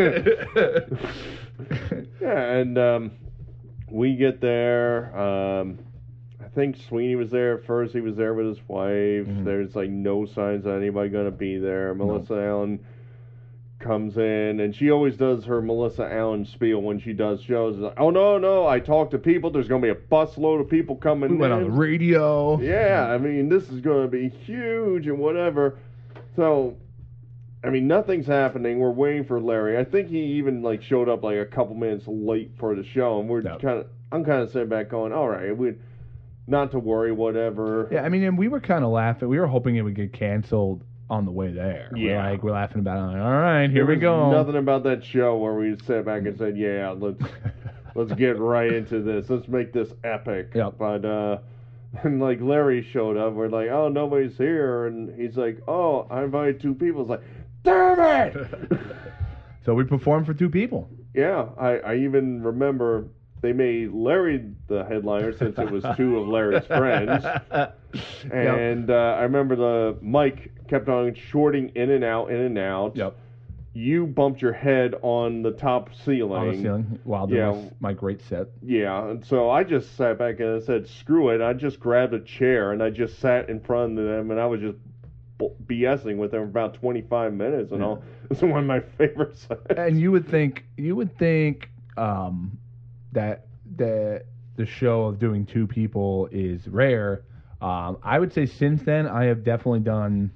[SPEAKER 6] Yeah, and um, we get there. Um, I think Sweeney was there at first. He was there with his wife.
[SPEAKER 1] Mhm.
[SPEAKER 6] There's like no signs of anybody gonna be there. Melissa Allen comes in, and she always does her Melissa Allen spiel when she does shows. It's like, oh no, no, I talked to people. There's gonna be a busload of people coming
[SPEAKER 1] We
[SPEAKER 6] in.
[SPEAKER 1] went on the radio.
[SPEAKER 6] Yeah, I mean, this is going to be huge and whatever. So, I mean, nothing's happening. We're waiting for Larry. I think he even like showed up like a couple minutes late for the show, and we're
[SPEAKER 1] Yep.
[SPEAKER 6] kind of, I'm kind of sitting back going, all right, we, not to worry, whatever.
[SPEAKER 1] Yeah, I mean, and we were kind of laughing. We were hoping it would get canceled on the way there. We're
[SPEAKER 6] Yeah.
[SPEAKER 1] like we're laughing about it. Like, all right, here
[SPEAKER 6] There
[SPEAKER 1] we
[SPEAKER 6] was
[SPEAKER 1] go.
[SPEAKER 6] Nothing about that show where we sat back and said, yeah, let's let's get right into this. Let's make this epic.
[SPEAKER 1] Yep.
[SPEAKER 6] But uh, and like Larry showed up, we're like, oh, nobody's here, and he's like, oh, I invited two people. It's like, damn it!
[SPEAKER 1] So we performed for two people.
[SPEAKER 6] yeah, I, I even remember they made Larry the headliner since it was two of Larry's friends. And uh, I remember the mic kept on shorting in and out, in and out.
[SPEAKER 1] Yep.
[SPEAKER 6] You bumped your head on the top ceiling.
[SPEAKER 1] On the ceiling while doing
[SPEAKER 6] Yeah.
[SPEAKER 1] my, my great set.
[SPEAKER 6] Yeah, and so I just sat back and I said, screw it. I just grabbed a chair and I just sat in front of them and I was just BSing with them for about twenty-five minutes and
[SPEAKER 1] Yeah.
[SPEAKER 6] all. It's one of my favorite sets.
[SPEAKER 1] And you would think you would think um, that the the show of doing two people is rare. Um, I would say since then I have definitely done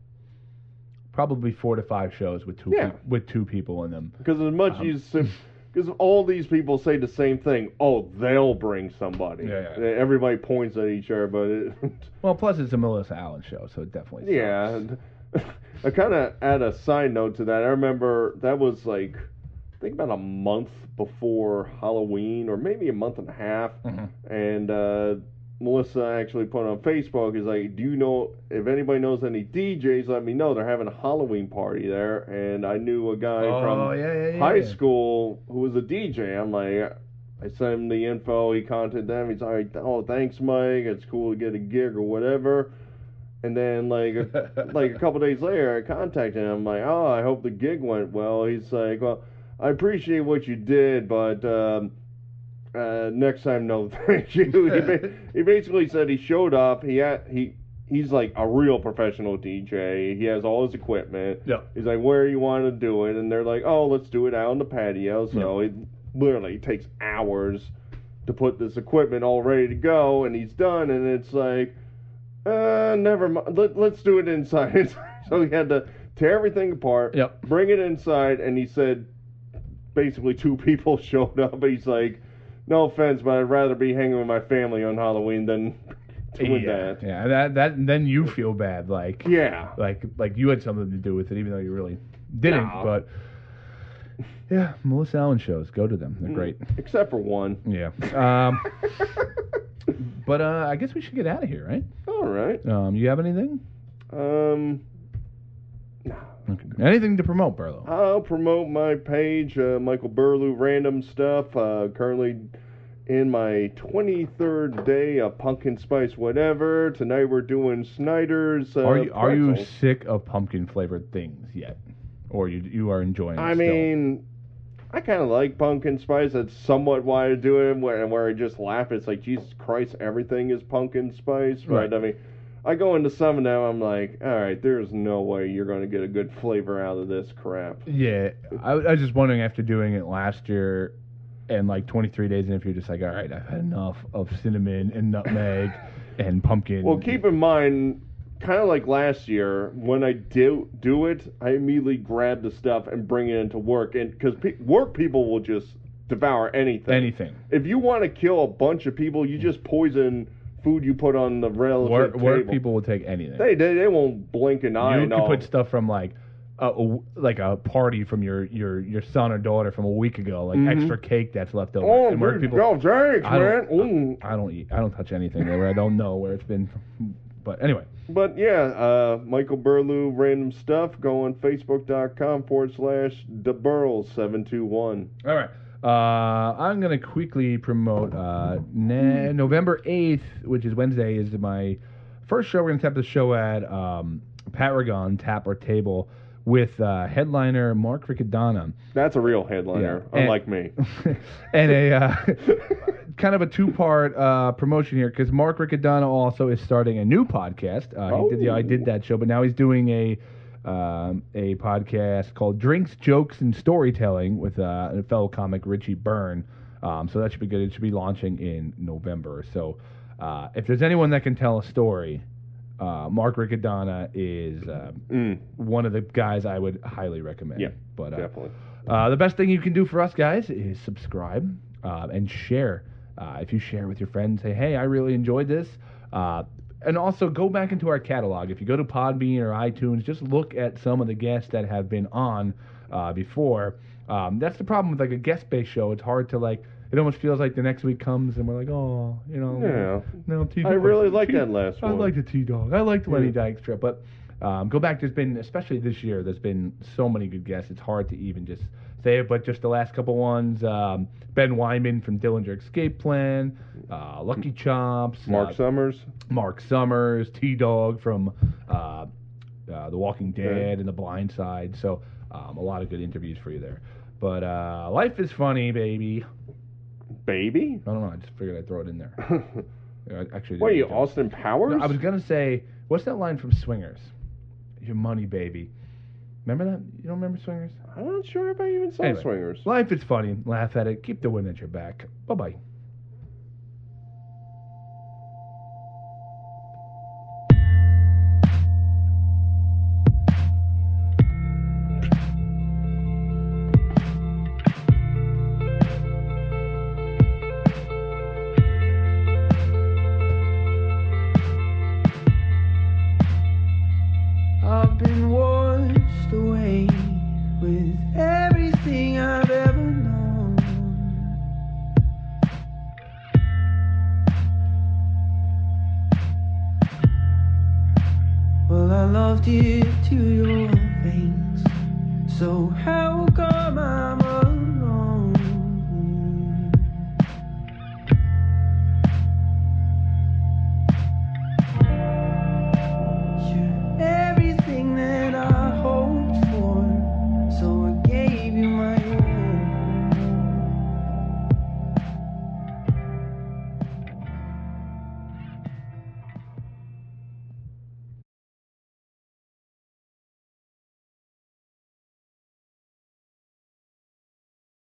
[SPEAKER 1] probably four to five shows with two
[SPEAKER 6] Yeah.
[SPEAKER 1] pe- with two people in them.
[SPEAKER 6] Because as much
[SPEAKER 1] Um,
[SPEAKER 6] as because all these people say the same thing. Oh, they'll bring somebody.
[SPEAKER 1] Yeah, yeah.
[SPEAKER 6] Everybody points at each other, but it,
[SPEAKER 1] Well, plus it's a Melissa Allen show, so it definitely sucks.
[SPEAKER 6] yeah. And I kind of add a side note to that. I remember that was like I think about a month before Halloween, or maybe a month and a half,
[SPEAKER 1] Mhm.
[SPEAKER 6] and uh, Melissa actually put on Facebook, is like, do you know, if anybody knows any D Js, let me know. They're having a Halloween party there. And I knew a guy
[SPEAKER 1] Oh,
[SPEAKER 6] from
[SPEAKER 1] yeah, yeah, yeah,
[SPEAKER 6] high
[SPEAKER 1] yeah.
[SPEAKER 6] school who was a D J. I'm like, I sent him the info. He contacted them. He's like, oh, thanks, Mike. It's cool to get a gig or whatever. And then, like, a, like a couple days later, I contacted him. I'm like, oh, I hope the gig went well. He's like, well, I appreciate what you did, but um, uh, next time, no, thank you. he, ba- he basically said he showed up. He had, he he's like a real professional D J. He has all his equipment.
[SPEAKER 1] Yeah.
[SPEAKER 6] He's like, where you want to do it? And they're like, oh, let's do it out on the patio. So it literally takes hours to put this equipment all ready to go, and he's done. And it's like, uh, never mind. Let, let's do it inside. So he had to tear everything apart,
[SPEAKER 1] Yep.
[SPEAKER 6] bring it inside, and he said basically two people showed up. He's like, no offense, but I'd rather be hanging with my family on Halloween than doing
[SPEAKER 1] yeah,
[SPEAKER 6] that.
[SPEAKER 1] yeah. That that then you feel bad, like
[SPEAKER 6] Yeah.
[SPEAKER 1] like like you had something to do with it, even though you really didn't.
[SPEAKER 6] No.
[SPEAKER 1] But yeah, Melissa Allen shows, go to them. They're great.
[SPEAKER 6] Except for one.
[SPEAKER 1] Yeah. Um, but uh, I guess we should get out of here, right?
[SPEAKER 6] All right.
[SPEAKER 1] Um, you have anything?
[SPEAKER 6] Um,
[SPEAKER 1] Okay. Anything to promote, Barlow?
[SPEAKER 6] I'll promote my page, uh, Michael Burlew Random Stuff. Uh, currently in my twenty-third day of pumpkin spice whatever. Tonight we're doing Snyder's. Uh,
[SPEAKER 1] are you are you
[SPEAKER 6] pretzels.
[SPEAKER 1] sick of pumpkin flavored things yet, or you you are enjoying?
[SPEAKER 6] I
[SPEAKER 1] it still?
[SPEAKER 6] mean, I kind of like pumpkin spice. That's somewhat why I do it. Where where I just laugh. It's like, Jesus Christ, everything is pumpkin spice, right?
[SPEAKER 1] Right.
[SPEAKER 6] I mean, I go into some of them. I'm like, all right, there's no way you're going to get a good flavor out of this crap.
[SPEAKER 1] Yeah, I, I was just wondering after doing it last year, and like twenty-three days in, if you're just like, all right, I've had enough of cinnamon and nutmeg and pumpkin.
[SPEAKER 6] Well, keep in mind, kind of like last year, when I do do it, I immediately grab the stuff and bring it into work, and because pe- work people will just devour anything.
[SPEAKER 1] anything.
[SPEAKER 6] If you want to kill a bunch of people, you just poison food you put on the relative
[SPEAKER 1] Work,
[SPEAKER 6] table.
[SPEAKER 1] work people will take anything.
[SPEAKER 6] They, they they won't blink an eye.
[SPEAKER 1] you
[SPEAKER 6] and
[SPEAKER 1] can
[SPEAKER 6] all.
[SPEAKER 1] put stuff from like a, a- like a party from your, your, your son or daughter from a week ago, like
[SPEAKER 6] Mhm.
[SPEAKER 1] extra cake that's left over.
[SPEAKER 6] Oh,
[SPEAKER 1] And work
[SPEAKER 6] there-
[SPEAKER 1] people,
[SPEAKER 6] oh, thanks,
[SPEAKER 1] I
[SPEAKER 6] man.
[SPEAKER 1] don't,
[SPEAKER 6] Mm.
[SPEAKER 1] I, I don't eat. I don't touch anything there. I don't know where it's been. But anyway,
[SPEAKER 6] But yeah, uh, Michael Burlew, random stuff. Go on Facebook.com forward slash DeBurls seven two one.
[SPEAKER 1] all right. Uh, I'm gonna quickly promote uh, na- November eighth, which is Wednesday, is my first show. We're gonna tap the show at um, Paragon Tap or Table with uh, headliner Mark Riccadonna.
[SPEAKER 6] That's a real headliner,
[SPEAKER 1] Yeah.
[SPEAKER 6] unlike me.
[SPEAKER 1] and a uh, kind of a two-part uh, promotion here, because Mark Riccadonna also is starting a new podcast. Uh, he did the I Did That show, but now he's doing a um, a podcast called Drinks, Jokes, and Storytelling with uh, a fellow comic, Richie Byrne. Um, so that should be good. It should be launching in November. So uh, if there's anyone that can tell a story, uh, Mark Riccadonna is uh,
[SPEAKER 6] Mm,
[SPEAKER 1] one of the guys I would highly recommend.
[SPEAKER 6] Yeah,
[SPEAKER 1] but uh,
[SPEAKER 6] definitely.
[SPEAKER 1] uh, the best thing you can do for us, guys, is subscribe uh, and share. Uh, if you share with your friends, say, hey, I really enjoyed this. Uh, and also go back into our catalog. If you go to Podbean or iTunes, just look at some of the guests that have been on uh, before. Um, that's the problem with like a guest-based show. It's hard to like. It almost feels like the next week comes and we're like, oh, you know,
[SPEAKER 6] Yeah.
[SPEAKER 1] no T.
[SPEAKER 6] I really like that last
[SPEAKER 1] I
[SPEAKER 6] one.
[SPEAKER 1] like the T Dog. I liked Lenny
[SPEAKER 6] Yeah.
[SPEAKER 1] Dykstra, but um, go back. There's been, especially this year, there's been so many good guests. It's hard to even just say it, but just the last couple ones. Um, Ben Wyman from Dillinger Escape Plan, uh, Lucky Chops,
[SPEAKER 6] Mark
[SPEAKER 1] uh,
[SPEAKER 6] Summers.
[SPEAKER 1] Mark Summers, T-Dog from uh, uh, The Walking Dead
[SPEAKER 6] Okay.
[SPEAKER 1] and The Blind Side. So um, a lot of good interviews for you there. But uh, life is funny, baby.
[SPEAKER 6] Baby?
[SPEAKER 1] I don't know. I just figured I'd throw it in there. Yeah, I Actually,
[SPEAKER 6] What are you,
[SPEAKER 1] didn't.
[SPEAKER 6] Austin Powers?
[SPEAKER 1] No, I was gonna say, what's that line from Swingers? Your money, baby. Remember that? You don't remember Swingers?
[SPEAKER 6] I'm not sure if I even saw
[SPEAKER 1] Anyway,
[SPEAKER 6] Swingers.
[SPEAKER 1] Life is funny. Laugh at it. Keep the wind at your back. Bye bye.
[SPEAKER 8] I've been washed away with everything I've ever known. Well, I loved it to your veins. So how come I'm